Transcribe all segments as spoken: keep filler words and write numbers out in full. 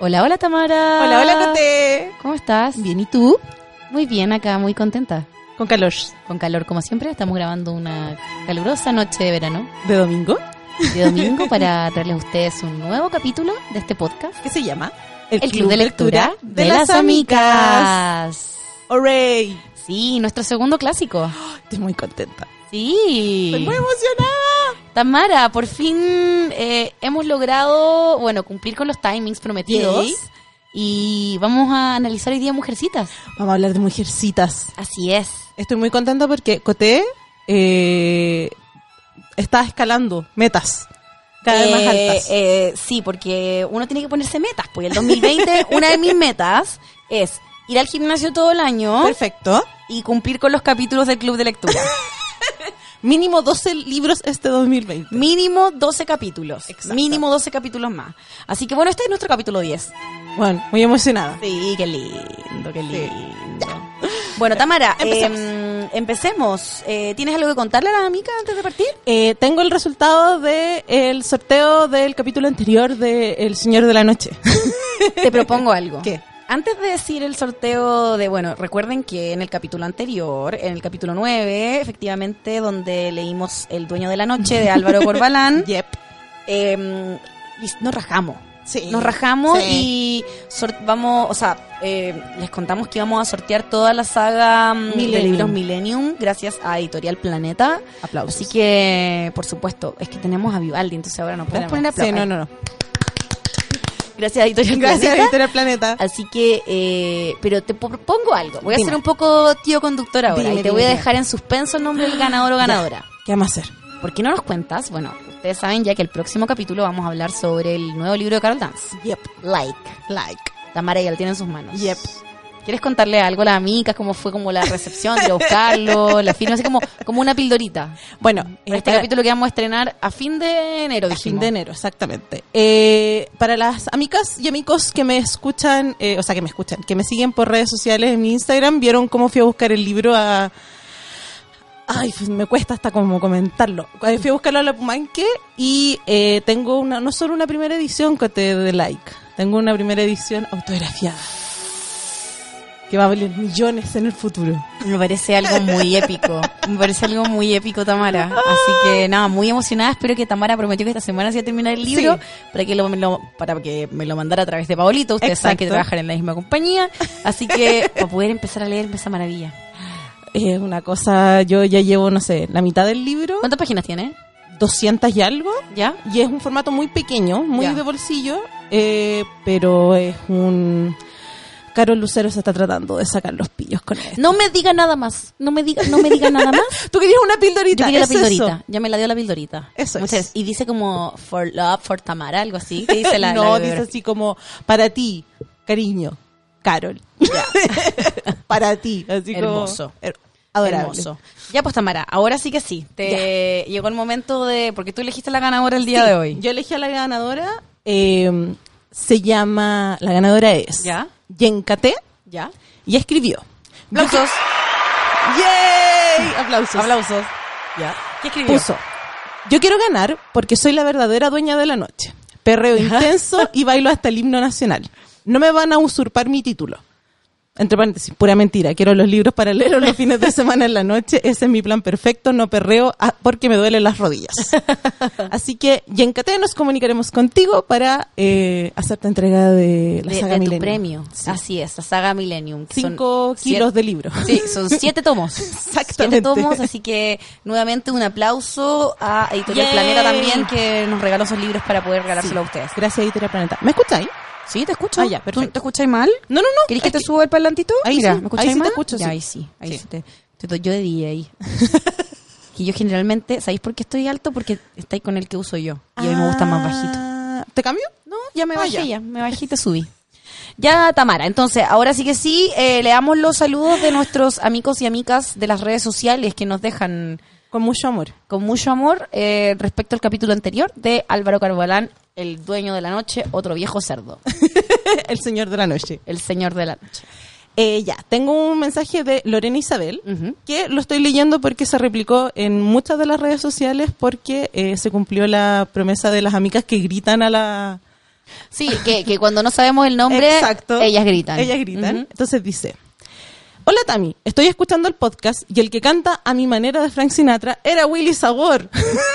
Hola, hola Tamara. Hola, hola Coté. ¿Cómo estás? Bien, ¿y tú? Muy bien, acá muy contenta. Con calor. Con calor, como siempre, estamos grabando una calurosa noche de verano. ¿De domingo? De domingo para traerles a ustedes un nuevo capítulo de este podcast. ¿Qué se llama? El, El Club, Club de Lectura de, de las, las Amigas. ¡Hooray! Sí, nuestro segundo clásico. Oh, estoy muy contenta. Sí. Estoy muy emocionada. Tamara, por fin eh, hemos logrado, bueno, cumplir con los timings prometidos. ¿Sí? Y vamos a analizar hoy día Mujercitas. Vamos a hablar de Mujercitas. Así es. Estoy muy contenta porque Coté eh, está escalando metas cada vez eh, más altas. Eh, sí, porque uno tiene que ponerse metas. Pues el dos mil veinte, una de mis metas es ir al gimnasio todo el año. Perfecto. Y cumplir con los capítulos del Club de Lectura. Mínimo doce libros este dos mil veinte. Mínimo doce capítulos. Exacto. Mínimo doce capítulos más. Así que bueno, este es nuestro capítulo diez. Bueno, muy emocionada. Sí, qué lindo, qué lindo. Sí. Bueno, Tamara, empecemos. Eh, empecemos. Eh, ¿Tienes algo que contarle a la amiga antes de partir? Eh, tengo el resultado del sorteo del capítulo anterior de El Señor de la Noche. Te propongo algo. ¿Qué? Antes de decir el sorteo de, bueno, recuerden que en el capítulo anterior, en el capítulo nueve, efectivamente, donde leímos El Dueño de la Noche de Álvaro Corbalán, yep. eh, nos rajamos. Sí. Nos rajamos sí. y sort- vamos, o sea, eh, les contamos que íbamos a sortear toda la saga Millennium. de libros Millennium gracias a Editorial Planeta. Aplausos. Así que, por supuesto, es que tenemos a Vivaldi, entonces ahora no podemos poner aplausos. Sí, no, no, no. Gracias a Editorial Gracias Planeta. a Editorial Planeta. Así que, eh, pero te propongo algo. Voy a Dime. ser un poco tío conductor ahora. Dime, y te dime, voy a dime. dejar en suspenso el nombre del ganador o ganadora. Ya. ¿Qué vamos a hacer? ¿Por qué no nos cuentas? Bueno, ustedes saben ya que el próximo capítulo vamos a hablar sobre el nuevo libro de Carol Dance. Yep. Like. Like. Tamara ya lo tiene en sus manos. Yep. ¿Quieres contarle algo a las amigas? ¿Cómo fue como la recepción? ¿Ir a buscarlo? La firma, así como, como una pildorita. Bueno, Para este capítulo que vamos a estrenar a fin de enero, a dijimos. fin de enero, exactamente. Eh, para las amigas y amigos que me escuchan, eh, o sea, que me escuchan, que me siguen por redes sociales en mi Instagram, vieron cómo fui a buscar el libro a... Ay, me cuesta hasta como comentarlo. Fui a buscarlo a la Pumanque y eh, tengo una, no solo una primera edición que te de like, tengo una primera edición autografiada que va a valer millones en el futuro. Me parece algo muy épico. Me parece algo muy épico, Tamara. Así que nada, muy emocionada. Espero que Tamara prometió que esta semana se iba a terminar el libro, sí, para que lo, me lo, para que me lo mandara a través de Paolito. Ustedes Exacto. saben que trabajan en la misma compañía. Así que para poder empezar a leer esa maravilla. Es eh, una cosa, yo ya llevo, no sé, la mitad del libro. ¿Cuántas páginas tiene? doscientas y algo. ¿Ya? Y es un formato muy pequeño, muy ya. de bolsillo, eh, pero es un... Carol Lucero se está tratando de sacar los pillos con esto. No me diga nada más. No me diga, no me diga nada más. Tú querías una pildorita. Yo quería la pildorita. Eso? Ya me la dio la pildorita. Eso Muchas es. veces. Y dice como for love, for Tamara, algo así. ¿Qué dice la? No, la dice así como para ti, cariño, Carol. Ya. Para ti, así Hermoso. como her- adorable. Hermoso. Ya pues, Tamara, ahora sí que sí. Te llegó el momento de... Porque tú elegiste la ganadora el día Sí, de hoy. Yo elegí a la ganadora. Eh, se llama, la ganadora es ¿Ya? Yencate. ¿Ya? Y escribió. Aplausos. ¡Yay! Aplausos. Aplausos. ¿Ya? ¿Qué escribió? Puso: yo quiero ganar porque soy la verdadera dueña de la noche. Perreo intenso y bailo hasta el himno nacional. No me van a usurpar mi título. Entre paréntesis, pura mentira. Quiero los libros para leer los fines de semana en la noche. Ese es mi plan perfecto. No perreo porque me duelen las rodillas. Así que, Yencate, nos comunicaremos contigo para eh, hacerte entrega de la de, saga de tu Millennium. premio. Sí. Así es, la saga Millennium. que Cinco son kilos siete, de libro. Sí, son siete tomos. Exactamente. Siete tomos, así que nuevamente un aplauso a Editorial Yay. Planeta también, que nos regaló esos libros para poder regalárselo Sí. a ustedes. Gracias, Editorial Planeta. ¿Me escucháis? Sí, te escucho. Ah, ya, ¿Tú perfecto. te escucháis mal? No, no, no. ¿Querés que es te suba el parlantito? Ahí Mira, sí, ¿me escucháis ahí sí te mal? escucho, Ya, sí. ahí sí, ahí Sí. sí te, te doy yo de D J. Que yo generalmente, ¿sabéis por qué estoy alto? Porque estáis con el que uso yo. Y a mí me gusta más bajito. ¿Te cambio? No, ya me Ah, bajé ya. ya. me bajé y te subí. Ya, Tamara, entonces, ahora sí que sí, eh, leamos los saludos de nuestros amigos y amigas de las redes sociales que nos dejan Con mucho amor. con mucho amor eh, respecto al capítulo anterior de Álvaro Corbalán, el dueño de la noche, otro viejo cerdo, El señor de la noche. el señor de la noche. Eh, ya, tengo un mensaje de Lorena Isabel, Uh-huh. que lo estoy leyendo porque se replicó en muchas de las redes sociales porque eh, se cumplió la promesa de las amigas que gritan a la Sí, que, que cuando no sabemos el nombre, Exacto. ellas gritan. Ellas gritan. Uh-huh. Entonces dice: hola Tami, estoy escuchando el podcast y el que canta a mi manera de Frank Sinatra era Willy Sabor.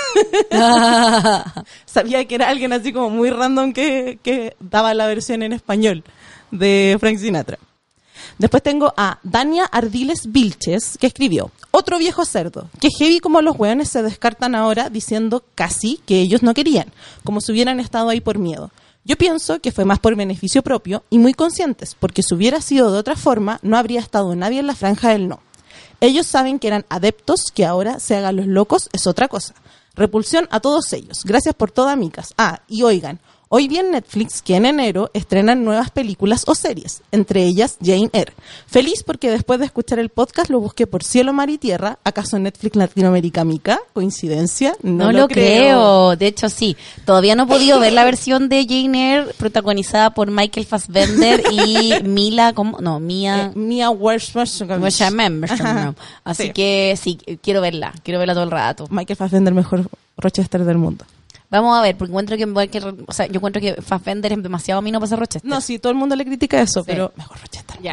Sabía que era alguien así como muy random que, que daba la versión en español de Frank Sinatra. Después tengo a Dania Ardiles Vilches, que escribió: otro viejo cerdo, que heavy como los hueones se descartan ahora diciendo casi que ellos no querían, como si hubieran estado ahí por miedo. Yo pienso que fue más por beneficio propio y muy conscientes, porque si hubiera sido de otra forma, no habría estado nadie en la franja del no. Ellos saben que eran adeptos, que ahora se hagan los locos es otra cosa. Repulsión a todos ellos. Gracias por todo, amigas. Ah, y oigan, hoy vi en Netflix que en enero estrenan nuevas películas o series, entre ellas Jane Eyre. Feliz porque después de escuchar el podcast lo busqué por cielo, mar y tierra. ¿Acaso Netflix Latinoamérica mica? ¿Coincidencia? No, No lo, lo creo. creo. De hecho, sí. Todavía no he podido ver la versión de Jane Eyre protagonizada por Michael Fassbender y Mila, ¿cómo? No, Mia... Eh, Mia Warsberg. No. Así Sí. que sí, quiero verla. Quiero verla todo el rato. Michael Fassbender, mejor Rochester del mundo. Vamos a ver, porque encuentro que, que o sea, yo encuentro que Fassbender es demasiado mino para ser Rochester. No, sí, todo el mundo le critica eso, Sí. pero mejor Rochester. Ya.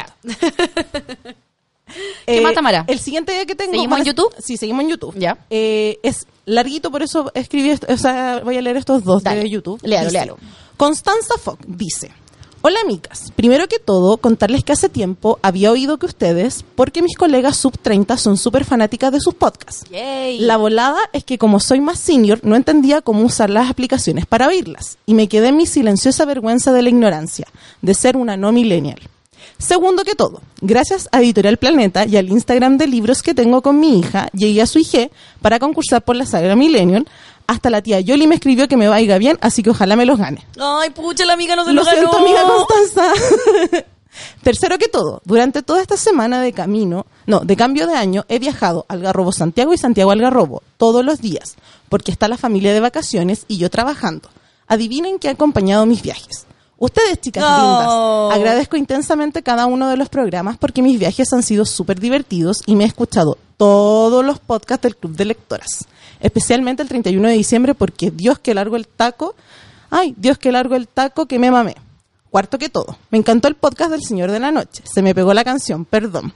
Eh, ¿Qué más, Tamara? El siguiente que tengo... ¿Seguimos en van a- YouTube? Sí, seguimos en YouTube. Ya. Eh, es larguito, por eso escribí esto, o sea, voy a leer estos dos Dale. de YouTube. Léalo, Dice, léalo. Constanza Fock dice: hola, amigas. Primero que todo, contarles que hace tiempo había oído que ustedes, porque mis colegas sub treinta son súper fanáticas de sus podcasts. Yay. La volada es que como soy más senior, no entendía cómo usar las aplicaciones para oírlas. Y me quedé en mi silenciosa vergüenza de la ignorancia, de ser una no millennial. Segundo que todo, gracias a Editorial Planeta y al Instagram de libros que tengo con mi hija, llegué a su I G para concursar por la saga Millennial. Hasta la tía Yoli me escribió que me vaya bien, así que ojalá me los gane. Ay, pucha, la amiga no se Lo lo ganó. siento, amiga Constanza. Tercero que todo, durante toda esta semana de camino, no, de cambio de año, he viajado al Algarrobo Santiago y Santiago Algarrobo todos los días, porque está la familia de vacaciones y yo trabajando. Adivinen qué ha acompañado mis viajes. Ustedes, chicas No. lindas, agradezco intensamente cada uno de los programas porque mis viajes han sido súper divertidos y me he escuchado todos los podcasts del Club de Lectoras, especialmente el treinta y uno de diciembre porque Dios que largo el taco, ay, Dios que largo el taco que me mamé. Cuarto que todo, me encantó el podcast del Señor de la Noche, se me pegó la canción, perdón,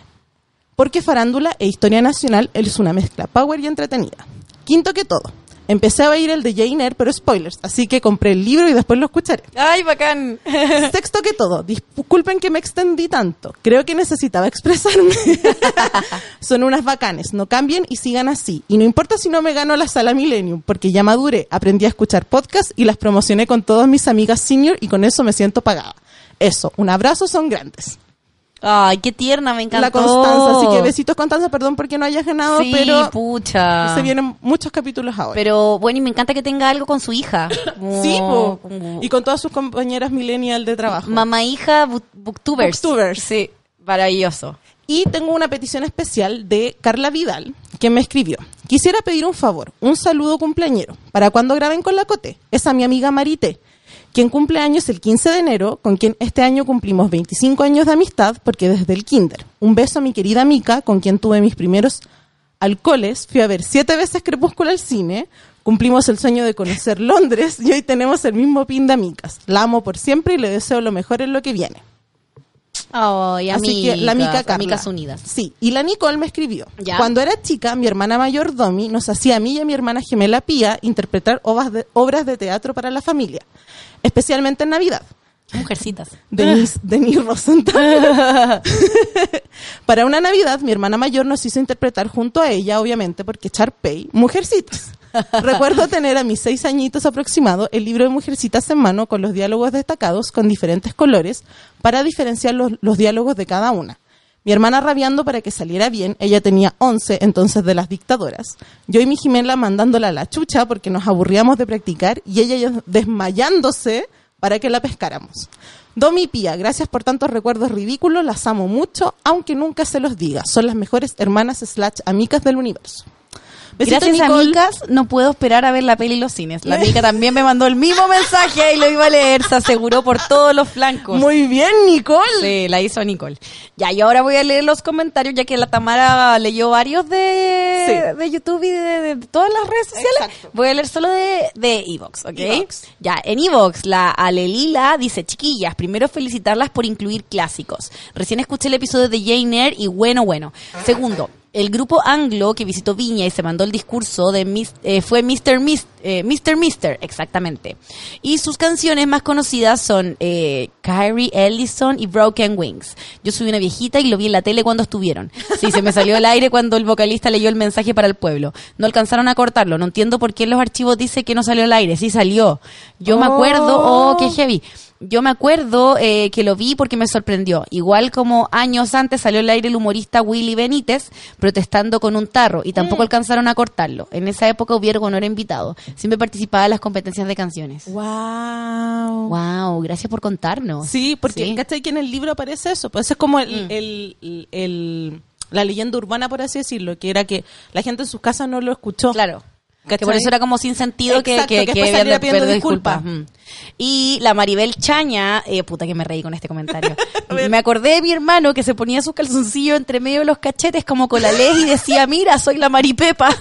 porque farándula e historia nacional es una mezcla power y entretenida. Quinto que todo, empecé a oír el de Jane Eyre, pero spoilers, así que compré el libro y después lo escucharé. Ay, bacán. Sexto que todo, disculpen que me extendí tanto, creo que necesitaba expresarme. Son unas bacanes, no cambien y sigan así. Y no importa si no me gano la sala Millennium, porque ya maduré, aprendí a escuchar podcasts y las promocioné con todas mis amigas senior y con eso me siento pagada. Eso, un abrazo, son grandes. Ay, qué tierna, me encantó. La Constanza, así que besitos Constanza, perdón porque no hayas ganado, Sí, pero pucha. se vienen muchos capítulos ahora. Pero bueno, y me encanta que tenga algo con su hija. Como- Sí, po. como- Y con todas sus compañeras millennial de trabajo. Mamá hija book- booktubers. Booktubers. Sí, maravilloso. Y tengo una petición especial de Carla Vidal, que me escribió. Quisiera pedir un favor, un saludo cumpleañero, para cuando graben con la Cote. Es a mi amiga Marité, quien cumple años el quince de enero, con quien este año cumplimos veinticinco años de amistad, porque desde el kinder. Un beso a mi querida Mica, con quien tuve mis primeros alcoholes. Fui a ver siete veces Crepúsculo al cine. Cumplimos el sueño de conocer Londres y hoy tenemos el mismo pin de amicas. La amo por siempre y le deseo lo mejor en lo que viene. Ay, Así que la Mica Carla. Amigas unidas. Sí, y la Nicole me escribió. ¿Ya? Cuando era chica, mi hermana mayor Domi nos hacía a mí y a mi hermana gemela Pía interpretar obras de, obras de teatro para la familia, especialmente en Navidad. Mujercitas. Denise, Denise Rosenthal. Para una Navidad, mi hermana mayor nos hizo interpretar junto a ella, obviamente, porque Charpey, Mujercitas. Recuerdo tener a mis seis añitos aproximado el libro de Mujercitas en mano con los diálogos destacados con diferentes colores para diferenciar los, los diálogos de cada una. Mi hermana rabiando para que saliera bien, ella tenía once, entonces de las dictadoras. Yo y mi Jimena mandándola a la chucha porque nos aburríamos de practicar y ella ya desmayándose para que la pescáramos. Domi y Pía, gracias por tantos recuerdos ridículos, las amo mucho, aunque nunca se los diga. Son las mejores hermanas slash amigas del universo. Besito, Gracias Nicole. a Micas, no puedo esperar a ver la peli en los cines. La Mica también me mandó el mismo mensaje y lo iba a leer, se aseguró por todos los flancos. Muy bien, Nicole. Sí, la hizo Nicole. Ya, y ahora voy a leer los comentarios, ya que la Tamara leyó varios de, Sí. de YouTube y de, de todas las redes sociales. Exacto. Voy a leer solo de, de Evox, ¿ok? Evox. Ya, en Evox, la Alelila dice, chiquillas, primero felicitarlas por incluir clásicos. Recién escuché el episodio de Jane Eyre y bueno, bueno. Segundo, el grupo anglo que visitó Viña y se mandó el discurso de mis, eh, fue mister Mis, eh, mister Mister, exactamente. Y sus canciones más conocidas son eh, Kyrie Ellison y Broken Wings. Yo soy una viejita y lo vi en la tele cuando estuvieron. Sí, se me salió al aire cuando el vocalista leyó el mensaje para el pueblo. No alcanzaron a cortarlo. No entiendo por qué en los archivos dice que no salió al aire. Sí salió. Yo me acuerdo, oh, qué heavy. Yo me acuerdo eh, que lo vi porque me sorprendió. Igual como años antes salió al aire el humorista Willy Benítez protestando con un tarro y tampoco Mm. alcanzaron a cortarlo. En esa época hubieron honor invitado. Siempre participaba en las competencias de canciones. Wow. Wow, gracias por contarnos. Sí, porque Sí. ¿cachai? Que en el libro aparece eso. Pues es como el, Mm. el, el, el- la leyenda urbana, por así decirlo, que era que la gente en sus casas no lo escuchó. Claro. Que ¿Cachai? por eso era como sin sentido que, Exacto, que, que que después habían saliera de pidiendo pedir disculpas. Mm. Y la Maribel Chaña, eh, puta que me reí con este comentario. Me acordé de mi hermano que se ponía sus calzoncillos entre medio de los cachetes como con la ley y decía, mira, soy la Maripepa.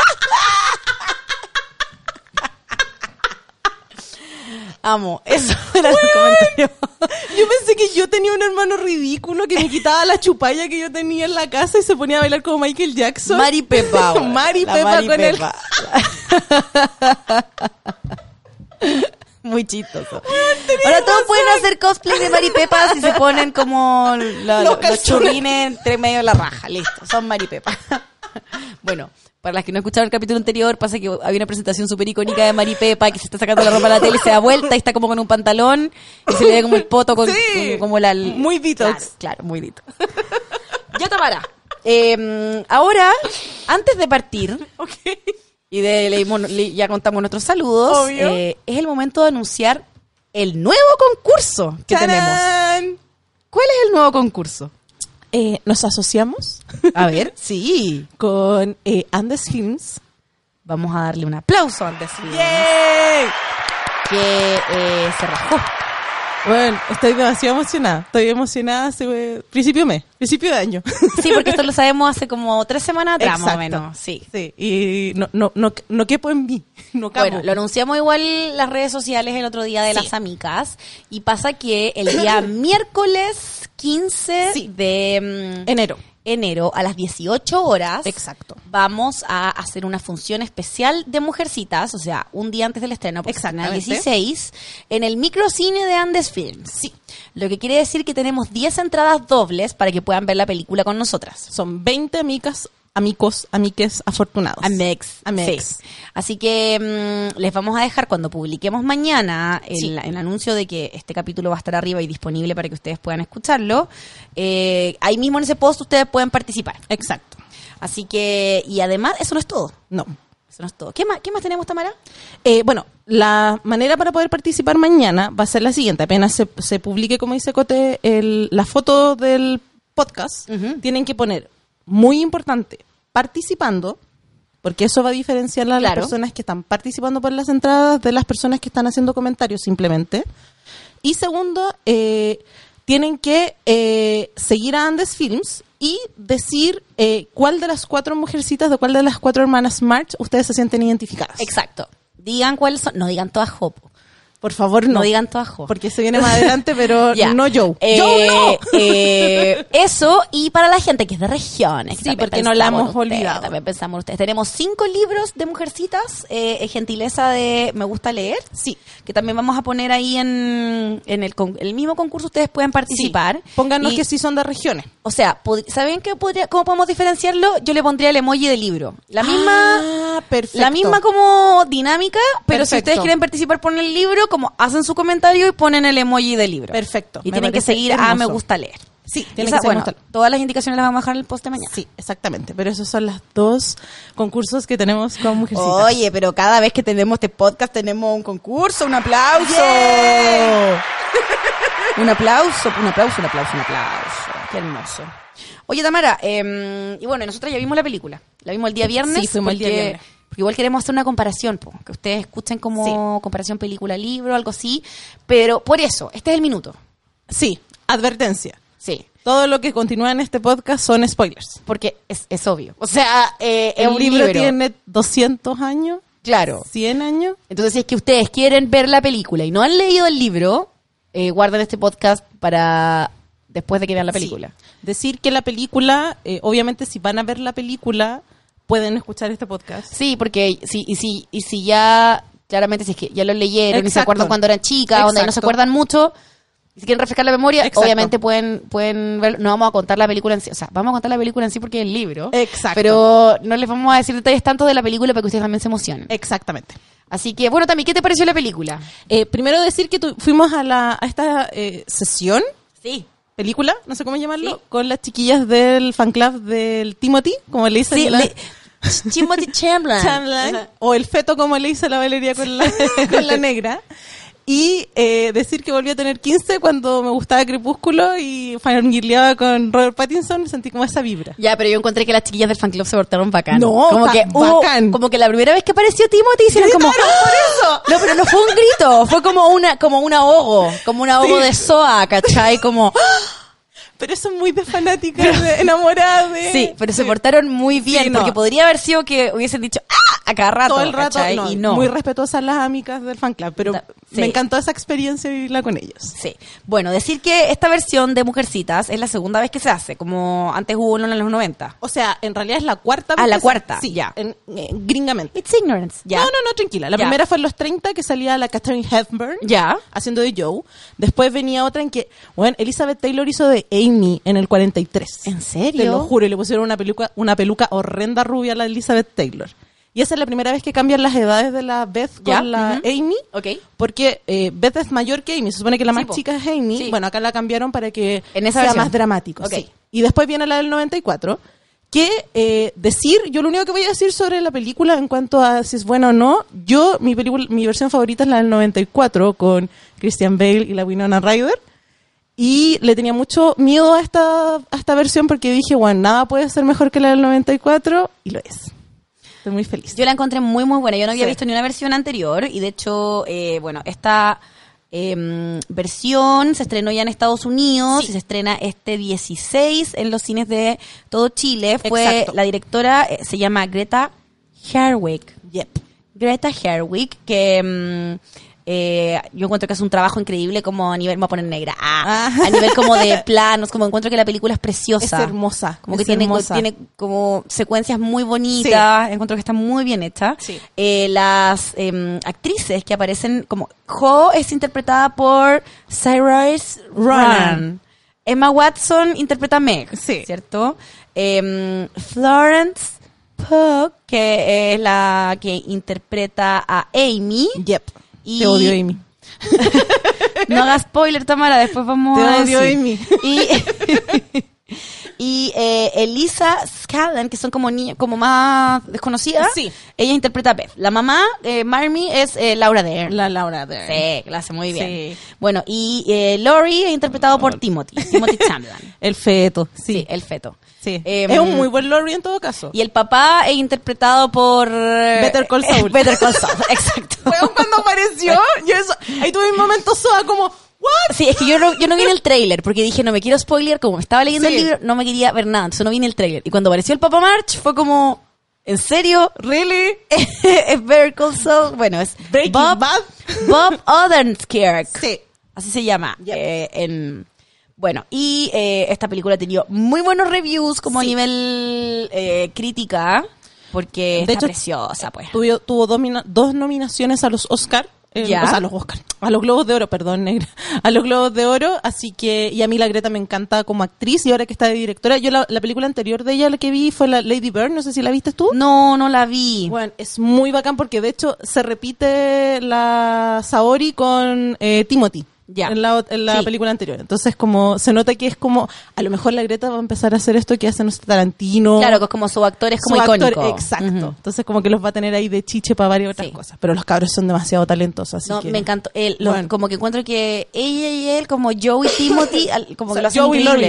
Amo, eso era el comentario. Yo pensé que yo tenía un hermano ridículo que me quitaba la chupalla que yo tenía en la casa y se ponía a bailar como Michael Jackson. Maripepa. weón. Mari La Pepa con el... Maripepa. Muy chistoso. Ahora todos pueden hacer cosplay de Maripepa si se ponen como la- Los los, calzones. churrines entre medio de la raja. Listo, son Maripepa. Bueno, para las que no escucharon el capítulo anterior, pasa que había una presentación súper icónica de Maripepa que se está sacando la ropa a la tele, se da vuelta y está como con un pantalón y se le ve como el poto con, Sí. como, como la... Muy detox. Claro, claro, muy detox. Ya, Tamara. Eh, ahora, antes de partir... Ok. Y de, leímos- le- ya contamos nuestros saludos. Obvio. Eh, es el momento de anunciar el nuevo concurso que tenemos. ¡Tarán! ¿Cuál es el nuevo concurso? Eh, nos asociamos A ver, sí. con eh, Andes Films. Vamos a darle un aplauso antes ¡Yay! que eh, se rajó. Bueno, estoy demasiado emocionada. Estoy emocionada hace eh, principio de mes, principio de año. Sí, porque esto lo sabemos hace como tres semanas atrás, más o Exacto. menos. Sí. Sí, y no, no, no, no quepo en mí. No cabo. Bueno, lo anunciamos igual en las redes sociales el otro día de Sí. las amigas. Y pasa que el día miércoles quince Sí. de mm, Enero. enero a las dieciocho horas. Exacto. Vamos a hacer una función especial de Mujercitas, o sea, un día antes del estreno, porque estrena el Exactamente. dieciséis, en el microcine de Andes Films. Sí. Lo que quiere decir que tenemos diez entradas dobles para que puedan ver la película con nosotras. Son veinte amigas, amigos, amiques afortunados. Amex. Amex. Sí. Así que mm, les vamos a dejar cuando publiquemos mañana el, Sí. el anuncio de que este capítulo va a estar arriba y disponible para que ustedes puedan escucharlo. Eh, ahí mismo en ese post ustedes pueden participar. Exacto. Así que, y además, eso no es todo. No. Eso no es todo. ¿Qué más, qué más tenemos, Tamara? Eh, bueno, la manera para poder participar mañana va a ser la siguiente. Apenas se, se publique, como dice Cote, el, la foto del podcast, Ujú. tienen que poner, muy importante, participando, porque eso va a diferenciar a las Claro. personas que están participando por las entradas de las personas que están haciendo comentarios simplemente. Y segundo, eh, tienen que eh, seguir a Andes Films y decir eh, cuál de las cuatro mujercitas, de cuál de las cuatro hermanas March ustedes se sienten identificadas. Exacto. Digan cuáles son. No digan todas Jopo. Por favor, No, no. digan todas Jopo. Porque se viene más adelante, pero Ya. no Joe. Eh, ¡Joe no! eh, eso, y para la gente que es de regiones. que Sí, también porque no la pensamos hemos en ustedes, olvidado. También pensamos en ustedes. Tenemos cinco libros de Mujercitas, eh, gentileza de Me Gusta Leer. Sí. Que también vamos a poner ahí en, en el, con- el mismo concurso. Ustedes pueden participar. Sí. Pónganos Y- que sí son de regiones. O sea, pod- ¿saben qué podría, cómo podemos diferenciarlo? Yo le pondría el emoji de libro. La misma... Ah, perfecto. La misma como dinámica, pero si Perfecto. ustedes quieren participar por el libro, como hacen su comentario y ponen el emoji del libro. Perfecto. Y Me tienen que parece seguir a hermoso. Me Gusta Leer. Sí, Y tiene esa- que ser bueno, bueno, todas las indicaciones las vamos a dejar en el post de mañana. Sí, exactamente. Pero esos son los dos concursos que tenemos con Mujercitas. Oye, pero cada vez que tenemos este podcast tenemos un concurso, un aplauso. ¡Yeah! Un aplauso, un aplauso, un aplauso, un aplauso. Qué hermoso. Oye, Tamara, eh, y bueno, nosotros ya vimos la película. La vimos el día viernes. Sí, fuimos porque, el día viernes. Porque igual queremos hacer una comparación, po, que ustedes escuchen como sí. comparación película-libro, algo así. Pero por eso, este es el minuto. Sí, advertencia. Sí. Todo lo que continúa en este podcast son spoilers. Porque es, es obvio. O sea, eh, el es un libro, libro tiene doscientos años. Claro. cien años. Entonces, si es que ustedes quieren ver la película y no han leído el libro, eh, guarden este podcast para después de que vean la película. Sí. Decir que la película, eh, obviamente si van a ver la película, pueden escuchar este podcast. Sí, porque si, y, si, y si ya, claramente, si es que ya lo leyeron. Exacto. Y se acuerdan cuando eran chicas, donde no se acuerdan mucho, y si quieren refrescar la memoria, exacto. obviamente pueden pueden ver, no vamos a contar la película en sí, o sea, vamos a contar la película en sí porque es el libro. Exacto. Pero no les vamos a decir detalles tanto de la película para que ustedes también se emocionen. Exactamente. Así que, bueno, también, ¿qué te pareció la película? Eh, primero decir que tu, fuimos a, la, a esta eh, sesión. Sí. Película, no sé cómo llamarlo, ¿Sí? con las chiquillas del fan club del Timothy, como le dice sí, la... le... Timothy Chamberlain. Chamberlain o el feto, como le dice la Valeria con la, con la negra. Y eh, decir que volví a tener quince cuando me gustaba Crepúsculo y fangirleaba con Robert Pattinson, sentí como esa vibra. Ya, pero yo encontré que las chiquillas del fan club se portaron bacán. No, como ba- que hubo, bacán. como que la primera vez que apareció Timothy hicieron como ¡Gritaron por eso! No, pero no fue un grito, fue como una como un ahogo, como un ahogo Sí. de Soa, ¿cachai? Como Pero eso es muy de fanática, de enamorada de... sí, pero se portaron muy bien, Sí, no. porque podría haber sido que hubiesen dicho ¡ah! A cada rato, todo el rato, ¿cachai? no, y no. muy respetuosas las amigas del fan club, pero Da- sí. me encantó esa experiencia vivirla con ellos. Sí. Bueno, decir que esta versión de Mujercitas es la segunda vez que se hace, como antes hubo uno en los noventa. O sea, en realidad es la cuarta. Ah, vez la que se- cuarta, Sí, ya. en, en- gringamente. It's ignorance, ya. No, no, no, tranquila. La Ya. primera fue en los treinta, que salía la Katharine Hepburn. Ya. Haciendo de Joe. Después venía otra en que, bueno, Elizabeth Taylor hizo de Amy en el cuarenta y tres. ¿En serio? Te lo juro, y le pusieron una peluca, una peluca horrenda rubia a la Elizabeth Taylor. Y esa es la primera vez que cambian las edades de la Beth con Ya, la ujú. Amy. Ok. Porque eh, Beth es mayor que Amy. Se supone que la Sí, más po. chica es Amy. Sí. Bueno, acá la cambiaron para que En esa sea versión. más dramático. Ok. Sí. Y después viene la del noventa y cuatro. Que eh, decir, yo lo único que voy a decir sobre la película en cuanto a si es buena o no, yo, mi película, mi versión favorita es la del noventa y cuatro con Christian Bale y la Winona Ryder. Y le tenía mucho miedo a esta, a esta versión porque dije, bueno, nada puede ser mejor que la del noventa y cuatro, y lo es. Estoy muy feliz. Yo la encontré muy, muy buena. Yo no había Sí. visto ni una versión anterior y de hecho, eh, bueno, esta eh, versión se estrenó ya en Estados Unidos Sí. y se estrena este dieciséis en los cines de todo Chile. Fue Exacto. la directora, eh, se llama Greta Gerwig. Yep. Greta Gerwig, que mm, eh, yo encuentro que es un trabajo increíble como a nivel, me voy a poner negra, ah, Ah. a nivel como de planos, como encuentro que la película es preciosa. Es hermosa. Como que es tiene, hermosa. tiene como secuencias muy bonitas, encuentro que está muy bien hecha. Sí. Eh, las eh, actrices que aparecen, como Jo es interpretada por Cyrus Ronan. Emma Watson interpreta a Meg, Sí. ¿cierto? Eh, Florence Pugh, que es la que interpreta a Amy. Yep. Y- Te odio, Amy. No hagas spoiler, Tamara, después vamos Te a odio, decir. Amy. Y, y eh, Elisa Scallan, que son como niñas, como más desconocidas. Sí. Ella interpreta a Beth. La mamá, eh, Marmee, es eh, Laura Dern. La Laura Dern. Sí, que la hace muy bien. Sí. Bueno, y eh, Laurie es interpretado por Timothy, Timothy Chamberlain. El feto. Sí, Sí. el feto. Sí. Eh, es un muy buen Laurie en todo caso. Y el papá es interpretado por... Better Call Saul. Better Call Saul, exacto. Weón, cuando apareció, yo eso, ahí tuve un momento soa como, ¿what? Sí, es que yo no, yo no vi en el tráiler porque dije, no me quiero spoilear, como estaba leyendo Sí. el libro, no me quería ver nada, entonces no vi en el tráiler. Y cuando apareció el Papa March fue como, ¿en serio? ¿Really? Es Better Call Saul, bueno, es Breaking Bob, Bad. Bob Odenkirk, Sí. así se llama. Yep. eh, en, bueno, y eh, esta película ha tenido muy buenos reviews como a Sí. nivel eh, crítica, porque De está hecho, preciosa, pues. Tuvo, tuvo dos, mina- dos nominaciones a los Oscar. eh, Ya. O sea, a los Oscar. A los Globos de Oro, perdón, negra. A los Globos de Oro. Así que, y a mí la Greta me encanta como actriz y ahora que está de directora. Yo la, la película anterior de ella, la que vi, fue la Lady Bird. No sé si la viste tú. No, no la vi. Bueno, es muy bacán porque de hecho se repite la Saori con eh, Timothy. Ya. En la, en la Sí. película anterior. Entonces, como se nota que es como, a lo mejor la Greta va a empezar a hacer esto que hace, no sé, Tarantino. Claro, que es como su actor es como Su actor, icónico. exacto. Ujú. Entonces, como que los va a tener ahí de chiche para varias otras Sí. cosas. Pero los cabros son demasiado talentosos, así No, que... me encantó. Él, lo- Bueno. como que encuentro que ella y él, como Joe y Timothy, al- como O que sea, lo hacen Joe y increíble. Laurie.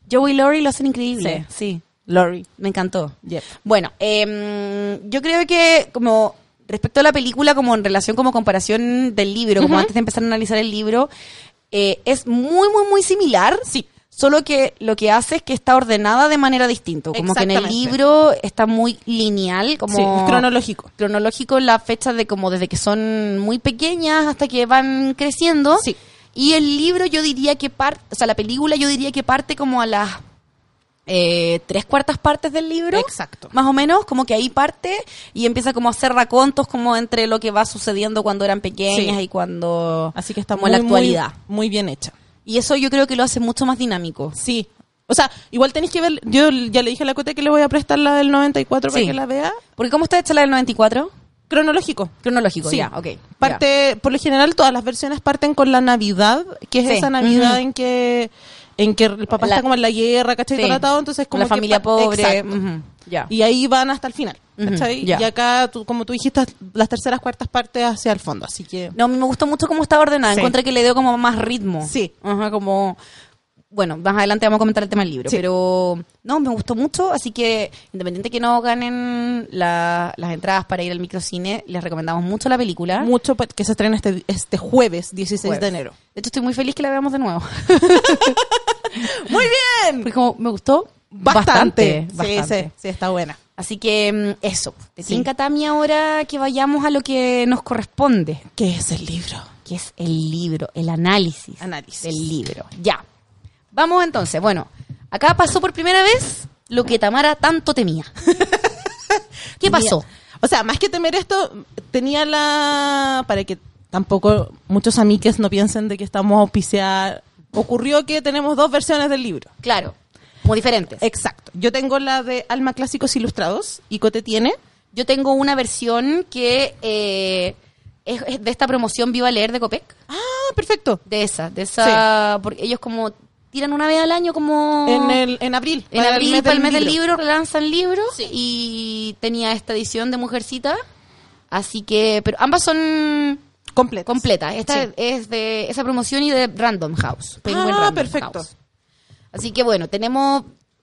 Joe y Laurie lo hacen increíble. Sí. Sí, Laurie. me encantó. Yep. Bueno, eh, yo creo que como respecto a la película, como en relación, como comparación del libro, como Ujú. antes de empezar a analizar el libro, eh, es muy, muy, muy similar. Sí. Solo que lo que hace es que está ordenada de manera distinta. Como que en el Exactamente. libro está muy lineal, como Sí, es cronológico. cronológico en la fecha de como desde que son muy pequeñas hasta que van creciendo. Sí. Y el libro yo diría que parte, o sea, la película yo diría que parte como a las eh, tres cuartas partes del libro. Exacto. Más o menos, como que ahí parte y empieza como a hacer racontos como entre lo que va sucediendo cuando eran pequeñas Sí. y cuando... Así que está como muy, en la actualidad. Muy, muy bien hecha. Y eso yo creo que lo hace mucho más dinámico. Sí. O sea, igual tenéis que ver, yo ya le dije a la Cote que le voy a prestar la del noventa y cuatro para Sí. que la vea. Porque ¿cómo está hecha la del noventa y cuatro? Cronológico. Cronológico, Sí. ya, ok. Parte, por lo general todas las versiones parten con la Navidad, que es Sí. esa Navidad Ujú. en que en que el papá La- está como en la guerra, ¿cachai? Sí. Todo atado, entonces como la que familia pa- pobre. Exacto. Ujú, ya. Y ahí van hasta el final, ¿cachai? Ujú, ya. Y acá, tú, como tú dijiste, las terceras, cuartas partes hacia el fondo, así que... No, a mí me gustó mucho cómo está ordenada. Sí. Encontré que le dio como más ritmo. Sí. Ajá, como... Bueno, más adelante vamos a comentar el tema del libro. Sí. Pero no, me gustó mucho. Así que, independiente que no ganen la- las entradas para ir al microcine, les recomendamos mucho la película. Mucho pa- que se estrena este, este jueves, dieciséis Jueves. de enero. De hecho, estoy muy feliz que la veamos de nuevo. ¡Muy bien! Porque como me gustó Bastante. bastante. bastante. Sí, sí, sí, está buena. Así que mm, eso. Te Sí. tinca, Tami, ahora que vayamos a lo que nos corresponde. ¿Qué es el libro? Que es el libro, el análisis, Análisis. del libro. Ya. Vamos entonces. Bueno, acá pasó por primera vez lo que Tamara tanto temía. ¿Qué pasó? Tenía- o sea, más que temer esto, tenía la... Para que tampoco muchos amigues no piensen de que estamos auspiciados. Ocurrió que tenemos dos versiones del libro. Claro, como diferentes. Exacto. Yo tengo la de Alma Clásicos Ilustrados y Cote tiene... Yo tengo una versión que eh, es, es de esta promoción Viva Leer de Copec. Ah, perfecto. De esa, de esa, porque ellos como tiran una vez al año como... En, el, en abril. En para abril, para el mes del libro, libro. lanzan libros Sí. y tenía esta edición de Mujercita. Así que, pero ambas son Completas. completas. Esta Sí. es de esa promoción y de Random House. Penguin Ah, Random perfecto. House. Así que bueno, tenemos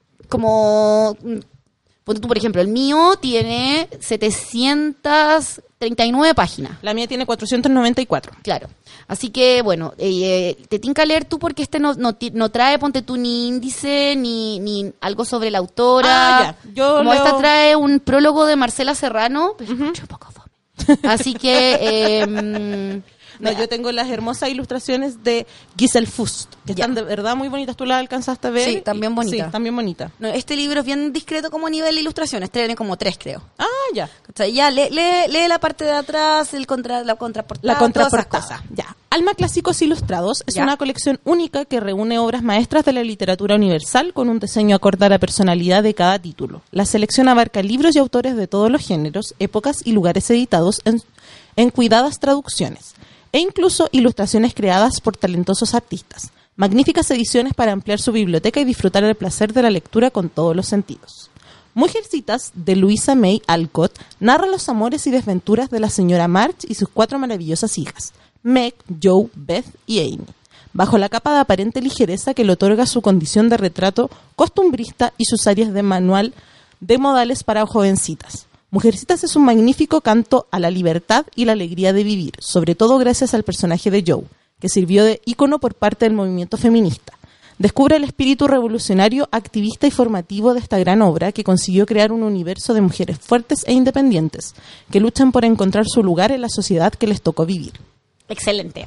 como... mm, ponte tú, por ejemplo, el mío tiene setecientas treinta y nueve páginas. La mía tiene cuatrocientos noventa y cuatro. Claro. Así que, bueno, eh, te tinca leer tú porque este no, no, ti- no trae, ponte tú, ni índice, ni, ni algo sobre la autora. Ah, ya. Yo Como leo- esta trae un prólogo de Marcela Serrano, pero Ujú. un poco fome. Así que, eh, mm, No, yo tengo las hermosas ilustraciones de Giselle Fust, que Ya. están de verdad muy bonitas. ¿Tú las alcanzaste a ver? Sí, también bonitas. Sí, también bonitas. no, este libro es bien discreto como a nivel de ilustraciones, tiene como tres, creo. Ah, ya. O sea, ya lee, lee, lee la parte de atrás, el contra, la contraportada, La todas esas contraportada. cosas. Ya. Alma Clásicos Ilustrados es Ya. una colección única que reúne obras maestras de la literatura universal con un diseño acorde a la personalidad de cada título. La selección abarca libros y autores de todos los géneros, épocas y lugares editados en, en cuidadas traducciones e incluso ilustraciones creadas por talentosos artistas. Magníficas ediciones para ampliar su biblioteca y disfrutar el placer de la lectura con todos los sentidos. Mujercitas, de Louisa May Alcott, narra los amores y desventuras de la señora March y sus cuatro maravillosas hijas, Meg, Joe, Beth y Amy, bajo la capa de aparente ligereza que le otorga su condición de retrato costumbrista y sus áreas de manual de modales para jovencitas. Mujercitas es un magnífico canto a la libertad y la alegría de vivir, sobre todo gracias al personaje de Joe, que sirvió de ícono por parte del movimiento feminista. Descubre el espíritu revolucionario, activista y formativo de esta gran obra que consiguió crear un universo de mujeres fuertes e independientes, que luchan por encontrar su lugar en la sociedad que les tocó vivir. Excelente.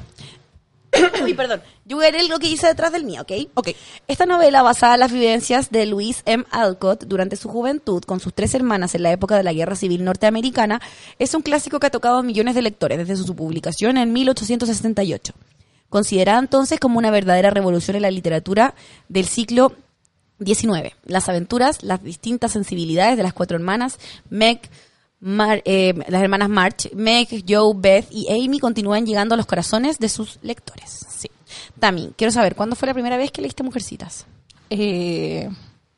Uy, perdón. Yo voy a leer lo que hice detrás del mío, ¿ok? Ok. Esta novela, basada en las vivencias de Louise M. Alcott durante su juventud con sus tres hermanas en la época de la Guerra Civil Norteamericana, es un clásico que ha tocado a millones de lectores desde su publicación en mil ochocientos sesenta y ocho. Considerada entonces como una verdadera revolución en la literatura del siglo diecinueve. Las aventuras, las distintas sensibilidades de las cuatro hermanas, Meg, Mar- eh, las hermanas March, Meg, Joe, Beth y Amy continúan llegando a los corazones de sus lectores. Sí. Tami, quiero saber, ¿cuándo fue la primera vez que leíste Mujercitas? Eh,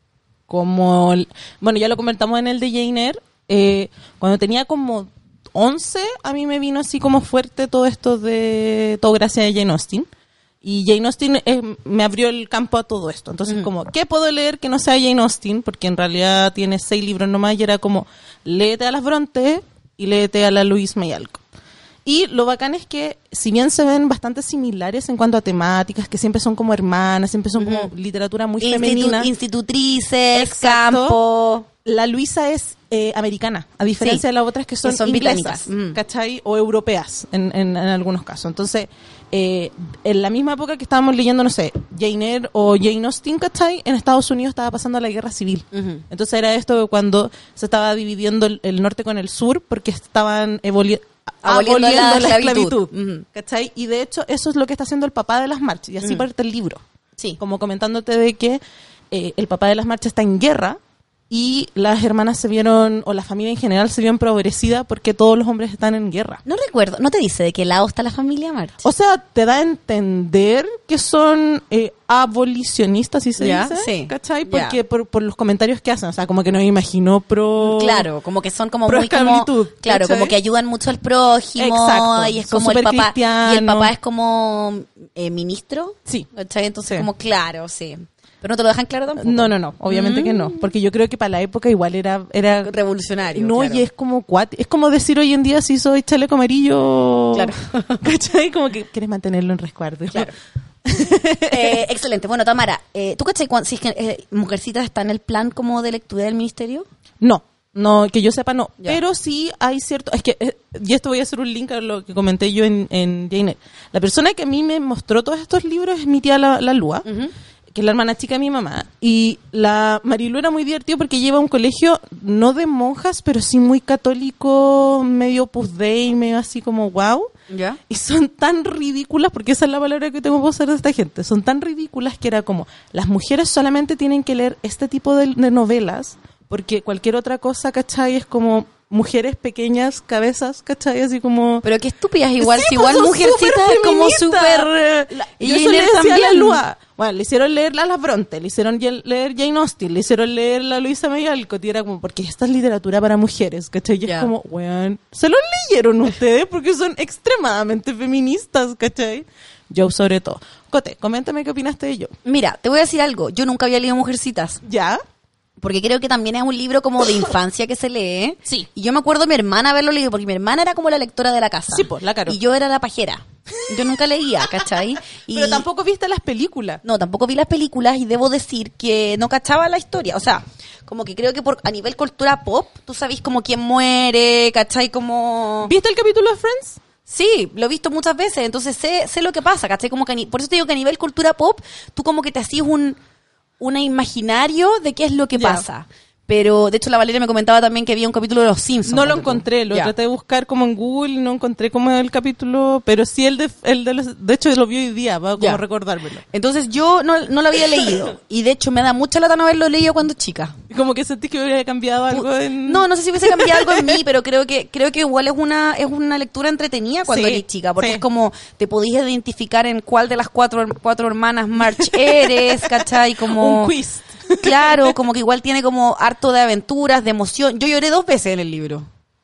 como, el- bueno, ya lo comentamos en el de Jane Eyre, eh, cuando tenía como once, a mí me vino así como fuerte todo esto de Todo gracias a Jane Austen. Y Jane Austen eh, me abrió el campo a todo esto. Entonces, uh-huh. como, ¿qué puedo leer que no sea Jane Austen? Porque en realidad tiene seis libros nomás y era como, léete a las Bronte y léete a la Louise May Alcott. Y lo bacán es que, si bien se ven bastante similares en cuanto a temáticas, que siempre son como hermanas, siempre son uh-huh. como literatura muy Institu- femenina. Institutrices, Exacto. campo. La Luisa es eh, americana, a diferencia sí, de las otras que son, que son inglesas, mm. ¿cachai? O europeas, en, en, en algunos casos. Entonces, eh, en la misma época que estábamos leyendo, no sé, Jane Eyre o Jane Austen, ¿cachai? En Estados Unidos estaba pasando la guerra civil. Uh-huh. Entonces era esto cuando se estaba dividiendo el, el norte con el sur, porque estaban evoli- aboliendo, aboliendo la, la esclavitud, esclavitud uh-huh. ¿cachai? Y de hecho, eso es lo que está haciendo el papá de las marchas, y así uh-huh. parte el libro. Sí. Como comentándote de que eh, el papá de las marchas está en guerra, y las hermanas se vieron, o la familia en general se vio empobrecida porque todos los hombres están en guerra. No recuerdo, ¿no te dice de qué lado está la familia March? O sea, te da a entender que son eh, abolicionistas, ¿sí se ¿Ya? dice? Sí. ¿Cachai? Porque por, por los comentarios que hacen, o sea, como que no me imagino pro... Claro, como que son como pro muy como... Claro, ¿cachai? como que ayudan mucho al prójimo. Exacto. Y es Son como el papá... cristianos. Y el papá es como eh, ministro. Sí. ¿Cachai? Entonces, sí. como claro, sí. Pero no te lo dejan claro tampoco. No, no, no, obviamente mm. que no, porque yo creo que para la época igual era era revolucionario. No, claro. Y es como cuat, es como decir hoy en día si soy chaleco amarillo. Claro. ¿Cachai? Como que quieres mantenerlo en resguardo. Claro. eh, excelente. Bueno, Tamara, eh, ¿tú cachai cuando, si es que eh, Mujercitas está en el plan como de lectura del ministerio? No. No, que yo sepa no, ya. Pero sí hay cierto, es que, eh, y esto voy a hacer un link a lo que comenté yo en, en Jane Eyre. La persona que a mí me mostró todos estos libros es mi tía la, la Lua, uh-huh. que es la hermana chica de mi mamá, y la Marilu era muy divertido porque lleva un colegio no de monjas, pero sí muy católico, medio Opus Dei, medio así como wow, ¿ya? Y son tan ridículas, porque esa es la palabra que tengo que usar de esta gente, son tan ridículas que era como, las mujeres solamente tienen que leer este tipo de, de novelas, porque cualquier otra cosa, ¿cachai? Es como mujeres pequeñas, cabezas, ¿cachai? Así como... Pero qué estúpidas igual, sí, si pues igual Mujercitas es como súper... Y yo eso le decía a la Lua. Bueno, le hicieron leer a las Bronte, le hicieron leer Jane Austen, le hicieron leer la Louisa May Alcott, y era como, porque esta es literatura para mujeres, ¿cachai? Y yeah. es como, weón, ¿se lo leyeron ustedes? Porque son extremadamente feministas, ¿cachai? Yo sobre todo. Cote, coméntame qué opinaste de yo. Mira, te voy a decir algo, yo nunca había leído Mujercitas. ¿Ya? Porque creo que también es un libro como de infancia que se lee. Sí. Y yo me acuerdo de mi hermana haberlo leído, porque mi hermana era como la lectora de la casa. Sí, pues, la Caro. Y yo era la pajera. Yo nunca leía, ¿cachai? Y pero tampoco viste las películas. No, tampoco vi las películas y debo decir que no cachaba la historia. O sea, como que creo que por a nivel cultura pop, tú sabís como quién muere, ¿cachai? Como... ¿Viste el capítulo de Friends? Sí, lo he visto muchas veces, entonces sé, sé lo que pasa, ¿cachai? Como que ni... Por eso te digo que a nivel cultura pop, tú como que te hacías un... un imaginario de qué es lo que yeah. pasa. Pero, de hecho, la Valeria me comentaba también que había un capítulo de Los Simpsons. No lo encontré, lo yeah. traté de buscar como en Google, no encontré como el capítulo, pero sí el de, el de los, de hecho lo vi hoy día, para como yeah. recordármelo. Entonces yo no, no lo había leído, y de hecho me da mucha lata no haberlo leído cuando chica. Como que sentí que hubiera cambiado algo en... No, no sé si hubiese cambiado algo en mí, pero creo que creo que igual es una es una lectura entretenida cuando sí, eres chica, porque sí. es como te podías identificar en cuál de las cuatro, cuatro hermanas March eres, ¿cachai? Como... Un quiz. Claro, como que igual tiene como harto de aventuras, de emoción. Yo lloré dos veces en el libro.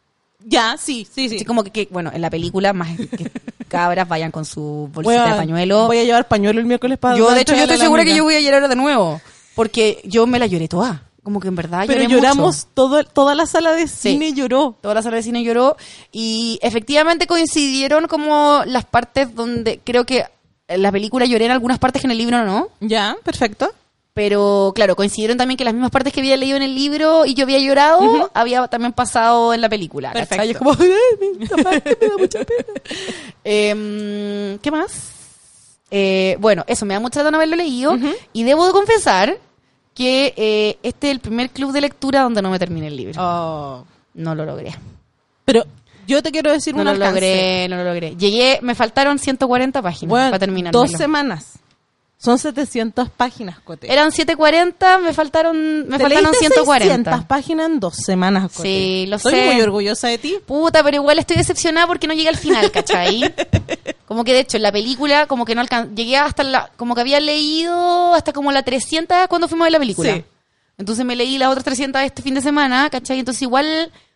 Ya, sí, sí, sí. Así como que, que, bueno, en la película, más que cabras vayan con su bolsita voy a, de pañuelo. Voy a llevar pañuelo el miércoles para... Yo, de hecho, yo estoy segura amiga. que yo voy a llorar de nuevo. Porque yo me la lloré toda. Como que en verdad Pero lloré lloramos, mucho. todo, toda la sala de Sí. cine lloró. Toda la sala de cine lloró. Y efectivamente coincidieron como las partes donde creo que en la película lloré en algunas partes que en el libro no. Ya, perfecto. Pero, claro, coincidieron también que las mismas partes que había leído en el libro y yo había llorado, uh-huh. había también pasado en la película. Perfecto. ¿Cachai? Y es como, ay, esta parte me da mucha pena. eh, ¿Qué más? Eh, bueno, eso, me da mucha pena haberlo leído. Uh-huh. Y debo de confesar que eh, este es el primer club de lectura donde no me terminé el libro. Oh. No lo logré. Pero yo te quiero decir no un lo alcance. logré, no lo logré. Llegué, me faltaron ciento cuarenta páginas bueno, para terminar. Dos semanas. Son setecientas páginas, Cote. Eran setecientos cuarenta, me faltaron me Te faltaron ciento cuarenta. seiscientas páginas en dos semanas, Cote. Sí, lo Estoy sé. muy orgullosa de ti. Puta, pero igual estoy decepcionada porque no llegué al final, ¿cachai? Como que de hecho en la película como que no alcancé, llegué hasta la, como que había leído hasta como la trescientas cuando fuimos a ver la película. Sí. Entonces me leí las otras trescientas este fin de semana, ¿cachai? Entonces igual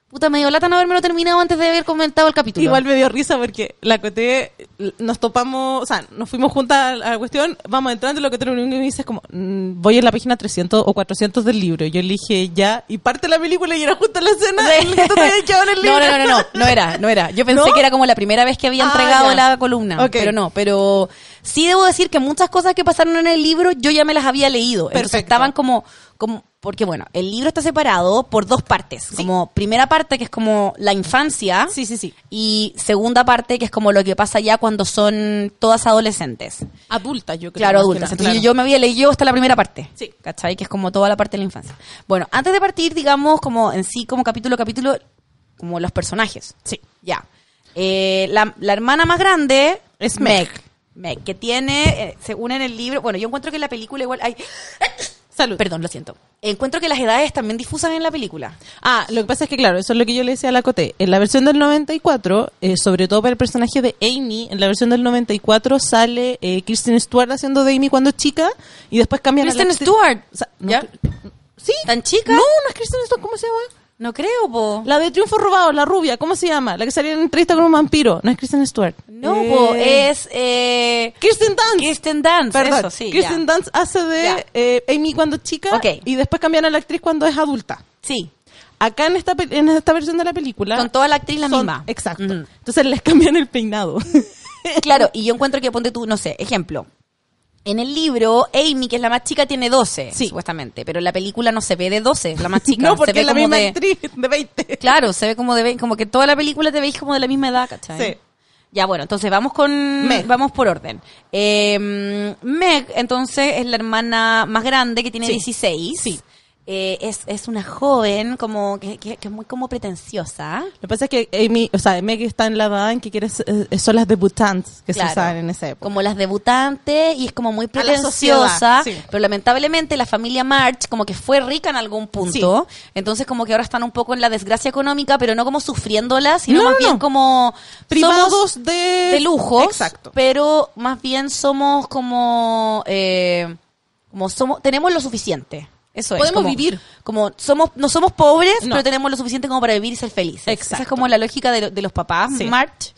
Puta, me dio lata no haberme lo terminado antes de haber comentado el capítulo. Igual me dio risa porque la Coté, nos topamos, o sea, nos fuimos juntas a la cuestión, vamos entrando y lo que te lo único que me dice es como, mmm, voy en la página trescientos o cuatrocientos del libro. Y yo le dije ya, y parte la película y era justo la escena Sí. en la que tú te habías quedado en el libro. No, no, no, no, no, no era, no era. Yo pensé ¿No? que era como la primera vez que había Ah, entregado ya. la columna, Ok. pero no, pero sí debo decir que muchas cosas que pasaron en el libro yo ya me las había leído. Entonces Perfecto. estaban como, como, porque bueno, el libro está separado por dos partes. Sí. Como primera parte que es como la infancia. Sí, sí, sí. Y segunda parte que es como lo que pasa ya cuando son todas adolescentes. Adultas, yo creo. Claro, más que adultas. nada, Entonces claro. yo me había leído hasta la primera parte. Sí. ¿Cachai? Que es como toda la parte de la infancia. Bueno, antes de partir, digamos, como en sí, como capítulo a capítulo, como los personajes. Sí. Ya. Eh, la, la hermana más grande Es Meg. Meg. Meg, que tiene, eh, según en el libro, bueno, yo encuentro que en la película igual hay... Salud. Perdón, lo siento. Encuentro que las edades también difusan en la película. Ah, lo que pasa es que, claro, eso es lo que yo le decía a la Coté. En la versión del noventa y cuatro, eh, sobre todo para el personaje de Amy, en la versión del noventa y cuatro sale eh, Kristen Stewart haciendo de Amy cuando es chica y después cambian a la Kristen actriz- Stewart. O sea, no, ¿Ya? ¿Sí? ¿Tan chica? No, no es Kristen Stewart, ¿cómo se llama? No creo, po. La de Triunfo Robado, la rubia, ¿cómo se llama? La que salía en entrevista con un vampiro. No es Kristen Stewart. No, Eh, po, es... Eh, Kirsten Dunst. Kirsten Dunst, Perdón, eso, sí, Kirsten ya. Dunst hace de Ya. eh, Amy cuando es chica Ok. y después cambian a la actriz cuando es adulta. Sí, Acá en esta, pe- en esta versión de la película... con toda la actriz la son- misma. Exacto. Ujú. Entonces les cambian el peinado. Claro, y yo encuentro que, ponte tú, no sé, ejemplo. En el libro, Amy, que es la más chica, tiene doce, Sí. supuestamente. Pero en la película no se ve de doce, la más chica. No, se porque ve es la como misma de... actriz de veinte. Claro, se ve como de veinte, como que toda la película te veis como de la misma edad, ¿cachai? Sí. Ya, bueno, entonces vamos con... Meg. Vamos por orden. Eh, Meg, entonces, es la hermana más grande que tiene Sí. dieciséis. Sí. Eh, es, es una joven como que, que, que es muy como pretenciosa. Lo que pasa es que Amy, o sea, Meg está en la edad en que quiere, ser- eh, son las debutantes que Claro. se usaban en esa época. Como las debutantes y es como muy A la pretenciosa, sociedad, sí. pero lamentablemente la familia March como que fue rica en algún punto, entonces como que ahora están un poco en la desgracia económica, pero no como sufriéndola, sino No, más no, bien no. como Privados somos de... de lujos, Exacto. pero más bien somos como eh, como somos tenemos lo suficiente. Eso es. Podemos como- vivir. Como somos, no somos pobres, No. pero tenemos lo suficiente como para vivir y ser felices. Exacto. Esa es como la lógica de, lo- de los papás, Sí. March,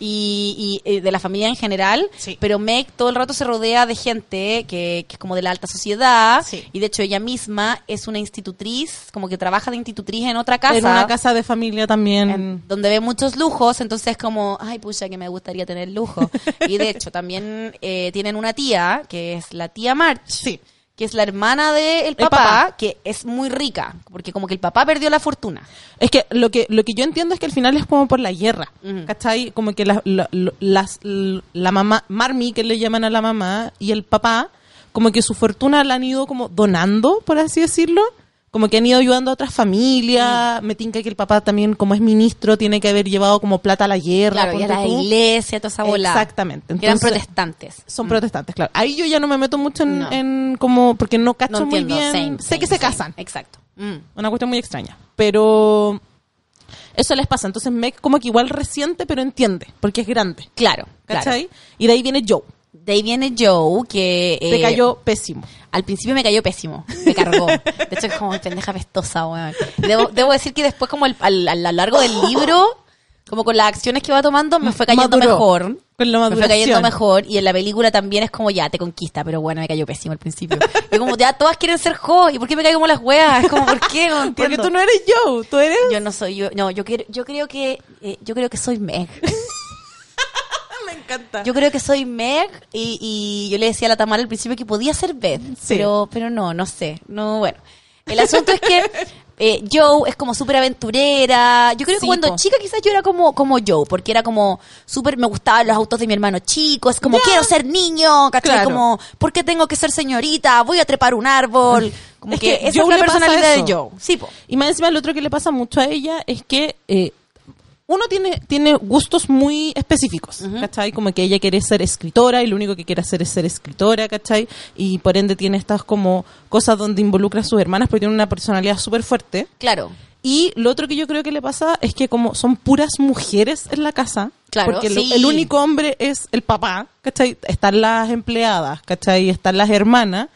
y, y, eh, de la familia en general. Sí. Pero Meg todo el rato se rodea de gente que, que es como de la alta sociedad. Sí. Y de hecho ella misma es una institutriz, como que trabaja de institutriz en otra casa. En una casa de familia también. en- donde ve muchos lujos, entonces como, ay, pucha, que me gustaría tener lujo. Y de hecho, también eh, tienen una tía, que es la tía March, Sí. que es la hermana del papá, papá. que es muy rica, porque como que el papá perdió la fortuna. Es que lo que lo que yo entiendo es que al final es como por la guerra, Ujú. ¿cachai? Como que la, la, lo- las, la mamá, Marmy, que le llaman a la mamá, y el papá, como que su fortuna la han ido como donando, por así decirlo. Como que han ido ayudando a otras familias. Me tinca que el papá también, como es ministro, tiene que haber llevado como plata a la guerra. Claro, y a ponte la tú. iglesia, toda esa bola. Exactamente. Que eran Entonces, protestantes. Son protestantes, claro. Ahí yo ya no me meto mucho en, No. en como, porque no cacho No muy entiendo, bien. same, sé same, que se same. casan. Exacto. Mm. Una cuestión muy extraña. Pero eso les pasa. Entonces Meg como que igual resiente, pero entiende, porque es grande. Claro, ¿Cachai? claro. Y de ahí viene Joe. De ahí viene Joe, que... Te eh, cayó pésimo. Al principio me cayó pésimo, me cargó. De hecho, es como pendeja pestosa, weón. Debo, debo decir que después, como al, al, a lo largo del libro, como con las acciones que va tomando, me fue cayendo Maduró. mejor. Con la Me fue maduración. cayendo mejor. Y en la película también es como, ya, te conquista. Pero bueno, me cayó pésimo al principio. Y como, ya, todas quieren ser Jo. ¿Y por qué me caigo como las weas? Es como, ¿por qué? No entiendo. Porque tú no eres Joe, tú eres... Yo no soy yo. No, yo, quiero, yo creo que... eh, yo creo que soy Meg. Me encanta. Yo creo que soy Meg y, y yo le decía a la Tamara al principio que podía ser Beth, Sí. pero pero no, no sé. No, bueno. El asunto es que eh, Joe es como súper aventurera. Yo creo que Sí, cuando po. chica quizás yo era como como Joe, porque era como súper, me gustaban los autos de mi hermano chico, es como Ya. quiero ser niño, ¿cachai? Claro. Como, ¿por qué tengo que ser señorita? Voy a trepar un árbol. Como Es que, que esa Joe es la le pasa personalidad eso. de Joe. Sí, po. Y más encima, lo otro que le pasa mucho a ella es que eh, uno tiene, tiene gustos muy específicos, Ujú. ¿cachai? Como que ella quiere ser escritora y lo único que quiere hacer es ser escritora, ¿cachai? Y por ende tiene estas como cosas donde involucra a sus hermanas porque tiene una personalidad súper fuerte. Claro. Y lo otro que yo creo que le pasa es que como son puras mujeres en la casa, Claro, porque lo- sí. el único hombre es el papá, ¿cachai? Están las empleadas, ¿cachai? Están las hermanas.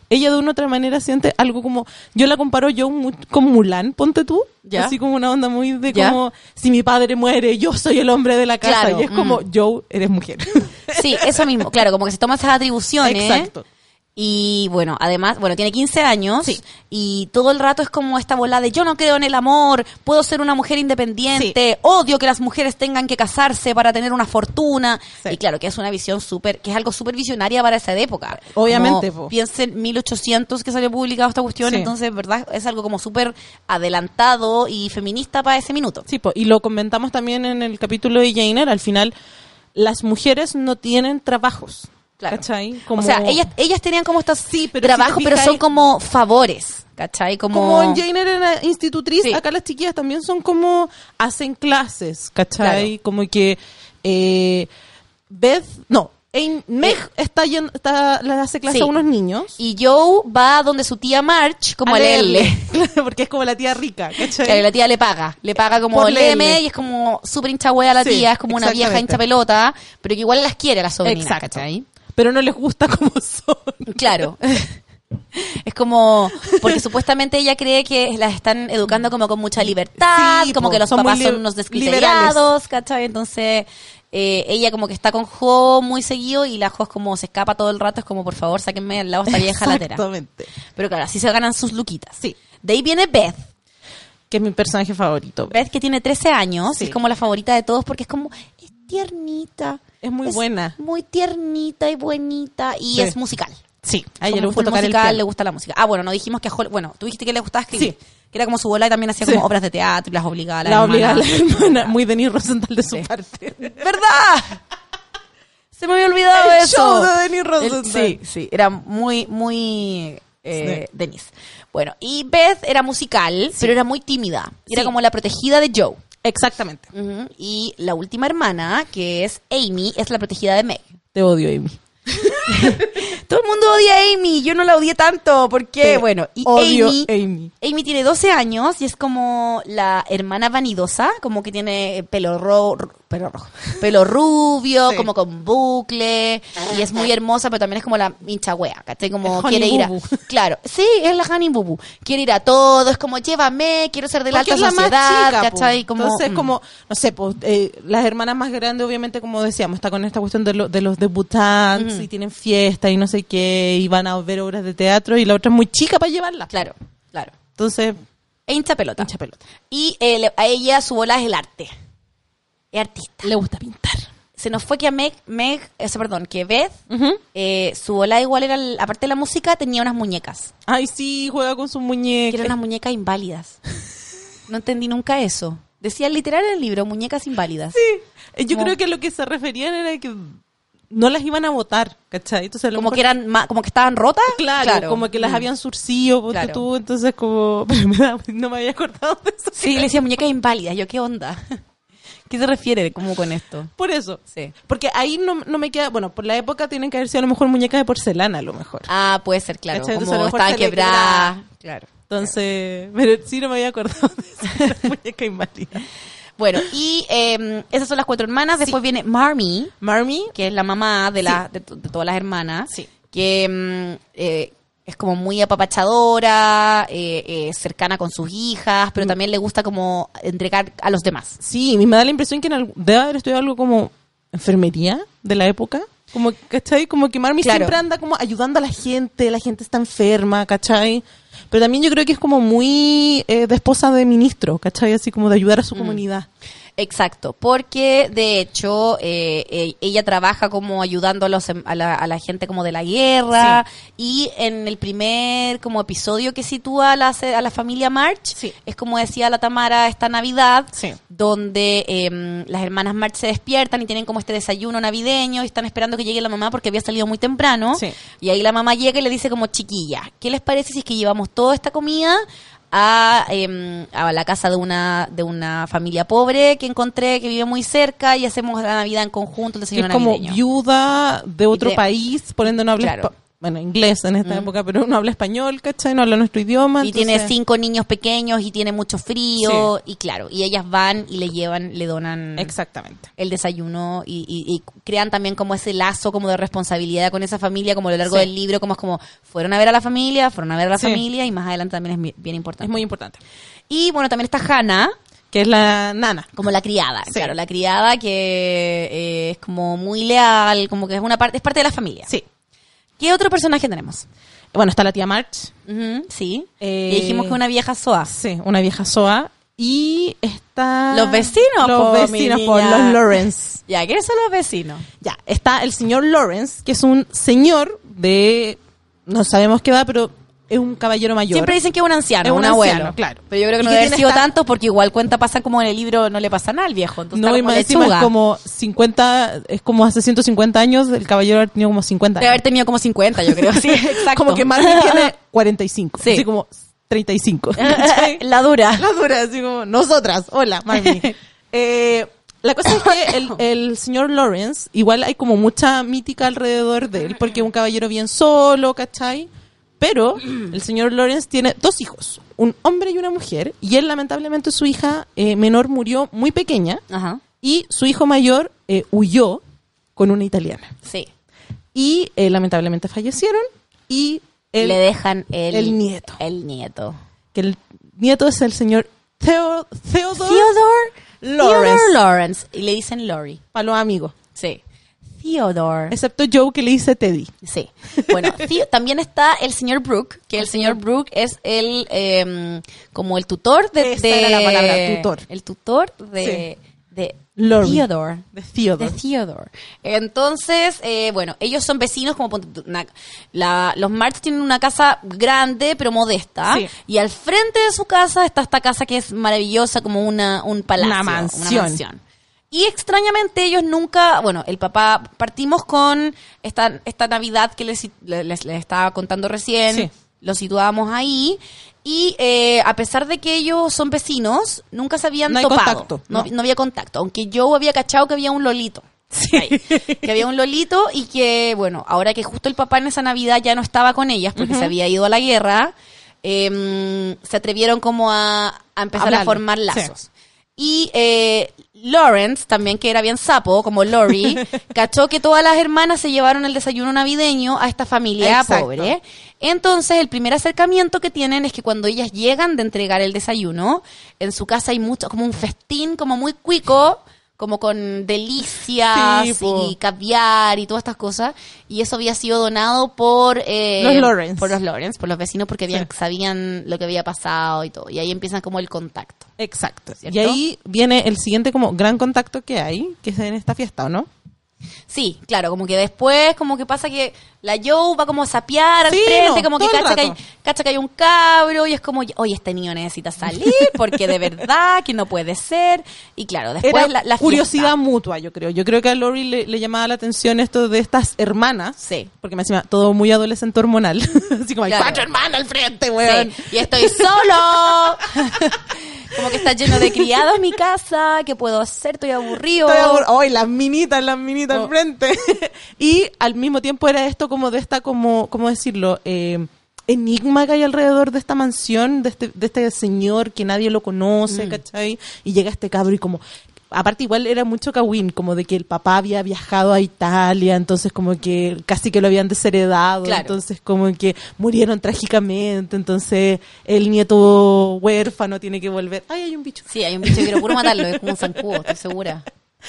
ella de una u otra manera siente algo como, yo la comparo yo mu- con Mulan, ponte tú, ¿Ya? así como una onda muy de ¿Ya? como, si mi padre muere, yo soy el hombre de la casa, Claro, y es como, mm. Joe, eres mujer. Sí, eso mismo, claro, como que se toma esas atribuciones. Exacto. Y bueno, además, bueno, tiene quince años Sí. y todo el rato es como esta bola de yo no creo en el amor, puedo ser una mujer independiente, odio que las mujeres tengan que casarse para tener una fortuna. Sí. Y claro, que es una visión súper, que es algo súper visionaria para esa época. Obviamente, Como po. piensen mil ochocientos que salió publicado esta cuestión, Sí. entonces, ¿verdad? Es algo como súper adelantado y feminista para ese minuto. Sí, po, y lo comentamos también en el capítulo de Jane Eyre, al final, las mujeres no tienen trabajos. Claro. ¿Cachai? Como, O sea, ellas, ellas tenían como estos Sí, pero trabajos, si te pero fijas son ahí- como favores, ¿cachai? Como, como en Jane Eyre era institutriz, Sí. acá las chiquillas también son como, hacen clases, ¿cachai? Claro. Como que eh, Beth, no, en Meg está, yendo, está le hace clase Sí. a unos niños. Y Joe va donde su tía March, como a leerle. Porque es como la tía rica, ¿cachai? Claro, y la tía le paga, le paga como Por leme leerle. y es como súper hincha wea a la Sí, tía, es como una vieja exactamente. hincha pelota, pero que igual las quiere a las sobrinas, Exacto. ¿cachai? Pero no les gusta como son. Claro. Es como, porque supuestamente ella cree que las están educando como con mucha libertad, Sí, como po, que los son papás muy li- son unos descriteriados, ¿cachai? Entonces, eh, ella como que está con Jo muy seguido y la Jo es como se escapa todo el rato, es como, por favor, sáquenme al lado esta vieja latera. Exactamente. Pero claro, así se ganan sus luquitas. Sí. De ahí viene Beth. Que es mi personaje favorito. Beth que tiene trece años, Sí. y es como la favorita de todos porque es como, es tiernita. Es muy buena. Muy tiernita y buenita y Sí. es musical. Sí, a ella Como le gusta full tocar el musical, piano. le gusta la música. Ah, bueno, no dijimos que a Hol- bueno, tú dijiste que le gustaba escribir. Sí. Que era como su bola y también hacía Sí. como obras de teatro y las obligaba a la, La hermana. obligada a la hermana, muy Denis Rosenthal de su Sí. parte. ¿Verdad? Se me había olvidado El eso. show de Denis El- Rosenthal. sí, sí, era muy, muy eh, Sí. Denise. Bueno, y Beth era musical, pero era muy tímida. Era Sí. como la protegida de Joe. Exactamente. Ujú. Y la última hermana, que es Amy, es la protegida de Meg. Te odio, Amy. Todo el mundo odia a Amy, yo no la odié tanto, porque, Te bueno, y odio Amy, Amy. Amy tiene doce años y es como la hermana vanidosa, como que tiene pelo, ro ro- pelo rojo, pelo rubio, Sí. como con bucle, y es muy hermosa, pero también es como la hincha wea, ¿cachai? Como Es Honey quiere ir a... Boo Boo. Claro, sí, es la Honey Boo Boo. Quiere ir a todo, es como, llévame, quiero ser de la Porque alta es la sociedad, más chica, po. ¿cachai? Como, Entonces, mm. como, no sé, pues, eh, las hermanas más grandes, obviamente, como decíamos, está con esta cuestión de, lo- de los debutantes Ujú. y tienen fiesta y no sé qué, y van a ver obras de teatro, y la otra es muy chica para llevarla. Claro, claro. Entonces, E hincha pelota. hincha pelota. Y eh, le- a ella su bola es el arte. Es artista. Le gusta pintar. Se nos fue que a Meg, Meg eh, perdón, que Beth, Ujú. eh, su bola igual era, el- aparte de la música, tenía unas muñecas. Ay, sí, juega con sus Que muñecas. eran unas muñecas inválidas. No entendí nunca eso. Decía literal en el libro, muñecas inválidas. Sí. Eh, Yo Como- creo que lo que se referían era que no las iban a votar, ¿cachai? Entonces, a lo Como mejor- que eran ma- como que estaban rotas. Claro, como que las Mm. habían surcido, ponte Claro. tú, entonces como... Pero me da- no me había acordado de eso. Sí, le decía muñecas inválidas. Yo, ¿qué onda? ¿Qué se refiere como con esto? Por eso. Sí. Porque ahí no, no me queda... Bueno, por la época tienen que haber sido a lo mejor muñecas de porcelana, a lo mejor. Ah, puede ser, claro. ¿Cachai? Entonces, a Como lo mejor estaban se le quebradas. quebraba. Claro. Entonces... Pero sí no me había acordado de eso. La muñeca inválida. Bueno, y eh, esas son las cuatro hermanas. Después viene Marmee, Marmee. que es la mamá de, la, de, to- de todas las hermanas, Sí. que mm, eh, es como muy apapachadora, eh, eh, cercana con sus hijas, Mm. pero también le gusta como entregar a los demás. Sí, me da la impresión que en algún- debe haber estudiado algo como enfermería de la época. Como, ¿cachai? Como que Marmee Claro. siempre anda como ayudando a la gente, la gente está enferma, ¿cachai? Pero también yo creo que es como muy eh, de esposa de ministro, ¿cachai? Así como de ayudar a su comunidad. Exacto, porque de hecho eh, eh, ella trabaja como ayudando a, los, em- a, la, a la gente como de la guerra y en el primer como episodio que sitúa a la, se- a la familia March Sí. es como decía la Tamara esta Navidad Sí. donde em, las hermanas March se despiertan y tienen como este desayuno navideño y están esperando que llegue la mamá porque había salido muy temprano Sí. y ahí la mamá llega y le dice como chiquilla, ¿qué les parece si es que llevamos toda esta comida a, em, a la casa de una de una familia pobre que encontré que vive muy cerca y hacemos la Navidad en conjunto, el Que es desayuno como navideño? viuda de otro de- país, por ende no habla Claro. espa- bueno, inglés en esta Mm. época, pero no habla español, ¿cachai? No habla nuestro idioma. Y entonces- tiene cinco niños pequeños y tiene mucho frío. Y claro, y ellas van y le llevan, le donan Exactamente. el desayuno y, y- y crean también como ese lazo como de responsabilidad con esa familia, como a lo largo Sí. del libro, como es como fueron a ver a la familia, fueron a ver a la Sí. familia y más adelante también es mi- bien importante. Es muy importante. Y bueno, también está Hannah, Que es la nana. como la criada, Sí. claro, la criada que eh, es como muy leal, como que es una parte, es parte de la familia. Sí. ¿Qué otro personaje tenemos? Bueno, está la tía March. Ujú, sí. Eh, Y dijimos que una vieja soa. Sí, una vieja soa. Y está... Los vecinos, Los po, vecinos, mi por niña. los Lawrence. Ya, ¿quiénes son los vecinos? Ya, está el señor Lawrence, que es un señor de... No sabemos qué edad, pero es un caballero mayor. Siempre dicen que es un anciano, Es un un, anciano, abuelo. claro. Pero yo creo que Y no que debe haber tiene sido esta- tanto porque igual cuenta pasar como en el libro no le pasa nada al viejo. Entonces No, está y como más encima lechuga. es como cincuenta, es como hace ciento cincuenta años, el caballero haber tenido como cincuenta Debe años. haber tenido como cincuenta, yo creo. Sí, exacto. Como que Marvin tiene cuarenta y cinco, Sí. así como treinta y cinco. ¿cachai? La dura. La dura, así como nosotras. Hola, Marvin. Eh, la cosa es que el, el señor Lawrence, igual hay como mucha mítica alrededor de él, porque es un caballero bien solo, ¿cachai? Pero el señor Lawrence tiene dos hijos, un hombre y una mujer, y él lamentablemente su hija eh, menor murió muy pequeña, Ajá. y su hijo mayor eh, huyó con una italiana. Sí. Y eh, lamentablemente fallecieron, y él, Le dejan el, el nieto. El nieto. que el nieto es el señor Theo, Theodore, Theodore Lawrence. Theodore Lawrence. Y le dicen Lori. para los amigos. Sí. Theodore. Excepto Joe, que le dice Teddy. Sí. Bueno, Theo- también está el señor Brooke, que el señor Brooke es el eh, como el tutor de, Esa de- era la palabra, tutor. El tutor de, de Lori. Theodore. De Theodore. De Theodore. Entonces, eh, bueno, ellos son vecinos como ponte tú, una- la- los March tienen una casa grande pero modesta, Sí. y al frente de su casa está esta casa que es maravillosa como una un palacio, Una mansión. mansión. Y extrañamente ellos nunca, bueno, el papá, partimos con esta, esta Navidad que les, les, les estaba contando recién, Sí. lo situábamos ahí, y eh, a pesar de que ellos son vecinos, nunca se habían No hay topado. contacto, No, no. no había contacto, aunque yo había cachado que había un lolito. Ahí. Que había un lolito y que, bueno, ahora que justo el papá en esa Navidad ya no estaba con ellas porque se había ido a la guerra, eh, se atrevieron como a, a empezar a Hablarle, formar sí. lazos. Y eh, Lawrence, también que era bien sapo, como Lori, cachó que todas las hermanas se llevaron el desayuno navideño a esta familia Exacto. pobre. Entonces, el primer acercamiento que tienen es que cuando ellas llegan de entregar el desayuno, en su casa hay mucho, como un festín, como muy cuico, como con delicias Sí, po. y caviar y todas estas cosas. Y eso había sido donado por eh, Los Lawrence. por los Lawrence, por los vecinos, porque habían, Sí. sabían lo que había pasado y todo. Y ahí empiezan como el contacto. Exacto. ¿Cierto? Y ahí viene el siguiente como gran contacto que hay, que es en esta fiesta, ¿o no? Sí, claro, como que después, como que pasa que la Joe va como a sapear al Sí, frente, no, como que todo el cacha que, hay, rato. cacha que hay un cabro y es como, oye, este niño necesita salir porque de verdad que no puede ser. Y claro, después Era la, la curiosidad fiesta. mutua, yo creo. Yo creo que a Lori le, le llamaba la atención esto de estas hermanas. Sí. Porque me decía todo muy adolescente hormonal. Así como, hay Claro. cuatro hermanas al frente, weón. Sí, y estoy solo. Como que está lleno de criados mi casa, ¿qué puedo hacer? Estoy aburrido. Estoy abur- ¡Ay, las minitas, las minitas Oh. al frente! Y al mismo tiempo era esto como de esta, como, ¿cómo decirlo? Eh, enigma que hay alrededor de esta mansión, de este, de este señor que nadie lo conoce, Mm. ¿cachai? Y llega este cabro y como... Aparte igual era mucho cagüín, como de que el papá había viajado a Italia, entonces como que casi que lo habían desheredado, Claro. entonces como que murieron trágicamente, entonces el nieto huérfano tiene que volver. ¡Ay, hay un bicho! Sí, hay un bicho que quiero puro matarlo, es como un zancudo, estoy segura.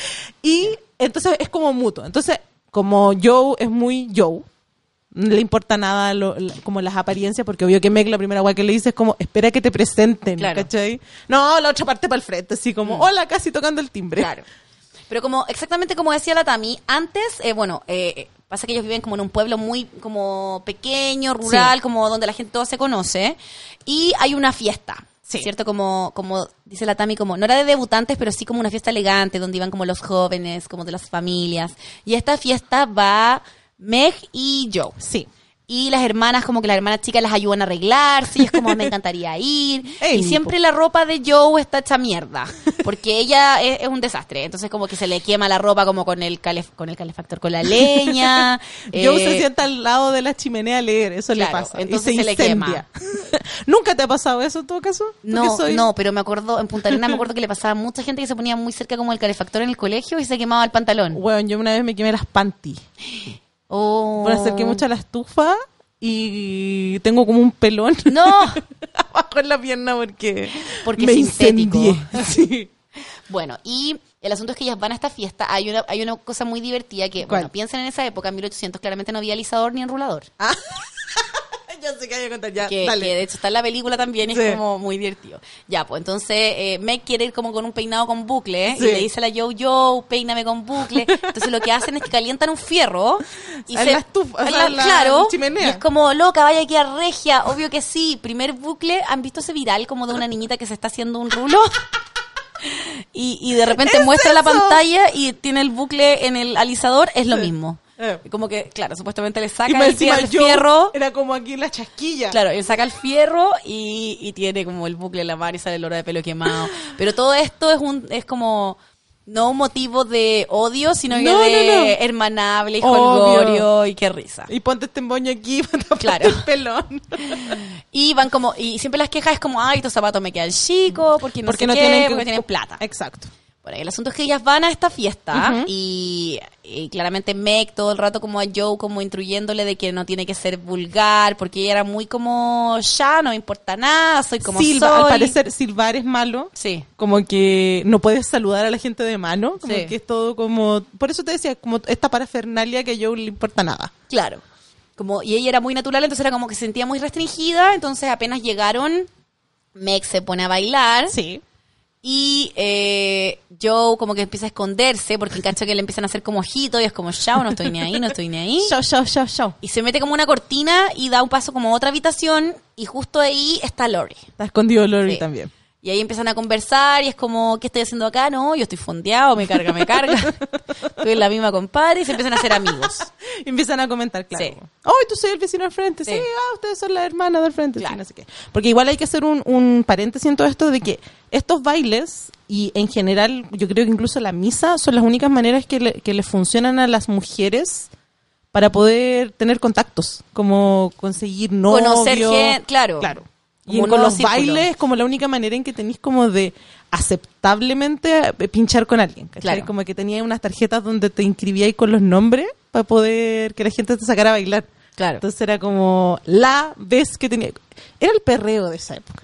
Y entonces es como mutuo. Entonces, como Joe es muy Joe, no le importa nada lo- la- como las apariencias, porque obvio que Meg la primera guay que le dice es como, espera que te presenten, Claro. ¿cachai? No, la otra parte para el frente, así como, hola, casi tocando el timbre. Claro. Pero como exactamente como decía la Tami, antes, eh, bueno, eh, pasa que ellos viven como en un pueblo muy como pequeño, rural, Sí. como donde la gente todo se conoce, y hay una fiesta. Sí. ¿Cierto? Como, como dice la Tami, como no era de debutantes, pero sí como una fiesta elegante, donde iban como los jóvenes, como de las familias. Y a esta fiesta va Meg y Joe. Sí. y las hermanas, como que las hermanas chicas las ayudan a arreglarse, y es como, me encantaría ir. Ey, y siempre po. la ropa de Joe está hecha mierda, porque ella es, es un desastre. Entonces como que se le quema la ropa como con el calef con el calefactor, con la leña. Joe eh, se sienta al lado de la chimenea a leer, eso claro, le pasa. entonces y se, se le incendia. ¿Nunca te ha pasado eso en todo caso? No, Porque soy- no, pero me acuerdo, en Punta Arenas me acuerdo que le pasaba a mucha gente que se ponía muy cerca como el calefactor en el colegio y se quemaba el pantalón. Bueno, yo una vez me quemé las panties. Oh. Me acerqué mucho a la estufa y tengo como un pelón No, abajo en la pierna porque, Porque me es sintético. incendié. Sí. bueno, y el asunto es que ellas van a esta fiesta. Hay una, hay una cosa muy divertida que, ¿Cuál? bueno, piensen en esa época, en mil ochocientos, claramente no había alisador ni enrulador. Ya sé que hay que contar, ya, que, dale. que de hecho está en la película también y Sí. es como muy divertido. Ya, pues entonces eh, Meg quiere ir como con un peinado con bucle Sí. y le dice a la Joe, Joe, peíname con bucle. Entonces lo que hacen es que calientan un fierro y En se, la estufa, o en sea, la- en la claro, chimenea. y es como, loca, vaya aquí a regia, obvio que sí. Primer bucle, ¿han visto ese viral como de una niñita que se está haciendo un rulo? Y, y de repente ¿Es muestra la eso? pantalla y tiene el bucle en el alisador, es lo Sí. mismo. Eh. Como que, claro, supuestamente le Y saca más el, encima fier- el yo fierro. era como aquí la chasquilla. Claro, él saca el fierro y, y tiene como el bucle en la mano y sale el olor de pelo quemado. Pero todo esto es un es como no un motivo de odio, sino que No, de no, no. hermanable y Obvio. jolgorio y qué risa. Y ponte este emboño aquí para taparte Claro. el pelón. Y van como y siempre las quejas es como, ay, estos zapatos me quedan chicos, porque no Porque sé no qué, tienen que- porque tienen plata. Exacto. Bueno, y el asunto es que ellas van a esta fiesta Ujú. y, y claramente Meg todo el rato como a Joe como instruyéndole de que no tiene que ser vulgar porque ella era muy como ya, no me importa nada, soy como Silva, soy. al parecer silbar es malo. Sí. Como que no puedes saludar a la gente de mano. Como Sí. que es todo como... Por eso te decía, como esta parafernalia que a Joe le importa nada. Claro. Como, y ella era muy natural, entonces era como que se sentía muy restringida, entonces apenas llegaron, Meg se pone a bailar Sí. y eh, Joe como que empieza a esconderse porque cacho que le empiezan a hacer como ojito y es como, chao, no estoy ni ahí, no estoy ni ahí. Chao, chao, chao, chao. Y se mete como una cortina y da un paso como a otra habitación y justo ahí está Lori. Está escondido Lori Sí. también. Y ahí empiezan a conversar y es como, ¿qué estoy haciendo acá? No, yo estoy fondeado, me carga, me carga. Estoy en la misma compadre y se empiezan a hacer amigos. Y empiezan a comentar, claro. Sí. Oh, tú soy el vecino al frente. Sí, Sí. ah, ustedes son la hermana del frente. Claro. Sí, no sé qué. Porque igual hay que hacer un, un paréntesis en todo esto de que estos bailes y en general, yo creo que incluso la misa son las únicas maneras que le, que le funcionan a las mujeres para poder tener contactos, como conseguir novio. Conocer gente, claro. Claro. Como Y un con nuevo los círculo. bailes es como la única manera en que tenéis como de aceptablemente eh, pinchar con alguien. ¿cachai? Claro. Como que tenía unas tarjetas donde te inscribíais con los nombres para poder que la gente te sacara a bailar. Claro. Entonces era como la vez que tenía... Era el perreo de esa época.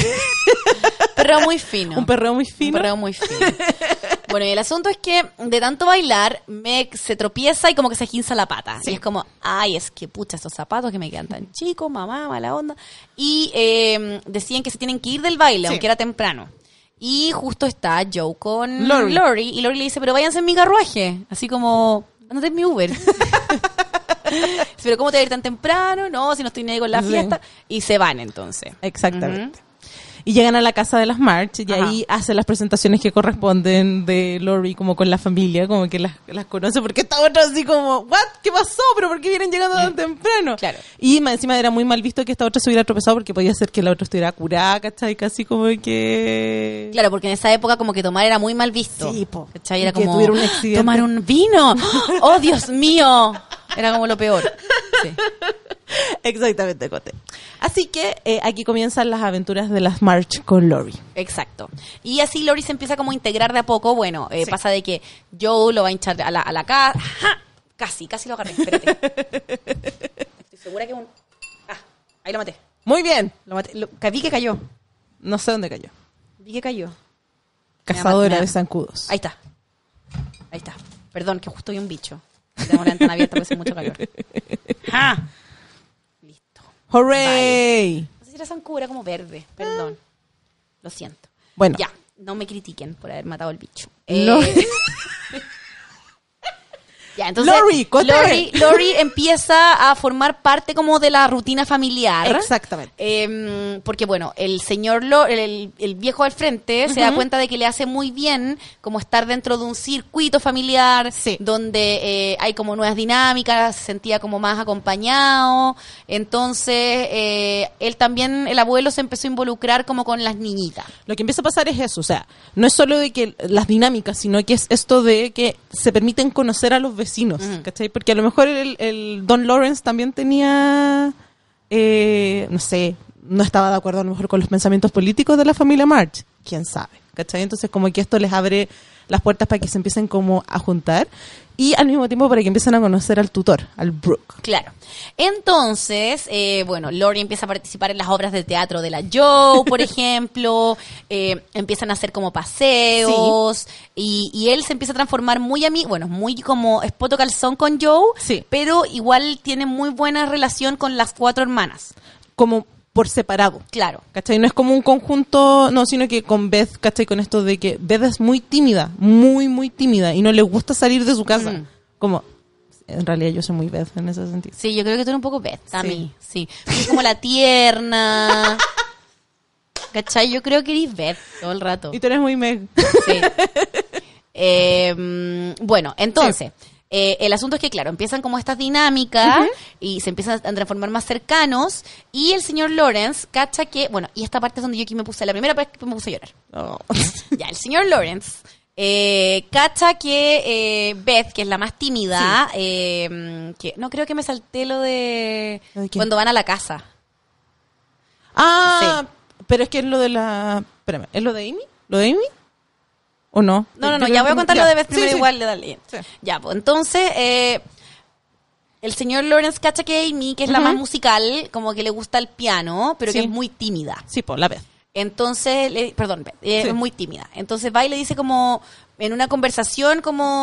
Perreo muy fino. Un perreo muy Un fino. perreo muy fino. Bueno, y el asunto es que de tanto bailar, Meg se tropieza y como que se ginza la pata. Sí. Y es como, ay, es que pucha, estos zapatos que me quedan tan chicos, mamá, mala onda. Y eh, decían que se tienen que ir del baile, Sí. aunque era temprano. Y justo está Joe con Lori. Lori. Y Lori le dice, pero váyanse en mi carruaje. Así como, ándate en mi Uber. Pero ¿cómo te va a ir tan temprano? No, si no estoy ni ahí con la Sí. fiesta. Y se van entonces. Exactamente. Y llegan a la casa de las March y Ajá. ahí hacen las presentaciones que corresponden de Lori como con la familia, como que las, las conoce, porque esta otra así como, ¿what? ¿Qué pasó? ¿Pero por qué vienen llegando tan temprano? Claro. Y más encima era muy mal visto que esta otra se hubiera tropezado porque podía ser que la otra estuviera curada, ¿cachai? Casi como que... Claro, porque en esa época como que tomar era muy mal visto. Sí, po. ¿Cachai? Era Y que como, tuviera un accidente. tomar un vino. ¡Oh, Dios mío! Era como lo peor. Sí. Exactamente, Cote. Así que eh, aquí comienzan las aventuras de las March con Lori. Exacto. Y así Lori se empieza como a integrar de a poco. Bueno, eh, Sí. pasa de que Joe lo va a hinchar a la, a la casa. Casi, casi lo agarré. Espérate. Estoy segura que un... Ah, ahí lo maté. Muy bien. Lo maté. Lo... Vi que cayó. No sé dónde cayó. Vi que cayó. Cazadora Me da- de zancudos. Ahí está. Ahí está. Perdón, que justo hay un bicho. Tengo la ventana abierta porque hace mucho calor. ¡Ja! Listo. ¡Hooray! No sé si era zancudo, era como verde. Perdón. Lo siento. Bueno. Ya, no me critiquen por haber matado al bicho. No. Eh, ya, Ya, entonces Lori, cote. Lori, Lori empieza a formar parte como de la rutina familiar. Exactamente. Eh, porque bueno, el señor, Lo- el, el viejo al frente, uh-huh, se da cuenta de que le hace muy bien como estar dentro de un circuito familiar, sí, donde eh, hay como nuevas dinámicas, se sentía como más acompañado. Entonces, eh, él también, el abuelo se empezó a involucrar como con las niñitas. Lo que empieza a pasar es eso, o sea, no es solo de que las dinámicas, sino que es esto de que se permiten conocer a los vecinos, uh-huh, ¿cachai? Porque a lo mejor el, el Don Lawrence también tenía, eh, no sé, no estaba de acuerdo a lo mejor con los pensamientos políticos de la familia March, quién sabe, ¿cachai? Entonces como que esto les abre las puertas para que se empiecen como a juntar y al mismo tiempo para que empiecen a conocer al tutor, al Brooke. Claro. Entonces, eh, bueno, Lori empieza a participar en las obras de teatro de la Joe, por ejemplo, eh, empiezan a hacer como paseos, sí, y, y él se empieza a transformar muy a mí, bueno, muy como espoto calzón con Joe, sí, pero igual tiene muy buena relación con las cuatro hermanas. Como por separado. Claro. ¿Cachai? No es como un conjunto, no, sino que con Beth, ¿cachai? Con esto de que Beth es muy tímida, muy, muy tímida, y no le gusta salir de su casa. Mm. Como, en realidad yo soy muy Beth en ese sentido. Sí, yo creo que tú eres un poco Beth, a sí, mí, sí. Es como la tierna, ¿cachai? Yo creo que eres Beth todo el rato. Y tú eres muy Meg. Sí. Eh, bueno, entonces... Sí. Eh, el asunto es que, claro, empiezan como estas dinámicas, uh-huh, y se empiezan a transformar más cercanos, y el señor Lawrence cacha que, bueno, y esta parte es donde yo aquí me puse, la primera vez que me puse a llorar. Oh. Ya, el señor Lawrence eh, cacha que eh, Beth, que es la más tímida, sí, eh, que no creo que me salté lo de, ¿de cuando van a la casa. Ah, sí, pero es que es lo de la... Espérame, ¿es lo de Amy? ¿Lo de Amy? ¿O no? No, no, no, ya voy a contar ya. Lo de Beth primero, sí, sí, igual le da bien. Sí. Ya, pues entonces, eh, el señor Lawrence cacha que Amy, que es, uh-huh, la más musical, como que le gusta el piano, pero sí, que es muy tímida. Sí, pues la Beth. Entonces, le, perdón, Beth, eh, sí, es muy tímida. Entonces va y le dice como, en una conversación,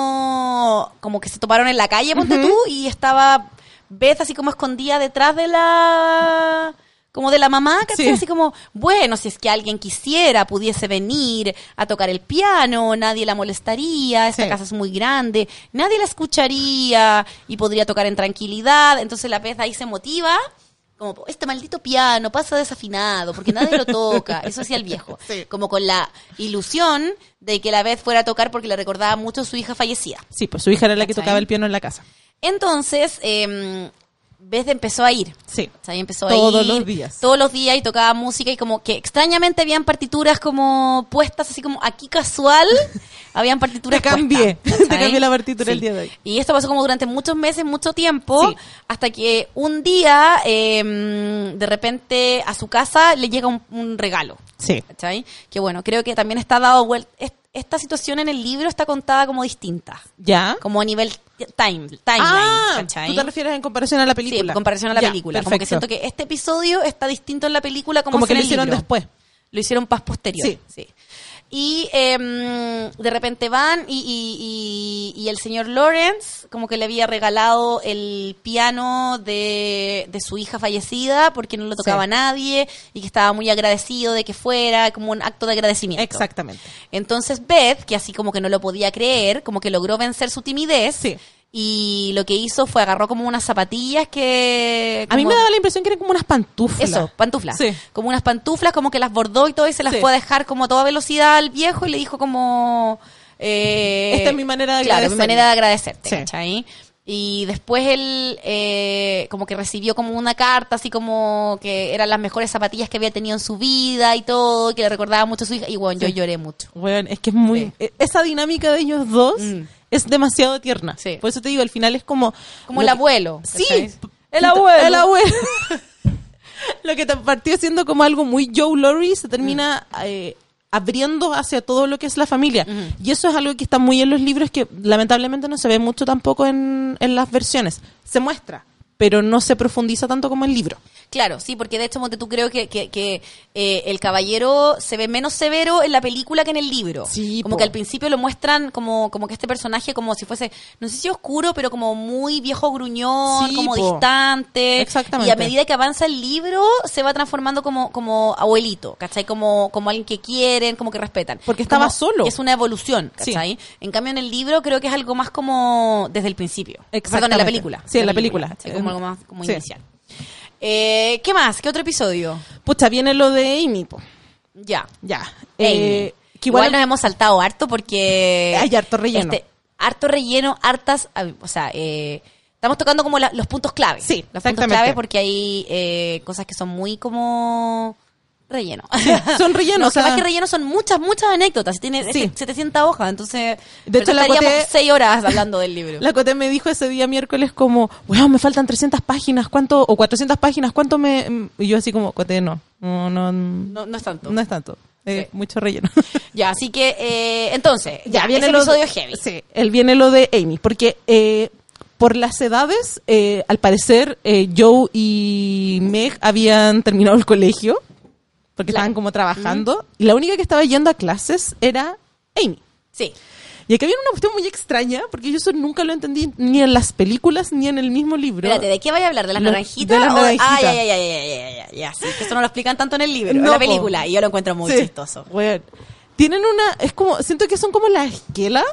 como, como que se toparon en la calle, ponte, uh-huh, tú, y estaba Beth así como escondida detrás de la... como de la mamá, ¿cachai? Sí. Así como, bueno, si es que alguien quisiera, pudiese venir a tocar el piano, nadie la molestaría, esta, sí, casa es muy grande, nadie la escucharía y podría tocar en tranquilidad. Entonces la Beth ahí se motiva, como, este maldito piano pasa desafinado, porque nadie lo toca. Eso hacía el viejo. Sí. Como con la ilusión de que la Beth fuera a tocar porque le recordaba mucho a su hija fallecida. Sí, pues su hija era la, ¿cachai?, que tocaba el piano en la casa. Entonces, eh... Beth empezó a ir. Sí. O sea, empezó todos a ir. Todos los días. Todos los días y tocaba música y como que extrañamente habían partituras como puestas así como aquí casual. Habían partituras Te cambié. puestas. Te cambié la partitura, sí, el día de hoy. Y esto pasó como durante muchos meses, mucho tiempo. Sí. Hasta que un día, eh, de repente, a su casa le llega un, un regalo. Sí. ¿Cachai? Que bueno, creo que también está dado vuelta. Esta situación en el libro está contada como distinta. ¿Ya? Como a nivel time, timeline, ah, ¿cachai? ¿Tú te refieres en comparación a la película? Sí, en comparación a la ya, película. Perfecto. Como que siento que este episodio está distinto en la película como, como es que en lo el hicieron libro. después. Lo hicieron paz posterior. Sí. Sí. Y eh, de repente van y, y, y, y el señor Lawrence como que le había regalado el piano de, de su hija fallecida porque no lo tocaba, sí, nadie y que estaba muy agradecido de que fuera, como un acto de agradecimiento. Exactamente. Entonces Beth, que así como que no lo podía creer, como que logró vencer su timidez. Sí. Y lo que hizo fue agarró como unas zapatillas que... Como... A mí me daba la impresión que eran como unas pantuflas. Eso, pantuflas. Sí. Como unas pantuflas, como que las bordó y todo, y se las, sí, fue a dejar como a toda velocidad al viejo y le dijo como... Eh, Esta es mi manera de claro, agradecer. mi manera de agradecerte, sí, ¿cachai? Y después él eh, como que recibió como una carta, así como que eran las mejores zapatillas que había tenido en su vida y todo, que le recordaba mucho a su hija. Y bueno, sí, yo lloré mucho. Bueno, es que es muy... Sí. Esa dinámica de ellos dos... Mm. Es demasiado tierna. Sí. Por eso te digo, al final es como... Como el abuelo. Sí. El abuelo. El abuelo. Lo que te partió siendo como algo muy Joe Laurie se termina mm. eh, abriendo hacia todo lo que es la familia. Mm. Y eso es algo que está muy en los libros que lamentablemente no se ve mucho tampoco en, en las versiones. Se muestra, pero no se profundiza tanto como el libro. Claro, sí, porque de hecho, Monte, tú creo que, que, que eh, el caballero se ve menos severo en la película que en el libro. Sí, como po. que al principio lo muestran como, como que este personaje como si fuese, no sé si oscuro, pero como muy viejo gruñón, Sí, como po. distante. Exactamente. Y a medida que avanza el libro, se va transformando como, como abuelito, ¿cachai? Como, como alguien que quieren, como que respetan. Porque estaba Como- solo. Es una evolución, ¿cachai? En cambio, en el libro creo que es algo más como desde el principio. Perdón, en la Exactamente. película. Sí, en la película. ¿cachai? Como algo más como Sí. inicial. Eh, ¿Qué más? ¿Qué otro episodio? Pucha, viene lo de Amy, po. Ya. Ya. Amy. Eh, que igual, igual, nos hemos saltado harto porque... Hay harto relleno. Este, harto relleno, hartas... O sea, eh, estamos tocando como la- los puntos clave. Sí, Los puntos exactamente. clave porque hay eh, cosas que son muy como... Relleno. son rellenos, No, o sea, que más que relleno son muchas, muchas anécdotas. Tiene Sí. setecientas hojas, entonces... De hecho, la estaríamos Coté- seis horas hablando del libro. la Coté me dijo ese día miércoles como, wow, me faltan trescientas páginas, ¿cuánto? O cuatrocientas páginas, ¿cuánto me...? Y yo así como, Coté, no, no, no, No, no es tanto. no es tanto. Eh, Sí. Mucho relleno. Ya, así que, eh, entonces, ya, viene ese lo episodio de- heavy. Sí, él viene lo de Amy, porque eh, por las edades, eh, al parecer, eh, Joe y Meg habían terminado el colegio, porque Claro. estaban como trabajando, y la única que estaba yendo a clases era Amy. Sí. Y aquí había una cuestión muy extraña, porque yo eso nunca lo entendí ni en las películas ni en el mismo libro. Espérate, ¿de qué vaya a hablar? ¿De las Lo- naranjitas? de las o- naranjitas. Ah, ya, ya, ya, ya, ya, ya, ya, sí, que eso no lo explican tanto en el libro, en No, la po. película, y yo lo encuentro muy Sí. chistoso. Bueno, tienen una, es como, siento que son como las esquelas,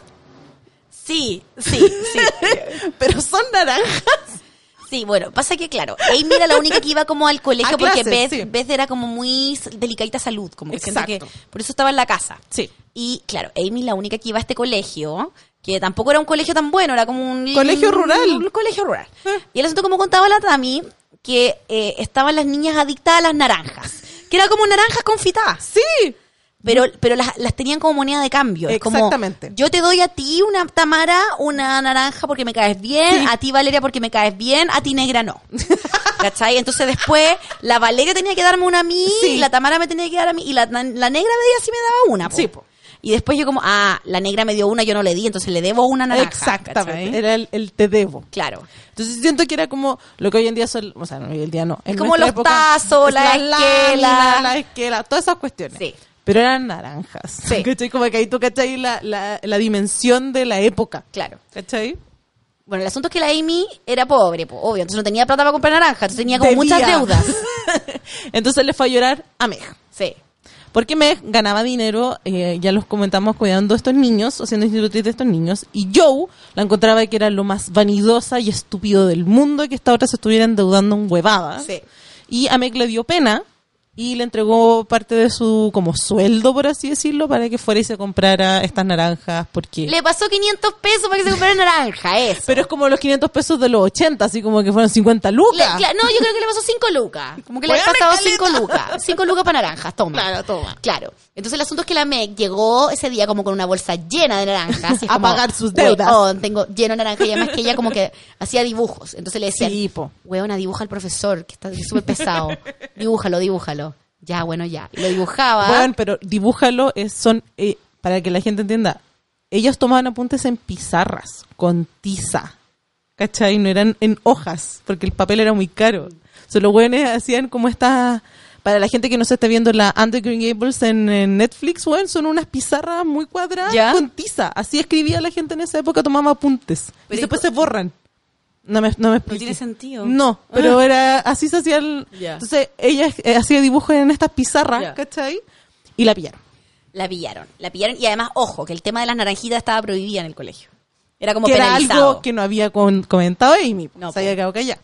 Sí, sí, sí. pero son naranjas. Sí, bueno, pasa que, claro, Amy era la única que iba como al colegio A porque clases, Beth, sí. Beth era como muy s- delicadita salud, como que siento que Exacto. por eso estaba en la casa. Sí. Y, claro, Amy la única que iba a este colegio, que tampoco era un colegio tan bueno, era como un... Colegio rural. Un colegio rural. Eh. Y el asunto, como contaba la Tami, que eh, estaban las niñas adictas a las naranjas, que era como naranjas confitadas. Sí. Pero, pero las, las tenían como moneda de cambio. Es como, Exactamente. yo te doy a ti una Tamara, una naranja porque me caes bien, Sí. a ti Valeria porque me caes bien, a ti negra no. ¿Cachai? Entonces después la Valeria tenía que darme una a mí, Sí. la Tamara me tenía que dar a mí, y la, la negra veía si me daba una. Po. Sí, po. Y después yo como, ah, la negra me dio una, yo no le di, entonces le debo una naranja. Exactamente. ¿cachai? Era el, el te debo. Claro. Entonces siento que era como lo que hoy en día son, o sea, no hoy en día no. En Es como nuestra los época, tazos, es la las esquela. láminas, la esquela, todas esas cuestiones. Sí. Pero eran naranjas. Sí. ¿Cachai? Como que ahí tú cachai la, la, la dimensión de la época. Claro. ¿Cachai? Bueno, el asunto es que la Amy era pobre, po, obvio, entonces no tenía plata para comprar naranjas, entonces tenía como Debía. muchas deudas. Entonces le fue a llorar a Meg. Sí. Porque Meg ganaba dinero, eh, ya los comentamos, cuidando a estos niños, o siendo institutriz de estos niños. Y Joe la encontraba que era lo más vanidosa y estúpido del mundo, y que esta otra se estuviera endeudando en huevadas. Sí. Y a Meg le dio pena y le entregó parte de su como sueldo, por así decirlo, para que fuera y se comprara estas naranjas, porque... Le pasó quinientos pesos para que se comprara naranja, eso. Pero es como los quinientos pesos de los ochenta, así como que fueron cincuenta lucas. Le- cla- no, yo creo que le pasó cinco lucas. Como que le Bueno, ha pasado caleta. cinco lucas. cinco lucas para naranjas, toma. Claro, toma. Claro. Entonces el asunto es que la Meg llegó ese día como con una bolsa llena de naranjas. y es A como, pagar sus deudas. "Weón, tengo lleno de naranjas", y además que ella como que hacía dibujos. Entonces le decían, Sí, po. weona, dibuja al profesor, que está súper pesado. Dibújalo, dibújalo. Ya, bueno, ya. Y lo dibujaba. Bueno, pero dibújalo, es, son, eh, para que la gente entienda, ellos tomaban apuntes en pizarras, con tiza, ¿cachai? No eran en hojas, porque el papel era muy caro. O sea, los güeyes hacían como estas, para la gente que no se está viendo la Under Green Gables en, en Netflix, bueno, son unas pizarras muy cuadradas ¿Ya? con tiza. Así escribía la gente en esa época, tomaba apuntes. Pero y ¿y después co- se borran. No me, no me explico. tiene sentido. No, pero era así se hacía el... Ya. Entonces ella eh, hacía dibujos en estas pizarras, Ya. ¿cachai? Y la pillaron. La pillaron. La pillaron. Y además, ojo, que el tema de las naranjitas estaba prohibida en el colegio. Era como Que era penalizado. algo que no había con- comentado Amy. No, No, se po. había quedado callada.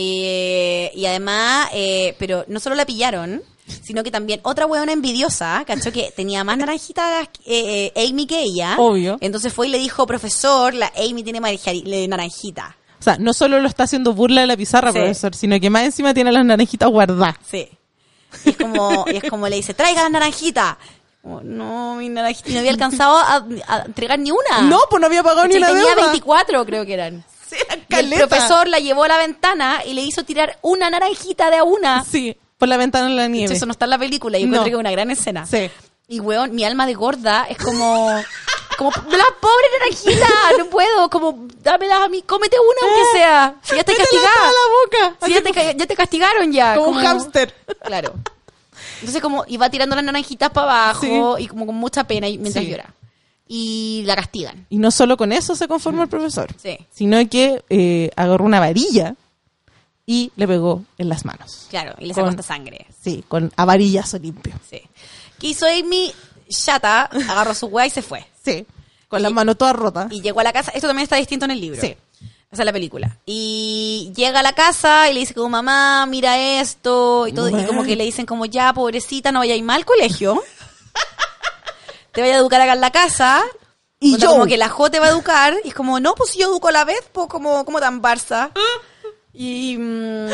Eh, y además, eh, pero no solo la pillaron, sino que también otra huevona envidiosa, cachó que tenía más naranjitas eh, eh, Amy que ella. Obvio. Entonces fue y le dijo, profesor, la Amy tiene marija- le- naranjita. O sea, no solo lo está haciendo burla de la pizarra, Sí. profesor, sino que más encima tiene las naranjitas guardadas. Sí. Y es como, y es como le dice, traiga las naranjitas. Como, no, mi naranjita. Y no había alcanzado a, a entregar ni una. No, pues no había pagado ni ¿Cachai? una Tenía deuda. veinticuatro, creo que eran. Sí, era Y el caleta. profesor la llevó a la ventana y le hizo tirar una naranjita de a una. Sí, por la ventana en la De hecho, nieve. eso no está en la película y yo No. encuentro que es una gran escena. Sí. Y weón, mi alma de gorda es como... Como la pobre naranjita, no puedo. pido, como, dámelas a mí, cómete una aunque Eh, sea. Si ya te métela castigada. a la boca. Si ya te, ca- ya te castigaron ya. Como un hámster. Claro. Entonces como iba tirando las naranjitas para abajo Sí. y como con mucha pena y mientras Sí. llora. Y la castigan. Y no solo con eso se conformó el profesor, Sí. sino que eh, agarró una varilla y le pegó en las manos. Claro, y le sacó Con- hasta sangre. Sí, con a varillazo limpio. Sí. ¿Qué hizo Amy? Chata, agarró su weá y se fue. Sí, con las manos todas rotas. Y llegó a la casa. Esto también está distinto en el libro. Sí. Esa es la película. Y llega a la casa y le dice como, mamá, mira esto. Y todo. Y como que le dicen como, ya, pobrecita, no vaya a ir mal al colegio. Te vaya a educar acá en la casa. Y Onda yo. como que la Jo te va a educar. Y es como, no, pues si yo educo a la vez, pues como, como tan Barça. Y, mm,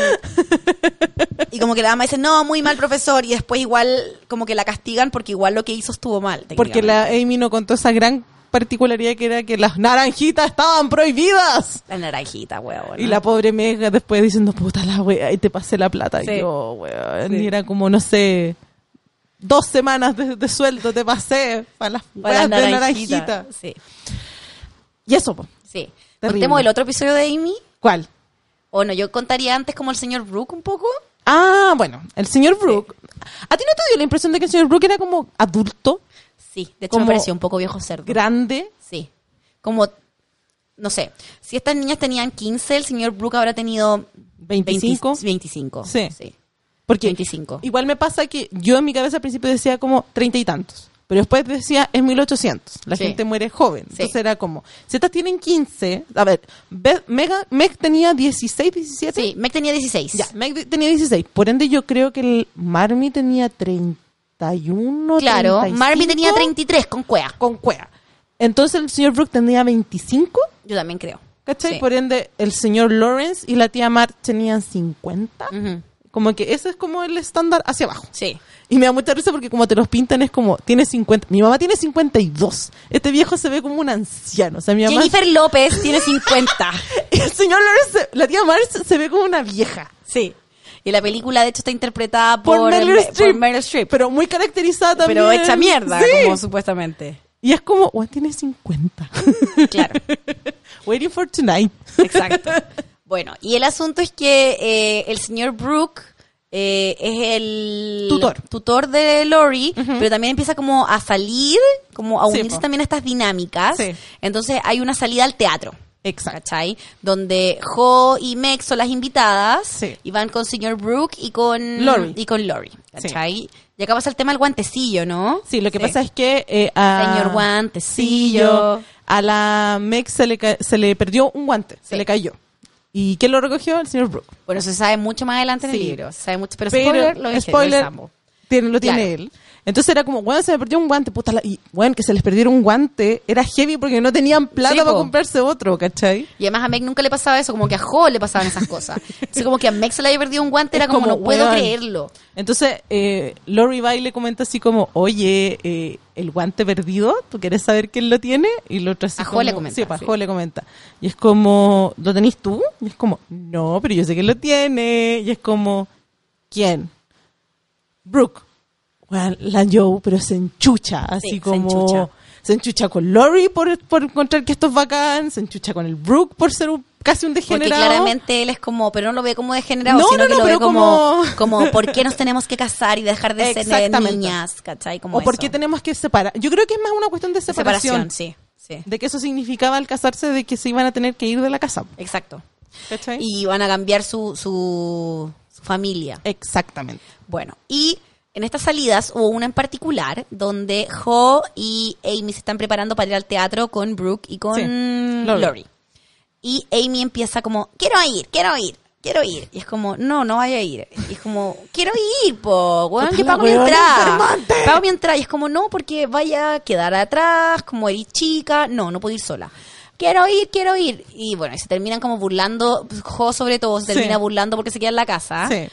y como que la mamá dice, no, muy mal profesor. Y después igual como que la castigan porque igual lo que hizo estuvo mal. Porque la Amy no contó esa gran particularidad que era que las naranjitas estaban prohibidas. La naranjita, weón. Y la pobre Meg después diciendo, puta la wea, y te pasé la plata. Sí. Y yo, weón, Sí. y era como, no sé, dos semanas de, de sueldo te pasé para las Para weas la de naranjita. naranjita. Sí, Y eso, po. sí. Terrible. Contemos el otro episodio de Amy. ¿Cuál? O no, yo contaría antes como el señor Brooke un poco. Ah, bueno, el señor Brooke. ¿A ti no te dio la impresión de que el señor Brooke era como adulto, Sí, de hecho Como me pareció un poco viejo cerdo. grande? Sí. Como, no sé, si estas niñas tenían quince, el señor Brooke habrá tenido ¿veinticinco? veinte, veinticinco. Sí. sí. Porque veinticinco. igual me pasa que yo en mi cabeza al principio decía como treinta y tantos. Pero después decía, es mil ochocientos. La Sí. gente muere joven. Sí. Entonces era como, si estas tienen quince, a ver, Be- Mega, Meg tenía dieciséis, diecisiete. Sí, Meg tenía dieciséis. Ya, Meg de- tenía dieciséis. Por ende, yo creo que el Marmy tenía treinta y uno. Claro, treinta y Marmy cinco, tenía treinta y tres con cuea. con cuea. Entonces el señor Brooke tenía veinticinco. Yo también creo. ¿Cachai? Sí. Por ende, el señor Lawrence y la tía Marge tenían cincuenta. Ujú. Como que ese es como el estándar hacia abajo. Sí. Y me da mucha risa porque como te los pintan es como, tiene cincuenta. Mi mamá tiene cincuenta y dos. Este viejo se ve como un anciano. O sea, mi mamá... Jennifer López tiene cincuenta. Y el señor Lawrence, la tía Marge se ve como una vieja. Sí. Y la película, de hecho, está interpretada por, Por Meryl Me- Streep. por Meryl Streep. Pero muy caracterizada también. Pero hecha mierda, Sí. como supuestamente. Y es como, bueno, tiene cincuenta. Claro. Waiting for tonight. Exacto. Bueno, y el asunto es que eh, el señor Brooke eh, es el Tutor. tutor de Lori, pero también empieza como a salir, como a Sí, unirse po. también a estas dinámicas. Sí. Entonces hay una salida al teatro. Exacto. ¿Cachai? Donde Jo y Meg son las invitadas Sí. y van con señor Brooke y con Lori. y con Lori, ¿cachai? Y acá pasa el tema del guantecillo, ¿no? Sí, lo que pasa es que eh, a... Señor Guantecillo. a la Meg se le, ca- se le perdió un guante, se Sí. le cayó. ¿Y quién lo recogió? El señor Brooke. Bueno, se sabe mucho más adelante en el Sí. libro. Se sabe mucho, pero, Pero, spoiler, lo dije, spoiler, lo Sambo. tiene, lo tiene Claro. él. Entonces era como, bueno, se me perdió un guante, puta, la- y bueno, que se les perdiera un guante era heavy porque no tenían plata Sí, para po. comprarse otro, ¿cachai? Y además a Meg nunca le pasaba eso, como que a Jo le pasaban esas cosas. Entonces como que a Meg se le había perdido un guante, era Es como, como, no puedo weón. creerlo. Entonces, eh, Lori va y le comenta así como, oye, eh, el guante perdido, ¿tú quieres saber quién lo tiene? Y lo otro así A Jo como- le comenta, Sí, pa, sí. Jo le comenta. Y es como, ¿lo tenés tú? Y es como, no, pero yo sé quién lo tiene. Y es como, ¿quién? Brooke. Bueno, la Joe, pero se enchucha, así Sí, se como... enchucha. Se enchucha con Lori por, por encontrar que esto es bacán, se enchucha con el Brooke por ser un- casi un Porque degenerado. claramente él es como, pero no lo ve como degenerado, No, sino no, que no, lo ve pero como, como- como, ¿por qué nos tenemos que casar y dejar de ser Exactamente. niñas? ¿Cachai? Como O por eso. qué tenemos que separar. Yo creo que es más una cuestión de separación. separación, sí, sí. De que eso significaba al casarse de que se iban a tener que ir de la casa. Exacto. ¿Cachai? Y van a cambiar su, su, su familia. Exactamente. Bueno, y en estas salidas hubo una en particular donde Jo y Amy se están preparando para ir al teatro con Brooke y con Sí, Lori. Lori. Y Amy empieza como, quiero ir, quiero ir, quiero ir. Y es como, no, no vaya a ir. Y es como, quiero ir, po, weón, Puta que la pago mi weona entrada. enfermante. Pago mi entrada. Y es como, no, porque vaya a quedar atrás, como eres chica. No, no puedo ir sola. Quiero ir, quiero ir. Y bueno, y se terminan como burlando, Jo sobre todo se termina Sí. burlando porque se queda en la casa. Sí.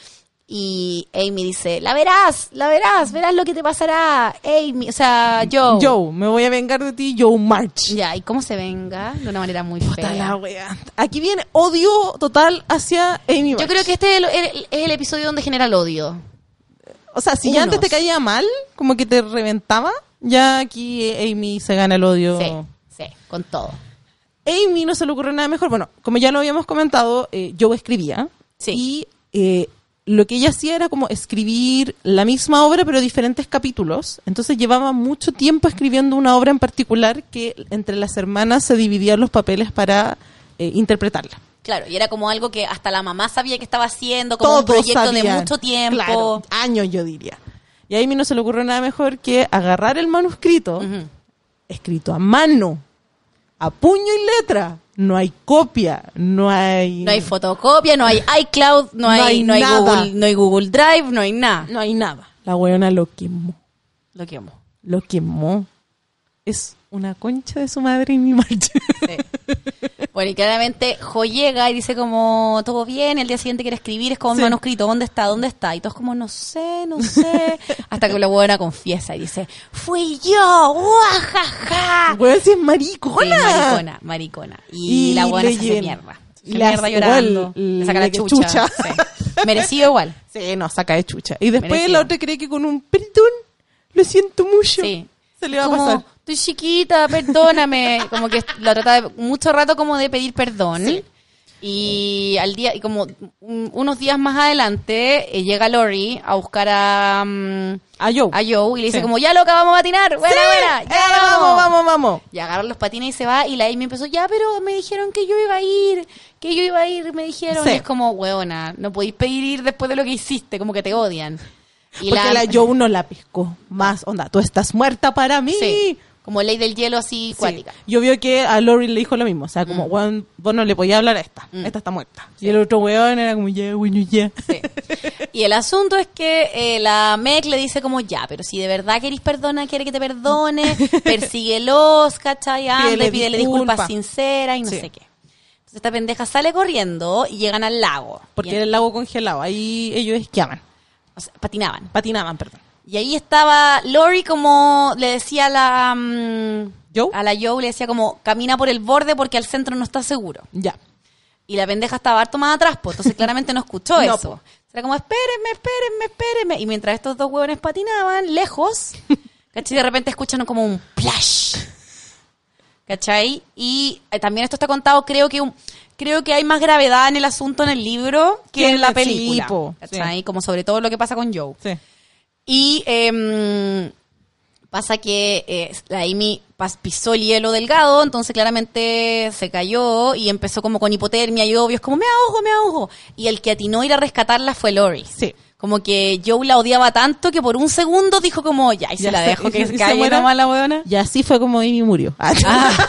Y Amy dice, la verás, la verás, verás lo que te pasará, Amy, o sea, Joe. Joe, me voy a vengar de ti, Joe March. Ya, ¿y cómo se venga? De una manera muy Puta fea. la wea. Aquí viene odio total hacia Amy Yo March. creo que este es el, el- es el episodio donde genera el odio. O sea, si unos. ya antes te caía mal, como que te reventaba, ya aquí Amy se gana el odio. Sí, sí, con todo. Amy no se le ocurrió nada mejor. Bueno, como ya lo habíamos comentado, eh, Joe escribía. Sí. Y eh, lo que ella hacía era como escribir la misma obra, pero diferentes capítulos. Entonces llevaba mucho tiempo escribiendo una obra en particular que entre las hermanas se dividían los papeles para eh, interpretarla. Claro, y era como algo que hasta la mamá sabía que estaba haciendo, como un Todos proyecto de sabían. mucho tiempo. Claro, años yo diría. Y a Amy no se le ocurrió nada mejor que agarrar el manuscrito, Ujú. escrito a mano, a puño y letra. No hay copia, no hay... No hay fotocopia, no hay iCloud, no, No hay, hay no hay nada. Google, no hay Google Drive, no hay nada. No hay nada. La weona lo quemó. Lo que amo. Lo quemó. Es una concha de su madre y mi marcha. Sí. Bueno, y claramente Jo llega y dice como, todo bien, y el día siguiente quiere escribir, es como un Sí. manuscrito, ¿dónde está? ¿Dónde está? Y todos como, no sé, no sé. Hasta que la buena confiesa y dice, fui yo, guajaja. Weón, si es Sí, maricona. maricona, maricona. Y, Y la buena le se hace llen- mierda. Se le mierda hace- llorando. igual, Le saca la le- chucha. chucha. Sí. Merecido igual. Sí, no, saca de chucha. Y después Merecido. la otra cree que con un perdón, lo siento mucho. Sí. Se le va Como, a pasar. estoy chiquita, perdóname. Como que la trata de, mucho rato como de pedir perdón. Sí. Y al día, y como un- unos días más adelante, eh, llega Lori a buscar a, mm, A Joe. a Joe y le dice Sí. como, ya loca, vamos a patinar. Buena, Sí, buena, ya eh, vamos, vamos, vamos. Y agarra los patines y se va. Y la Amy empezó, ya, pero me dijeron que yo iba a ir, que yo iba a ir, me dijeron. Sí. Y es como, huevona, no podéis pedir ir después de lo que hiciste, como que te odian. Y Porque la, Joe no la pescó. Más, onda, tú estás muerta para mí. Sí, como ley del hielo así, Sí. cuática. Yo veo que a Lori le dijo lo mismo. O sea, como, weón, vos no le podías hablar a esta. Mm. Esta está muerta. Y el otro weón era como, ya, bueno, ya. Sí. Y el asunto es que eh, la Meg le dice como, ya, pero si de verdad querís perdona, quiere que te perdone, persíguelos, ¿cachai? Anda, Pídele y pídele disculpa. disculpas sinceras y no Sí. sé qué. Entonces esta pendeja sale corriendo y llegan al lago. Porque Y era en- el lago congelado. Ahí ellos esquiaban. o sea, patinaban. Patinaban, perdón. Y ahí estaba Lori como le decía a la... mm, ¿Joe? a la Joe le decía como, camina por el borde porque al centro no está seguro. Ya. Y la pendeja estaba harto más atrás, pues, entonces claramente no escuchó No, eso. po. Era como, espérenme, espérenme, espérenme. Y mientras estos dos huevones patinaban, lejos, ¿cachai? De repente escuchan como un plash. ¿Cachai? Y eh, también esto está contado, creo que un, creo que hay más gravedad en el asunto en el libro que Que en la sí, película. po, ¿Cachai? sí. Como sobre todo lo que pasa con Joe. Sí. Y em, pasa que eh, la Amy pas- pisó el hielo delgado, entonces claramente se cayó y empezó como con hipotermia y obvio, es como me ahogo, me ahogo. Y el que atinó a ir a rescatarla fue Lori. Sí. Como que Joe la odiaba tanto que por un segundo dijo como, ya, y se Ya la se- dejo y que se- se y se caiga muera. nomás la weona. Y así fue como Amy murió. Ah, Ah.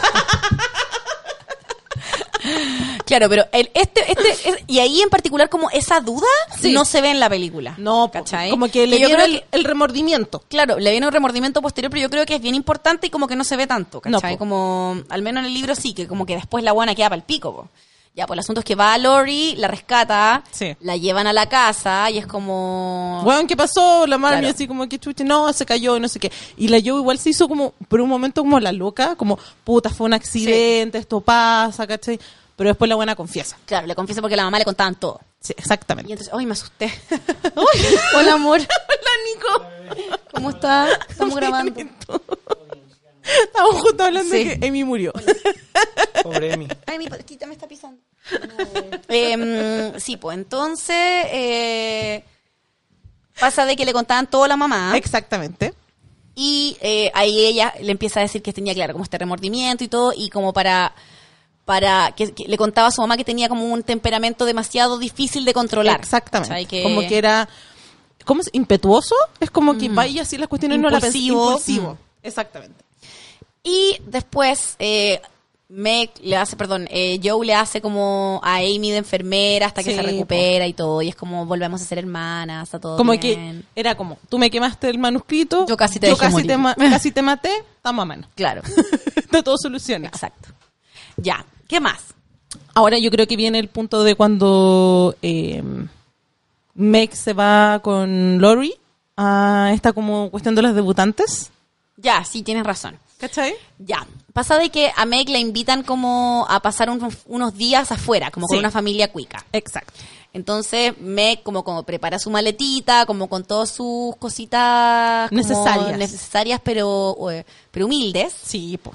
Claro, pero el, este, este, es- y ahí en particular como esa duda Sí. no se ve en la película. No, ¿cachai? como que le yo dieron creo el, que- el remordimiento. Claro, le viene un remordimiento posterior, pero yo creo que es bien importante y como que no se ve tanto, ¿cachai? No, po. Como, al menos en el libro sí, que como que después la buena queda para el pico, po. Ya, pues el asunto es que va a Lori, la rescata, Sí. la llevan a la casa y es como... Weón, ¿qué pasó? La Marmy Claro. así como que chuche, no, se cayó y no sé qué. Y la Joe igual se hizo como, por un momento como la loca, como, puta, fue un accidente, esto pasa, ¿cachai? Pero después la buena confiesa. Claro, le confieso porque la mamá le contaban todo. Sí, exactamente. Y entonces, ¡ay, me asusté! Hola, amor. Hola, Nico. ¿Cómo estás? Estamos grabando. Estábamos justo hablando Sí. de que Amy murió. Pobre Emi. Ay, mi paquita me está pisando. Em, sí, pues entonces eh, pasa de que le contaban todo a la mamá Exactamente. y eh, ahí ella le empieza a decir que tenía, claro, como este remordimiento y todo, y como para para que, que le contaba a su mamá que tenía como un temperamento demasiado difícil de controlar. Exactamente. ¿Cachai? Que- Como que era, ¿cómo es? ¿Impetuoso? Es como que vaya así las cuestiones no la pens- Impulsivo. impulsivo. Mm. Exactamente. Y después eh, Meg le hace, perdón, eh, Joe le hace como a Amy de enfermera hasta que Sí, se recupera y todo, y es como volvemos a ser hermanas, está todo Como bien. que era como, tú me quemaste el manuscrito, Yo casi te yo dejé casi morir. te, ma- casi te maté, estamos a mano. Claro, De todo soluciona. exacto. Ya, ¿qué más? Ahora yo creo que viene el punto de cuando eh, Meg se va con Lori a esta como cuestión de los debutantes. Ya, sí, tienes razón. ¿Cachai? Ya, pasa de que a Meg la invitan como a pasar unos, unos días afuera, como con Sí. una familia cuica. Exacto. Entonces Meg como, como prepara su maletita, como con todas sus cositas como Necesarias. necesarias pero, eh, pero humildes. Sí, po.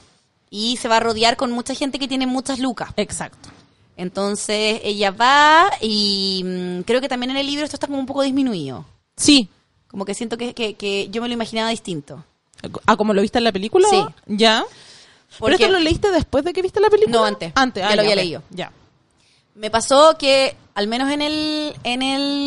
y se va a rodear con mucha gente que tiene muchas lucas. Exacto. Entonces ella va y mmm, creo que también en el libro esto está como un poco disminuido. Sí. Como que siento que, que, que yo me lo imaginaba distinto. ¿Ah, como lo viste en la película? Sí. Ya. Porque, ¿Pero esto lo leíste después de que viste la película? No, antes. Antes, ya ah, lo había ok. leído. Ya. Me pasó que, al menos en el en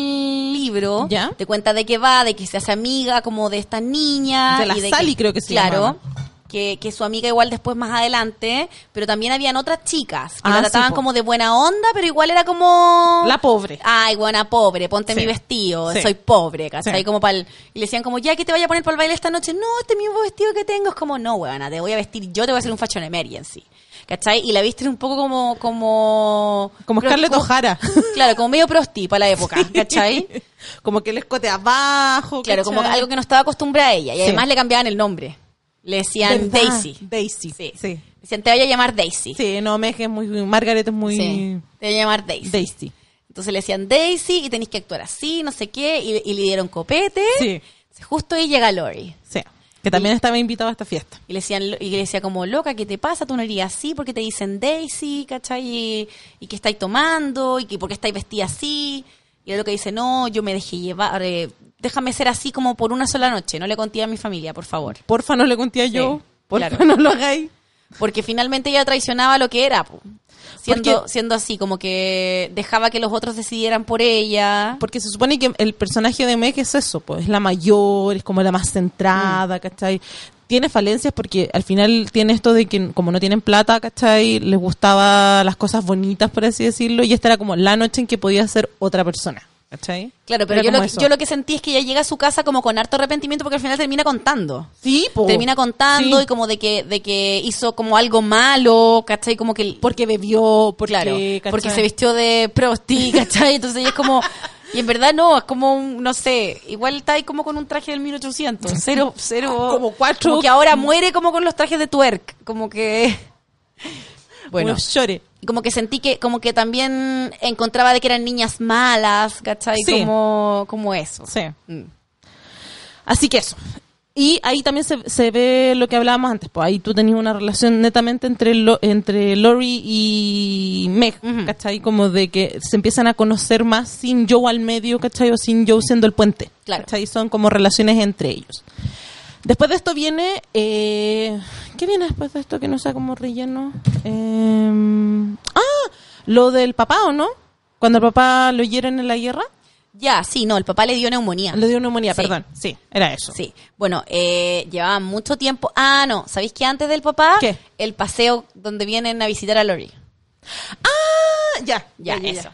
el libro, ¿Ya? te cuenta de que va, de que se hace amiga como de esta niña. De la y de Sally, que, creo que se Claro. llamaba. Que, que su amiga igual después más adelante, pero también habían otras chicas que Ah, la sí, trataban po. como de buena onda, pero igual era como... La pobre. Ay, buena pobre, ponte Sí. mi vestido, Sí. soy pobre, ¿cachai? Sí. Como pa'l, y le decían como, ya, ¿qué te vaya a poner para el baile esta noche? No, este mismo vestido que tengo. Es como, no, huevona, te voy a vestir yo, te voy a hacer un fashion emergency, ¿cachai? Y la viste un poco como... Como, Como pero- Scarlett como- O'Hara. Claro, como medio prosti para la época, ¿cachai? Como que el escote abajo. Claro, como ¿cachai? algo que no estaba acostumbrada a ella. Y Sí. además le cambiaban el nombre. Le decían ¿Verdad? Daisy. Daisy. Sí. Sí. Decían, te voy a llamar Daisy. Sí, no, Meg es muy... Margaret es muy... Sí, te voy a llamar Daisy. Daisy. Entonces le decían Daisy y tenéis que actuar así, no sé qué, y, y le dieron copete. Sí. Entonces, justo ahí llega Lori. Sí. Que también estaba invitado a esta fiesta. Y le decían, y le decía como, loca, ¿qué te pasa? Tú no irías así porque te dicen Daisy, ¿cachai? Y, y que estáis tomando, y que porque estáis vestida así. Y era lo que dice, no, yo me dejé llevar, eh, déjame ser así como por una sola noche, no le conté a mi familia, por favor. Porfa, no le conté a yo. Sí, Porfa, claro. no lo hagáis. Porque finalmente ella traicionaba lo que era, po. Siendo, Porque- siendo así, como que dejaba que los otros decidieran por ella. Porque se supone que el personaje de Meg es eso, pues es la mayor, es como la más centrada, ¿cachai? Tiene falencias porque al final tiene esto de que como no tienen plata, ¿cachai? Les gustaba las cosas bonitas, por así decirlo, y esta era como la noche en que podía ser otra persona, ¿cachai? Claro, pero Era yo lo, como que, eso. yo lo que sentí es que ella llega a su casa como con harto arrepentimiento porque al final termina contando. Sí, po. Termina contando Sí. y como de que de que hizo como algo malo, ¿cachai? Como que... Porque bebió, porque, claro, ¿cachai? porque se vistió de prosti, ¿cachai? Entonces ella es como... Y en verdad no, es como, un, no sé, igual está ahí como con un traje del mil ochocientos. Cero, cero... Como cuatro- Como que ahora muere como con los trajes de twerk. Como que... Bueno, Unos chores. como que sentí que como que también encontraba de que eran niñas malas, ¿cachai? Sí. Como, como eso. Sí. Mm. Así que eso. Y ahí también se, se ve lo que hablábamos antes. Pues ahí tú tenías una relación netamente entre lo, entre Lori y Meg, Ujú. ¿cachai? Como de que se empiezan a conocer más sin Joe al medio, ¿cachai? O sin Joe siendo el puente. Claro. ¿Cachai? Son como relaciones entre ellos. Después de esto viene... Eh, ¿Qué viene después de esto que no sea como relleno? Eh, ah, lo del papá, ¿o no? Cuando el papá lo hieren en la guerra. Ya, sí, no, el papá le dio neumonía. Le dio neumonía, Sí. perdón. Sí, era eso. Sí, bueno, eh, llevaban mucho tiempo. Ah, no, ¿sabéis que antes del papá? ¿Qué? El paseo donde vienen a visitar a Lori. Ah, ya. Ya, eso.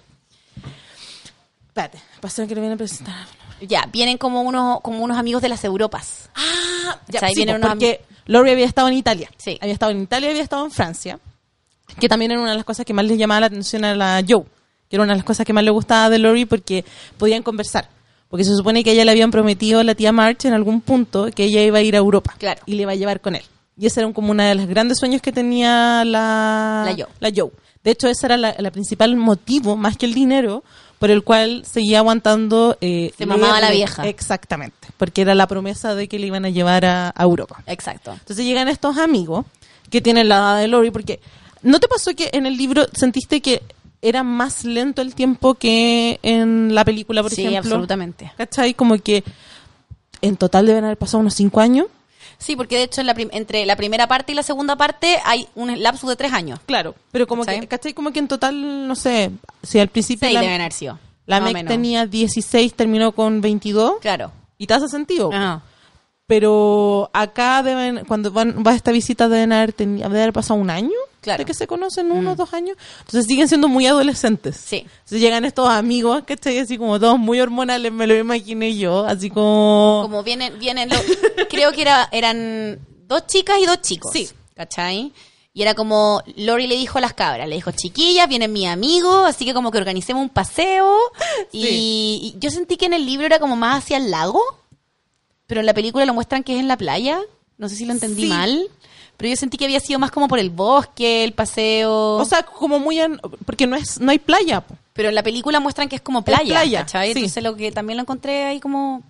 Espérate, pasó que le viene a presentar. Ya, vienen como unos, como unos amigos de las Europas. Ah, ya, ya, sí, sí, vienen pues, unos porque Lori había estado en Italia. Sí. Había estado en Italia y había estado en Francia. Que también era una de las cosas que más les llamaba la atención a la Joe. Que era una de las cosas que más le gustaba de Lori porque podían conversar. Porque se supone que a ella le habían prometido a la tía March en algún punto que ella iba a ir a Europa. Claro. Y le iba a llevar con él. Y ese era como uno de los grandes sueños que tenía la, La Joe. la Joe. De hecho, ese era la, la principal motivo, más que el dinero, por el cual seguía aguantando. Eh, Se mamaba leerle. la vieja. Exactamente. Porque era la promesa de que le iban a llevar a, a Europa. Exacto. Entonces llegan estos amigos que tienen la edad de Lori, porque ¿no te pasó que en el libro sentiste que era más lento el tiempo que en la película, por Sí, ejemplo? absolutamente. ¿Cachai? Como que en total deben haber pasado unos cinco años. Sí, porque de hecho en la prim- entre la primera parte y la segunda parte hay un lapso de tres años. Claro, pero como ¿Cachai? que, ¿cachai? Como que en total, no sé, si al principio Seis la, deben haber sido. la más o Meg menos. tenía dieciséis, terminó con veintidós, Claro. y te hace sentido. Ajá. Pero acá deben, cuando van, va a esta visita deben haber, teni- debe haber pasado un año Claro. de que se conocen, unos dos años. Entonces siguen siendo muy adolescentes. Sí. Entonces llegan estos amigos, ¿cachai? Así como todos muy hormonales, me lo imaginé yo, así como... Como vienen, vienen los, creo que era, eran dos chicas y dos chicos. Sí. ¿Cachai? Y era como, Lori le dijo a las cabras, le dijo, chiquillas, vienen mis amigos, así que como que organicemos un paseo. Y, Sí. y yo sentí que en el libro era como más hacia el lago, pero en la película lo muestran que es en la playa. No sé si lo entendí Sí. mal, pero yo sentí que había sido más como por el bosque, el paseo. O sea, como muy... an- porque no es no hay playa, po. pero en la película muestran que es como playa, playa, ¿cachai? sí. Entonces lo que también lo encontré ahí como...